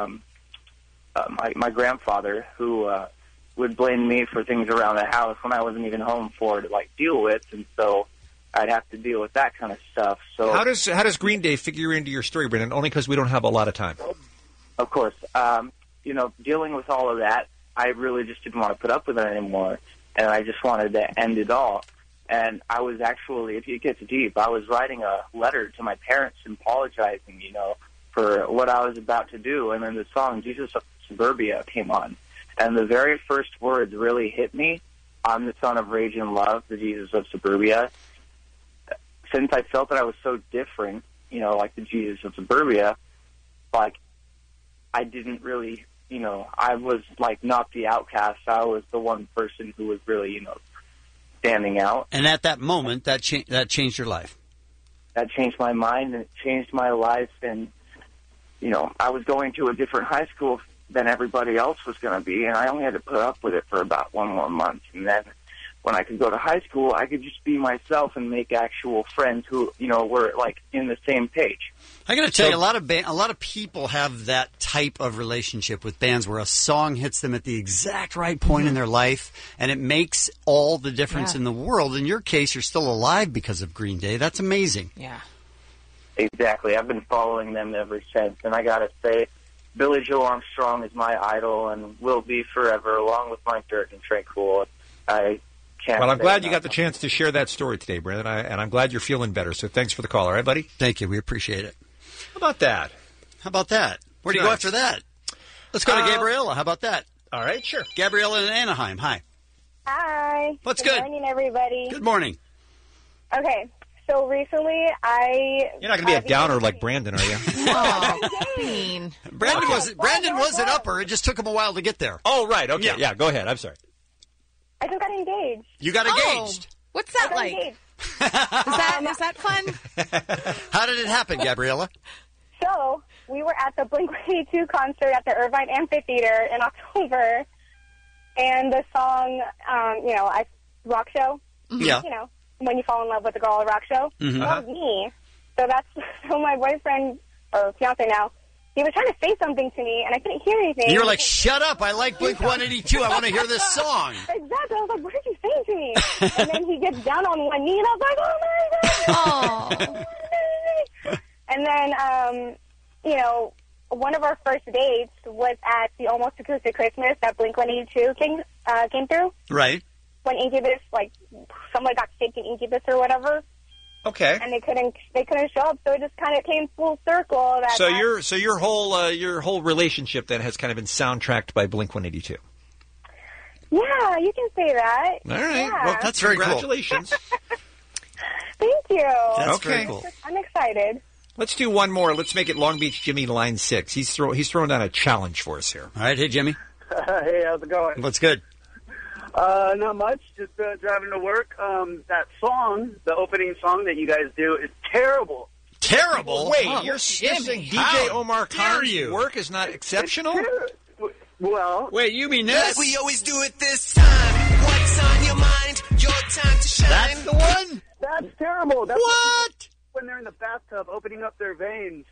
U: my grandfather, who would blame me for things around the house when I wasn't even home for to, like, deal with. And so I'd have to deal with that kind of stuff. So
J: how does Green Day figure into your story, Brendan? Only because we don't have a lot of time.
U: Of course. You know, dealing with all of that, I really just didn't want to put up with it anymore, and I just wanted to end it all. And I was actually, if it gets deep, I was writing a letter to my parents apologizing, you know, for what I was about to do. And then the song Jesus of Suburbia came on. And the very first words really hit me. I'm the son of rage and love, the Jesus of Suburbia. Since I felt that I was so different, you know, like the Jesus of Suburbia, like, I didn't really, you know, I was, like, not the outcast. I was the one person who was really, you know, standing out.
G: And at that moment, that changed your life.
U: That changed my mind, and it changed my life. And, you know, I was going to a different high school than everybody else was going to be, and I only had to put up with it for about 1 more month. And then when I could go to high school, I could just be myself and make actual friends who, you know, were, like, in the same page.
G: I got to tell you, a lot of people have that type of relationship with bands where a song hits them at the exact right point in their life, and it makes all the difference in the world. In your case, you're still alive because of Green Day. That's amazing.
B: Yeah.
U: Exactly. I've been following them ever since, and I got to say, Billy Joe Armstrong is my idol and will be forever, along with Mike Dirk and Trey Cool.
J: Well, I'm glad you got the chance to share that story today, Brendan, and I'm glad you're feeling better. So thanks for the call, all right, buddy?
G: Thank you. We appreciate it.
J: How about that?
G: Where do you go after that? Let's go to Gabriella. How about that?
J: All right, sure.
G: Gabriella in Anaheim. Hi.
F: Hi.
G: What's good?
F: Good morning, everybody.
G: Good morning.
F: Okay, so recently
J: You're not going to be a downer like Brandon, are you?
G: Brandon wasn't upper. It just took him a while to get there.
J: Oh, right. Okay. Yeah, go ahead. I'm sorry.
F: I just got engaged.
G: You got engaged.
B: What's that like?
F: Engaged.
B: Is that fun?
G: How did it happen, Gabriella?
F: So, we were at the Blink-182 concert at the Irvine Amphitheater in October, and the song, you know, Rock Show.
G: Yeah.
F: You know, when you fall in love with a girl, a rock show.
G: Mm-hmm.
F: That was me. So my boyfriend, or fiance now, he was trying to say something to me, and I couldn't hear anything.
G: You were like, shut up, I like Blink-182, I want to hear this song.
F: Exactly. I was like, what are you saying to me? And then he gets down on one knee, and I was like, oh, my God. Oh. And then, you know, one of our first dates was at the Almost Acoustic Christmas that Blink-182 came through.
G: Right.
F: When Incubus, like, someone got sick in Incubus or whatever.
J: Okay.
F: And they couldn't show up, so it just kind of came full circle.
J: Your whole relationship then has kind of been soundtracked by Blink-182.
F: Yeah, you can say that.
J: All right.
F: Yeah.
J: Well, that's very cool. Congratulations.
F: Thank you.
J: That's very cool.
F: I'm excited.
J: Let's do one more. Let's make it Long Beach Jimmy line 6. He's throwing down a challenge for us here.
G: All right. Hey, Jimmy.
I: Hey, how's it going?
G: What's good?
I: Not much. Just driving to work. That song, the opening song that you guys do, is terrible.
G: Terrible?
J: Wait, you're saying DJ Omar Khan's work is not exceptional?
I: Well,
G: wait, you mean this?
E: Like we always do it this time. What's on your mind? Your time to shine.
G: That's the one?
I: That's terrible. That's
G: what?
I: When they're in the bathtub opening up their veins.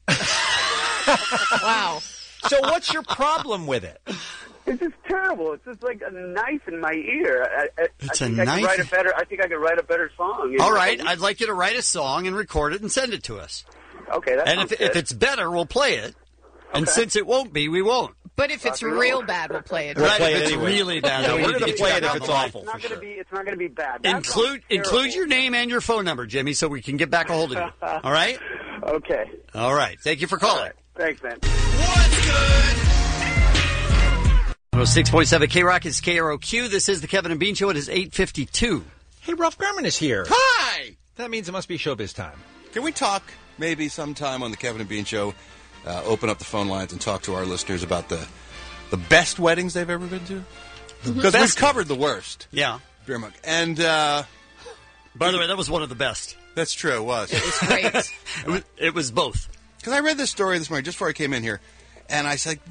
B: Wow.
J: So what's your problem with it?
I: It's just terrible. It's just like a knife in my ear. I think
G: knife?
I: I think I could write a better song.
G: All right. I'd like you to write a song and record it and send it to us.
I: Okay.
G: And if it's better, we'll play it. And since it won't be, we won't.
B: But if it's real bad, we'll play it.
G: Right,
J: play
G: if
J: it
G: it's
J: anyway.
G: really bad,
J: Yeah,
G: then we
J: we're
G: need to
J: gonna
G: get
J: play
G: you
J: it
G: back
J: if
G: on
J: it's
G: the line.
J: awful.
I: It's not going to be. It's not going to be bad. That
G: Include your name and your phone number, Jimmy, so we can get back a hold of you. All right?
I: Okay.
G: All right. Thank you for calling.
I: Thanks, man.
G: 106.7 K-Rock is KROQ. This is the Kevin and Bean Show. It is 8:52.
J: Hey, Ralph Garman is here.
H: Hi!
J: That means it must be showbiz time.
H: Can we talk maybe sometime on the Kevin and Bean Show, open up the phone lines and talk to our listeners about the best weddings they've ever been to? Because we've covered the worst.
G: Yeah.
H: Beer mug. And,
G: by the way, that was one of the best.
H: That's true, it was.
B: It was great.
G: It was both.
H: Because I read this story this morning just before I came in here, and I said,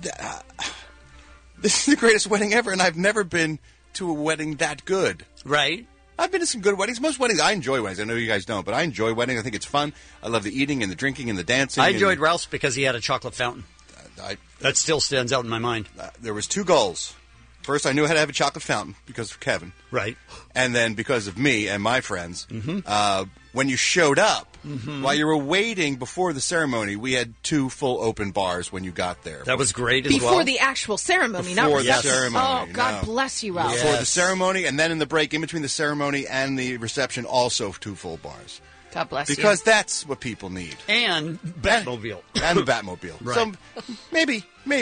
H: this is the greatest wedding ever, and I've never been to a wedding that good.
G: Right.
H: I've been to some good weddings. Most weddings, I enjoy weddings. I know you guys don't, but I enjoy weddings. I think it's fun. I love the eating and the drinking and the dancing.
G: I enjoyed Ralph's because he had a chocolate fountain. That still stands out in my mind.
H: There was two goals. First, I knew how to have a chocolate fountain because of Kevin.
G: Right.
H: And then because of me and my friends. When you showed up, while you were waiting before the ceremony, we had two full open bars when you got there.
G: That was great as well.
B: Before the actual ceremony, not
H: Before the
B: reception.
H: ceremony,
B: Oh, God
H: no.
B: bless you, Ralph.
H: Before the ceremony, and then in the break in between the ceremony and the reception, also two full bars.
B: God bless you.
H: Because that's what people need.
G: And Batmobile.
H: And the Batmobile.
G: Right.
H: So maybe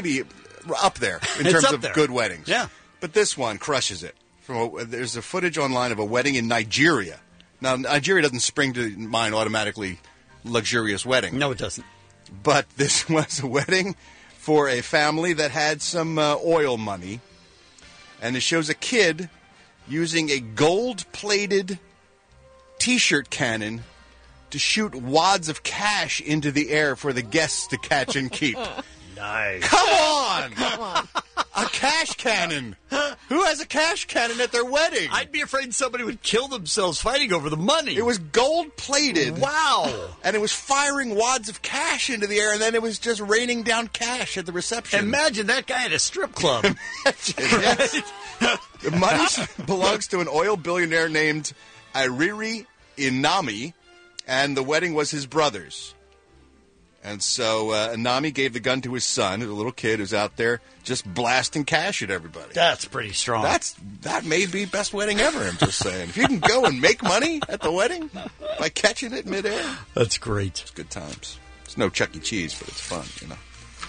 H: up there in
G: It's
H: terms
G: up
H: of
G: there.
H: good weddings.
G: Yeah.
H: But this one crushes it. There's a footage online of a wedding in Nigeria. Now, Nigeria doesn't spring to mind automatically luxurious wedding.
G: No, it doesn't.
H: But this was a wedding for a family that had some oil money. And it shows a kid using a gold-plated T-shirt cannon to shoot wads of cash into the air for the guests to catch and keep.
G: Nice.
H: Come on! A cash cannon! Who has a cash cannon at their wedding?
G: I'd be afraid somebody would kill themselves fighting over the money.
H: It was gold-plated.
G: Wow.
H: And it was firing wads of cash into the air, and then it was just raining down cash at the reception.
G: Imagine that guy at a strip club.
H: Yes. The money belongs to an oil billionaire named Iriri Inami, and the wedding was his brother's. And so Inami gave the gun to his son, a little kid who's out there just blasting cash at everybody.
G: That's pretty strong.
H: That may be best wedding ever, I'm just saying. If you can go and make money at the wedding by catching it midair,
G: that's great.
H: It's good times. It's no Chuck E. Cheese, but it's fun, you know.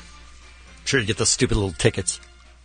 G: Sure to get those stupid little tickets.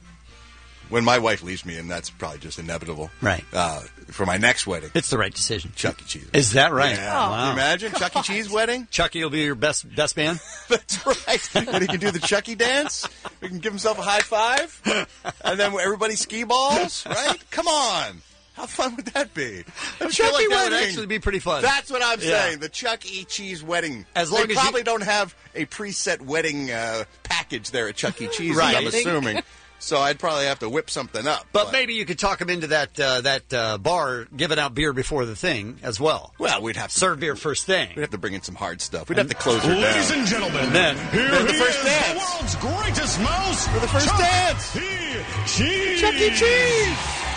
H: When my wife leaves me, and that's probably just inevitable.
G: Right.
H: For my next wedding.
G: It's the right decision.
H: Chuck E. Cheese.
G: Is that right?
H: Yeah.
G: Wow.
H: Can you imagine? Chuck E. Cheese wedding?
G: Chucky will be your best man?
H: That's right. And he can do the Chucky dance. We can give himself a high five. And then everybody ski balls, right? Come on. How fun would that be? A
G: I feel
H: Chucky
G: like that would
H: wedding.
G: actually be pretty fun.
H: That's what I'm
G: Yeah.
H: saying. The Chuck E. Cheese wedding.
G: As long
H: they
G: as
H: probably don't have a preset wedding package there at Chuck E. Cheese,
G: Right.
H: I'm assuming. So I'd probably have to whip something up.
G: But maybe you could talk him into that bar giving out beer before the thing as well.
H: Well, we'd have to
G: serve beer first thing.
H: We'd have to bring in some hard stuff. We'd have to close her down.
E: Ladies and gentlemen,
G: And then
H: the first dance.
E: the world's greatest mouse
H: For the first
E: Chuck
H: dance.
E: E. Cheese.
H: Chuck E. Cheese.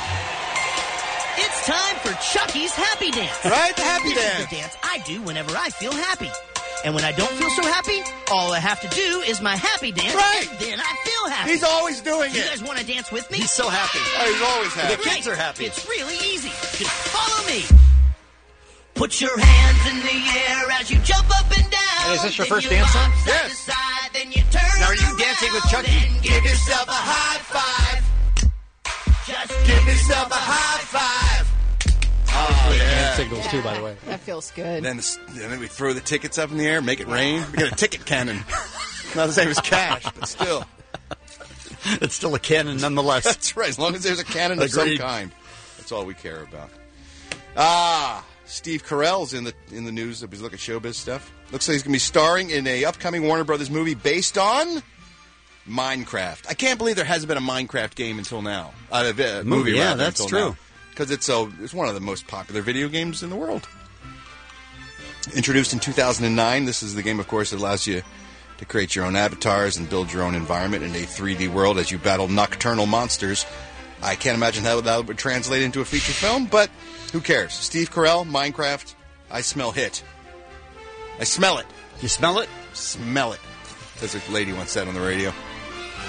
A: It's time for Chucky's Happy Dance.
H: Right, the happy
A: This
H: dance.
A: is the dance I do whenever I feel happy. And when I don't feel so happy, all I have to do is my happy dance,
H: Right.
A: and then I feel happy.
H: He's always doing
A: You
H: it.
A: guys want to dance with me?
G: He's so happy.
H: Oh, he's always happy.
G: The kids are happy.
A: It's really easy. Just follow me. Put your hands in the air as you jump up and down.
J: And is this your
A: Then
J: first
A: you
J: dance song?
A: bob side
H: Yes.
A: to side, then you turn
G: Now, are you
A: around
G: dancing with Chucky?
A: and give yourself a high five. Just give yourself a high five.
H: Oh, yeah.
J: Hand signals too, by the way.
B: That feels good.
H: And then we throw the tickets up in the air, make it rain. We got a ticket cannon. Not the same as cash, but still.
G: It's still a cannon nonetheless.
H: That's right. As long as there's a cannon of some
G: Agreed.
H: kind, that's all we care about. Steve Carell's in the news. He's looking at showbiz stuff. Looks like he's going to be starring in a upcoming Warner Brothers movie based on Minecraft. I can't believe there hasn't been a Minecraft game until now. Movie,
G: yeah,
H: rather,
G: that's
H: until
G: true.
H: now. Because it's one of the most popular video games in the world. Introduced in 2009, this is the game, of course, that allows you to create your own avatars and build your own environment in a 3D world as you battle nocturnal monsters. I can't imagine how that would translate into a feature film, but who cares? Steve Carell, Minecraft, I smell hit. I smell it.
G: You smell it?
H: Smell it, as a lady once said on the radio.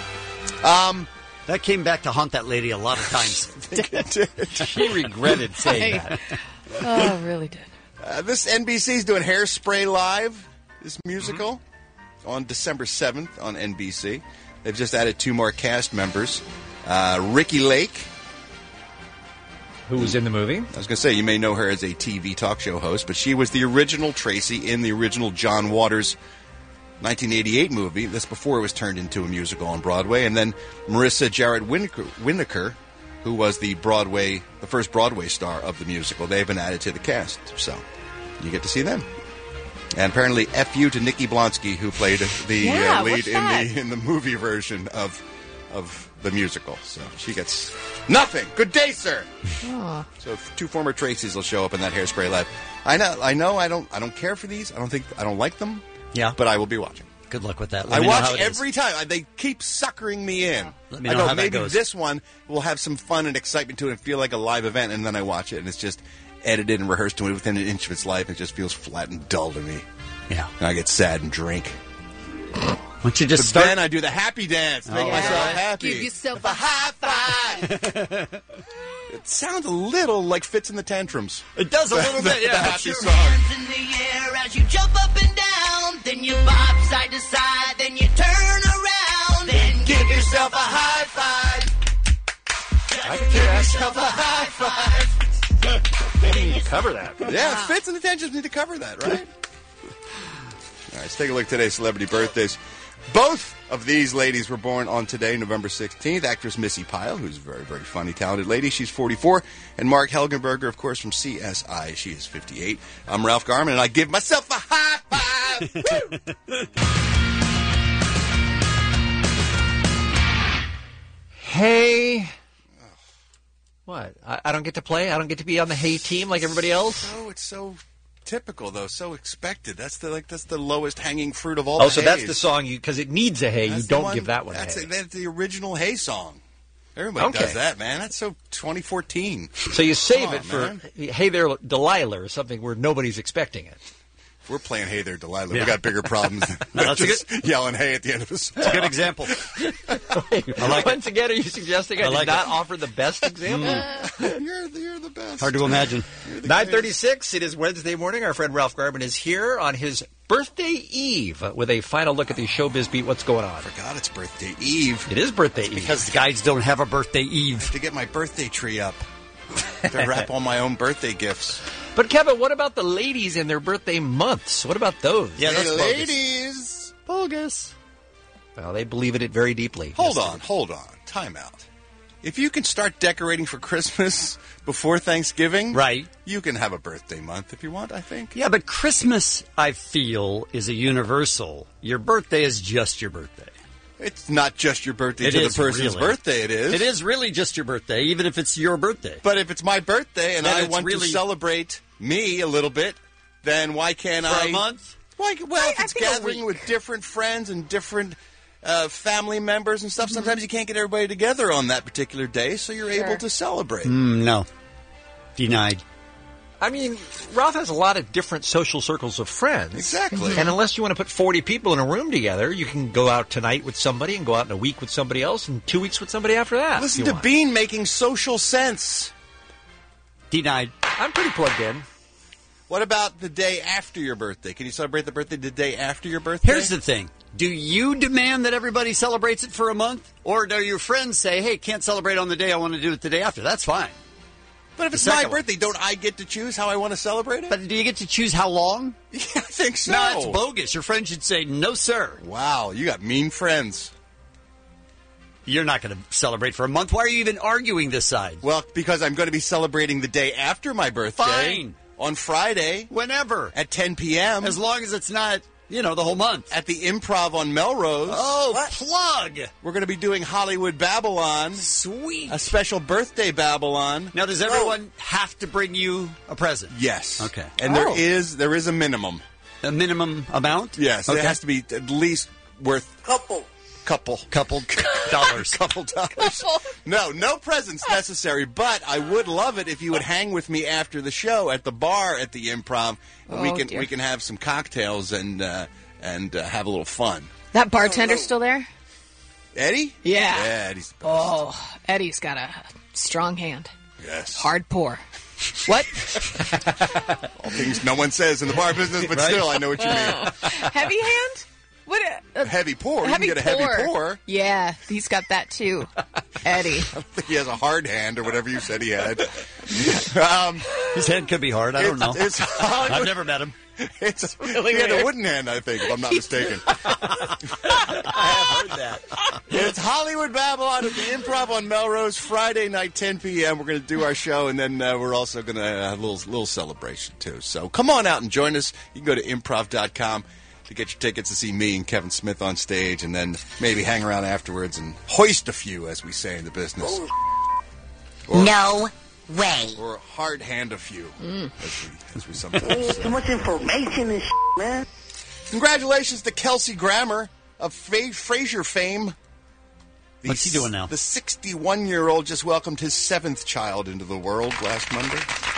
K: That came back to haunt that lady a lot of times.
G: She regretted saying that.
B: Oh, really did.
H: This NBC's doing Hairspray Live, this musical, on December 7th on NBC. They've just added 2 more cast members. Ricky Lake.
J: Who was in the movie?
H: I was going to say, you may know her as a TV talk show host, but she was the original Tracy in the original John Waters 1988 movie. That's before it was turned into a musical on Broadway. And then Marissa Jarrett Winokur, who was the first Broadway star of the musical. They've been added to the cast, so you get to see them. And apparently, F.U. to Nikki Blonsky, who played the lead in the movie version of the musical. So she gets nothing. Good day, sir.
B: Oh.
H: So 2 former Tracys will show up in that Hairspray Live. I know. I don't care for these. I don't like them.
K: Yeah,
H: but I will be watching.
K: Good luck with that.
H: I watch every time. They keep suckering me in.
K: Let me know how
H: maybe
K: that goes.
H: This one will have some fun and excitement to it and feel like a live event, and then I watch it, and it's just edited and rehearsed to it within an inch of its life. It just feels flat and dull to me.
K: Yeah.
H: And I get sad and drink.
K: Why don't you just
H: Then I do the happy dance, make myself happy.
B: Give yourself a high five.
H: It sounds a little like Fits in the Tantrums.
K: It does a little bit, yeah.
H: The happy
A: Your
H: song.
A: hands in the air as you jump up and down. Then you bob side to side. Then you turn around. Then give yourself a high five. Give yourself a high five.
J: They need to cover that.
H: Yeah, Fits in the Tantrums need to cover that, right? All right, let's take a look at today's celebrity birthdays. Both of these ladies were born on today, November 16th. Actress Missy Pyle, who's a very, very funny, talented lady. She's 44. And Mark Helgenberger, of course, from CSI. She is 58. I'm Ralph Garman, and I give myself a high five. Woo!
J: Hey. What? I don't get to play? I don't get to be on the Hey team like everybody else?
H: It's so typical, though. So expected. That's the lowest hanging fruit of all.
J: Oh,
H: the
J: so that's
H: Hays.
J: the song because it needs a Hey.
H: That's
J: You
H: the
J: don't
H: one-
J: give that one a
H: That's
J: Hey.
H: that's the original Hey song. Everybody
J: Okay.
H: does that, man. That's so 2014.
J: So you save
H: Come
J: it
H: on,
J: for
H: man.
J: Hey There, Delilah, or something where nobody's expecting it.
H: If we're playing Hey There, Delilah,
J: Yeah.
H: we got bigger problems than
J: That's a
H: just yelling Hey at the end of a song.
K: That's a good example. I like
J: Once again, are you suggesting I,
K: I like
J: did not
K: it.
J: offer the best example?
H: You're the best.
K: Hard to imagine.
J: 9:36. It is Wednesday morning. Our friend Ralph Garman is here on his birthday eve with a final look at the Showbiz Beat. What's going on?
H: I forgot it's birthday eve.
J: It is birthday eve.
K: Because guys don't have a birthday eve.
H: To get my birthday tree up. To wrap all my own birthday gifts.
J: But Kevin, what about the ladies and their birthday months? What about those?
K: Yeah,
H: Hey,
K: that's bogus.
H: ladies.
J: Bogus. Well, they believe in it very deeply.
H: Hold on. Time out. If you can start decorating for Christmas before Thanksgiving,
K: Right.
H: you can have a birthday month if you want, I think.
K: Yeah, but Christmas, I feel, is a universal. Your birthday is just your birthday.
H: It's not just your birthday
K: It
H: to the
K: is,
H: person's
K: really.
H: birthday, it is.
K: It is really just your birthday, even if it's your birthday.
H: But if it's my birthday and
K: Then
H: I
K: it's
H: want
K: really-
H: to celebrate me a little bit, then why can't
K: For
H: I?
K: a month?
H: Why, well, if it's
B: think a
H: gathering
B: week.
H: with different friends and different family members and stuff, sometimes you can't get everybody together on that particular day, so you're able to celebrate.
K: No. Denied.
J: I mean, Ralph has a lot of different social circles of friends.
H: Exactly.
J: And unless you want to put 40 people in a room together, you can go out tonight with somebody and go out in a week with somebody else and 2 weeks with somebody after that.
H: Listen
J: if you
H: to
J: want.
H: Bean making social sense.
K: Denied.
J: I'm pretty plugged in.
H: What about the day after your birthday? Can you celebrate the birthday the day after your birthday?
K: Here's the thing. Do you demand that everybody celebrates it for a month? Or do your friends say, hey, can't celebrate on the day, I want to do it the day after? That's fine.
H: But if
K: The
H: it's my
K: second one.
H: birthday, don't I get to choose how I want to celebrate it?
K: But do you get to choose how long?
H: Yeah, I think so.
K: No, it's bogus. Your friend should say, no, sir.
H: Wow, you got mean friends.
K: You're not going to celebrate for a month. Why are you even arguing this side?
H: Well, because I'm going to be celebrating the day after my birthday.
K: Fine.
H: On Friday.
K: Whenever.
H: At 10 p.m.
K: As long as it's not, the whole month.
H: At the Improv on Melrose.
K: Oh, plug.
H: We're going to be doing Hollywood Babylon.
K: Sweet.
H: A special birthday Babylon.
K: Now, does everyone have to bring you a present?
H: Yes.
K: Okay.
H: And there is a minimum.
K: A minimum amount?
H: Yes.
K: Okay.
H: It has to be at least worth... Couple dollars. Couple dollars. No presents necessary, but I would love it if you would hang with me after the show at the bar at the Improv. And we can have some cocktails and have a little fun.
B: That bartender's still there?
H: Eddie?
B: Yeah.
H: Yeah, Eddie's the best.
B: Oh, Eddie's got a strong hand.
H: Yes.
B: Hard pour. What?
H: All things no one says in the bar business, but
B: Right?
H: still, I know what you mean.
B: Heavy hand? What?
H: Heavy pour. You can get a heavy pour.
B: Yeah, he's got that too. Eddie.
H: I think he has a hard hand or whatever you said he had.
K: His hand could be hard. I don't know. I've never met him.
H: It's
K: really
H: he had a
K: weird.
H: wooden hand, I think, if I'm not mistaken.
K: I have heard that.
H: It's Hollywood Babylon at the Improv on Melrose, Friday night, 10 p.m. We're going to do our show, and then we're also going to have a little celebration, too. So come on out and join us. You can go to improv.com to get your tickets to see me and Kevin Smith on stage, and then maybe hang around afterwards and hoist a few, as we say in the business.
A: No way.
H: Or hard hand a few, as we sometimes say.
A: Too much information and man.
H: Congratulations to Kelsey Grammer of Frasier fame.
K: What's he doing now?
H: The 61-year-old just welcomed his 7th child into the world last Monday.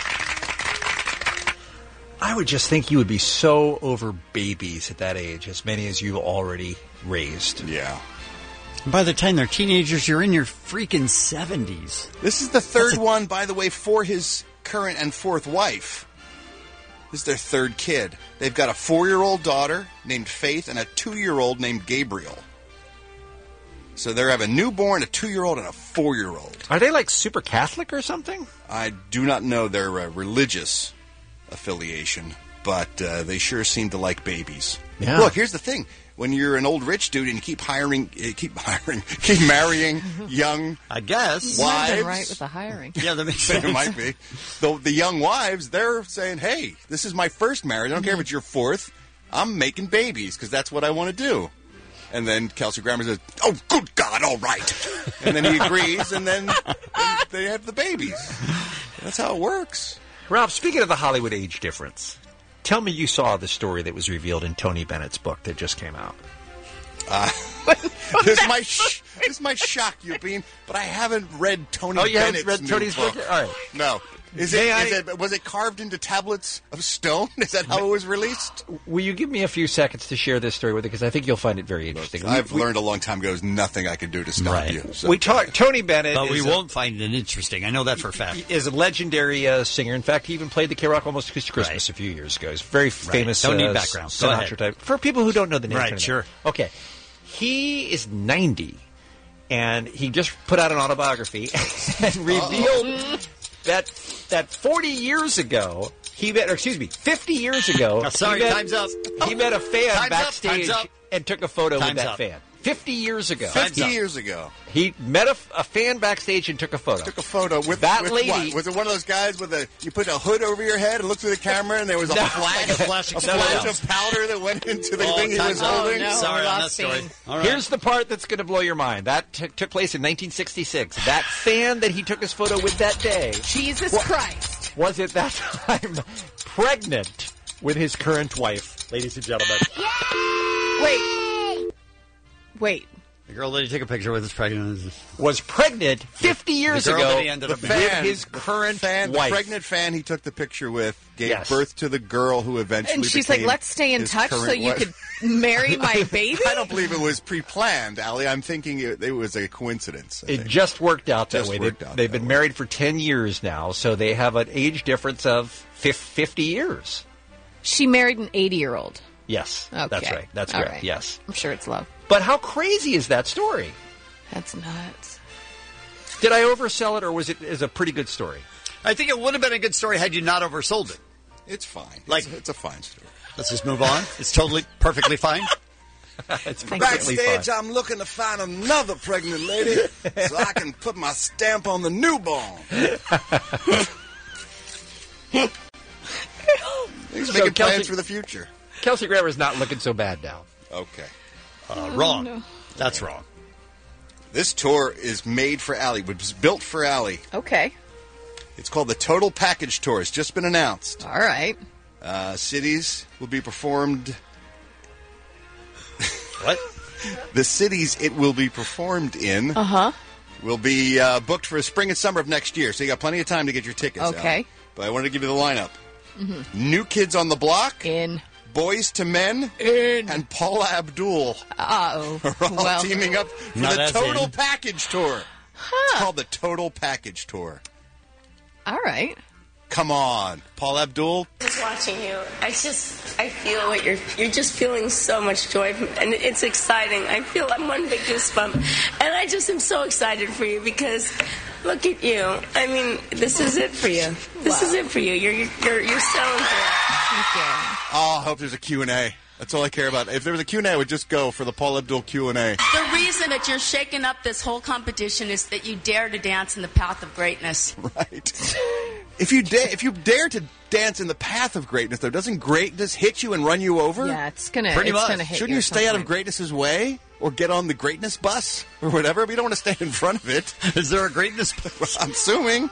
J: I would just think you would be so over babies at that age, as many as you already raised.
H: Yeah.
K: And by the time they're teenagers, you're in your freaking 70s.
H: This is the third one, by the way, for his current and 4th wife. This is their 3rd kid. They've got a 4-year-old daughter named Faith and a 2-year-old named Gabriel. So they have a newborn, a 2-year-old, and a 4-year-old.
J: Are they like super Catholic or something?
H: I do not know their religious affiliation, but they sure seem to like babies.
J: Yeah.
H: Look, here's the thing. When you're an old rich dude and you keep marrying young
K: I guess.
B: You might have
H: wives.
B: been right with the hiring.
K: Yeah, that makes
H: It
K: sense.
H: might be. The young wives, they're saying, hey, this is my first marriage. I don't care if it's your 4th. I'm making babies because that's what I want to do. And then Kelsey Grammer says, oh, good God, all right. And then he agrees, and then they have the babies. That's how it works.
J: Rob, speaking of the Hollywood age difference, tell me you saw the story that was revealed in Tony Bennett's book that just came out.
H: This might shock you, Bean, but I haven't read Tony
J: Oh, you haven't
H: Bennett's
J: read Tony's
H: new book.
J: book? All right.
H: No. Was it carved into tablets of stone? Is that how it was released?
J: Will you give me a few seconds to share this story with you? Because I think you'll find it very interesting.
H: I've learned a long time ago there's nothing I can do to stop you. So.
J: We talked. Tony Bennett,
K: But we
J: is
K: won't find it interesting. I know that for a fact.
J: is a legendary singer. In fact, he even played the K-Rock Almost Christmas a few years ago. He's very famous.
K: Don't need background. Go
J: Sinatra
K: ahead.
J: type. For people who don't know the name.
K: Right, sure.
J: Okay. He is 90, and he just put out an autobiography and revealed that 40 years ago, 50 years ago.
K: Oh, sorry, time's up.
J: He met a fan
K: Time's up,
J: backstage
K: time's up.
J: and took a photo
K: Time's
J: with that
K: up.
J: fan. 50 years ago.
H: 50 years ago.
J: He met a fan backstage and took a photo.
H: Took a photo with
J: that
H: with
J: lady.
H: What? Was it one of those guys with you put a hood over your head and looked through the camera and there was a flash of powder that went into the thing he was holding?
K: Sorry on that story. All right.
J: Here's the part that's going to blow your mind. That took place in 1966. That fan that he took his photo with that day.
B: Jesus Christ.
J: Was at that time pregnant with his current wife, ladies and gentlemen.
B: Wait.
K: The girl that he took a picture with is pregnant.
J: Was pregnant 50 years
K: The girl
J: ago
K: that he ended up
J: with
K: marrying.
J: his current
H: The
J: wife.
H: pregnant fan he took the picture with gave
J: Yes.
H: birth to the girl who eventually
B: And she's like,
H: became
B: let's stay in
H: his
B: touch so
H: current
B: you
H: wife.
B: could marry my baby?
H: I don't believe it was pre-planned, Allie. I'm thinking it was a coincidence. I
J: It
H: think.
J: just worked out that
H: Just
J: way.
H: worked out
J: They've
H: that
J: been
H: way.
J: married for 10 years now, so they have an age difference of 50 years.
B: She married an 80-year-old.
J: Yes,
B: Okay.
J: that's right. That's
B: All
J: correct.
B: right.
J: Yes.
B: I'm sure it's love.
J: But how crazy is that story?
B: That's nuts.
J: Did I oversell it, or was it is a pretty good story?
K: I think it would have been a good story had you not oversold it.
H: It's fine.
K: Like-
H: It's a fine story.
K: Let's just move on. It's totally, perfectly fine.
J: It's
H: Backstage,
J: perfectly fine.
H: I'm looking to find another pregnant lady so I can put my stamp on the newborn. He's
J: So
H: making plans
J: Kelsey-
H: for the future.
J: Kelsey Grammer's not looking so bad now.
H: Okay.
K: Wrong.
B: no.
K: That's wrong.
H: This tour is made for Allie. It was built for Allie.
B: Okay.
H: It's called the Total Package Tour. It's just been announced.
B: All right.
H: Cities will be performed.
K: What?
H: The cities it will be performed in
B: Uh-huh.
H: will be booked for spring and summer of next year. So you got plenty of time to get your tickets.
B: Okay.
H: Allie. But I wanted to give you the lineup.
B: Mm-hmm.
H: New Kids on the Block.
B: In.
H: Boys to Men and Paula Abdul
B: Uh-oh.
H: are all teaming up for
K: Not
H: the
K: as
H: Total
K: in.
H: Package Tour. It's called the Total Package Tour.
B: All right.
H: Come on. Paula Abdul.
N: Just watching you, I feel like you're just feeling so much joy, and it's exciting. I'm one big goosebump, and I just am so excited for you because look at you. I mean, this is it for you. This is it for you. You're selling for it.
B: Thank you.
H: Oh, I hope there's a Q&A. That's all I care about. If there was a Q&A, I would just go for the Paula Abdul Q&A.
P: The reason that you're shaking up this whole competition is that you dare to dance in the path of greatness.
H: Right. If you dare to dance in the path of greatness, though, doesn't greatness hit you and run you over?
B: Yeah, it's gonna
H: Pretty much.
B: hit
H: Shouldn't
B: you
H: you
B: at some
H: stay out of
B: point.
H: greatness's way? Or get on the greatness bus? Or whatever? We don't want to stand in front of it.
K: Is there a greatness bus?
H: I'm assuming.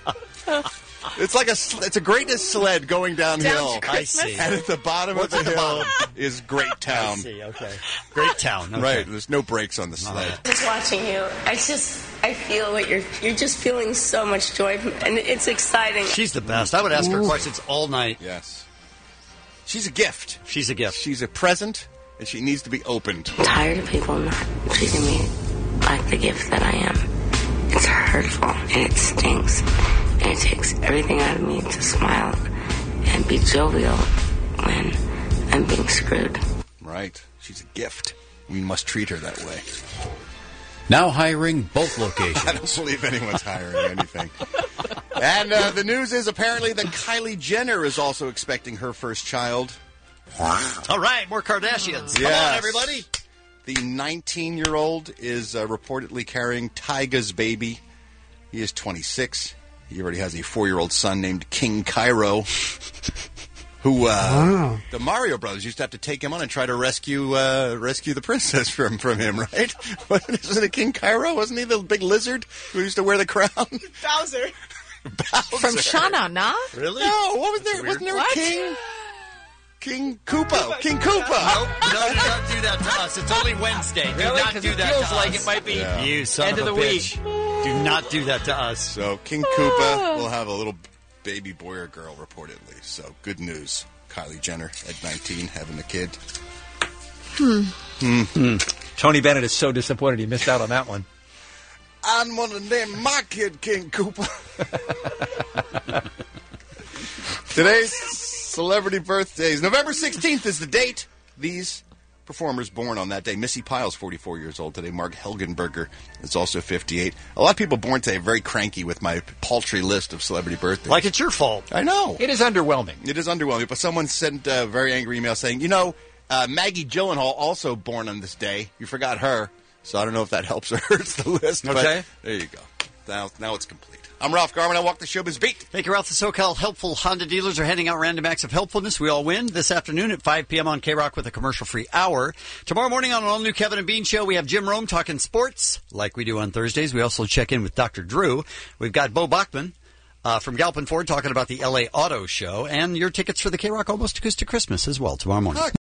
H: It's like it's a greatness sled going downhill.
K: Down to Christmas? I see.
H: And at the bottom
K: What's
H: of
K: at
H: the
K: the
H: hill
K: bottom?
H: is Great Town.
K: I see, okay. Great Town, okay.
H: Right, there's no brakes on the sled.
N: Just watching you, I feel like you're just feeling so much joy, and it's exciting.
K: She's the best. I would ask her questions all night.
H: Yes. She's a gift.
K: She's a gift.
H: She's a present, and she needs to be opened.
N: I'm tired of people not treating me like the gift that I am. It's hurtful and it stinks, and it takes everything out of me to smile and be jovial when I'm being screwed.
H: Right. She's a gift. We must treat her that way.
K: Now hiring both locations.
H: I don't believe anyone's hiring anything. And the news is apparently that Kylie Jenner is also expecting her first child.
K: All right, more Kardashians.
H: Yes.
K: Come on, everybody.
H: The 19-year-old is reportedly carrying Tyga's baby. He is 26. He already has a 4-year-old son named King Cairo, who the Mario Brothers used to have to take him on and try to rescue the princess from him, right? Wasn't it King Cairo? Wasn't he the big lizard who used to wear the crown?
B: Bowser. From Shauna, nah?
K: Really?
H: No, what was there? Wasn't there a king? King Koopa. King Koopa.
K: No, do not do that to us. It's only Wednesday. Do
J: Really?
K: not
J: 'Cause
K: do
J: it
K: that
J: feels
K: to
J: like
K: us.
J: it might be
K: You son
J: end
K: of
J: of
K: a
J: the
K: bitch. Do not do that to us.
H: So King Koopa will have a little baby boy or girl, reportedly. So good news. Kylie Jenner at 19 having a kid.
J: Tony Bennett is so disappointed he missed out on that one.
H: I'm going to name my kid King Koopa. Today's celebrity birthdays. November 16th is the date. These performers born on that day. Missy Pyle's 44 years old today. Mark Helgenberger is also 58. A lot of people born today are very cranky with my paltry list of celebrity birthdays.
K: Like it's your fault.
H: I know.
J: It is underwhelming.
H: It is underwhelming, but someone sent a very angry email saying, Maggie Gyllenhaal also born on this day. You forgot her. So I don't know if that helps or hurts the list. But
K: Okay.
H: there you go. Now it's complete. I'm Ralph Garman. I walk the showbiz beat.
K: Thank you, Ralph. The SoCal Helpful Honda dealers are handing out random acts of helpfulness. We all win this afternoon at 5 p.m. on K-Rock with a commercial-free hour. Tomorrow morning on an all-new Kevin and Bean show, we have Jim Rome talking sports like we do on Thursdays. We also check in with Dr. Drew. We've got Bo Bachman from Galpin Ford talking about the L.A. Auto Show and your tickets for the K-Rock Almost Acoustic Christmas as well tomorrow morning.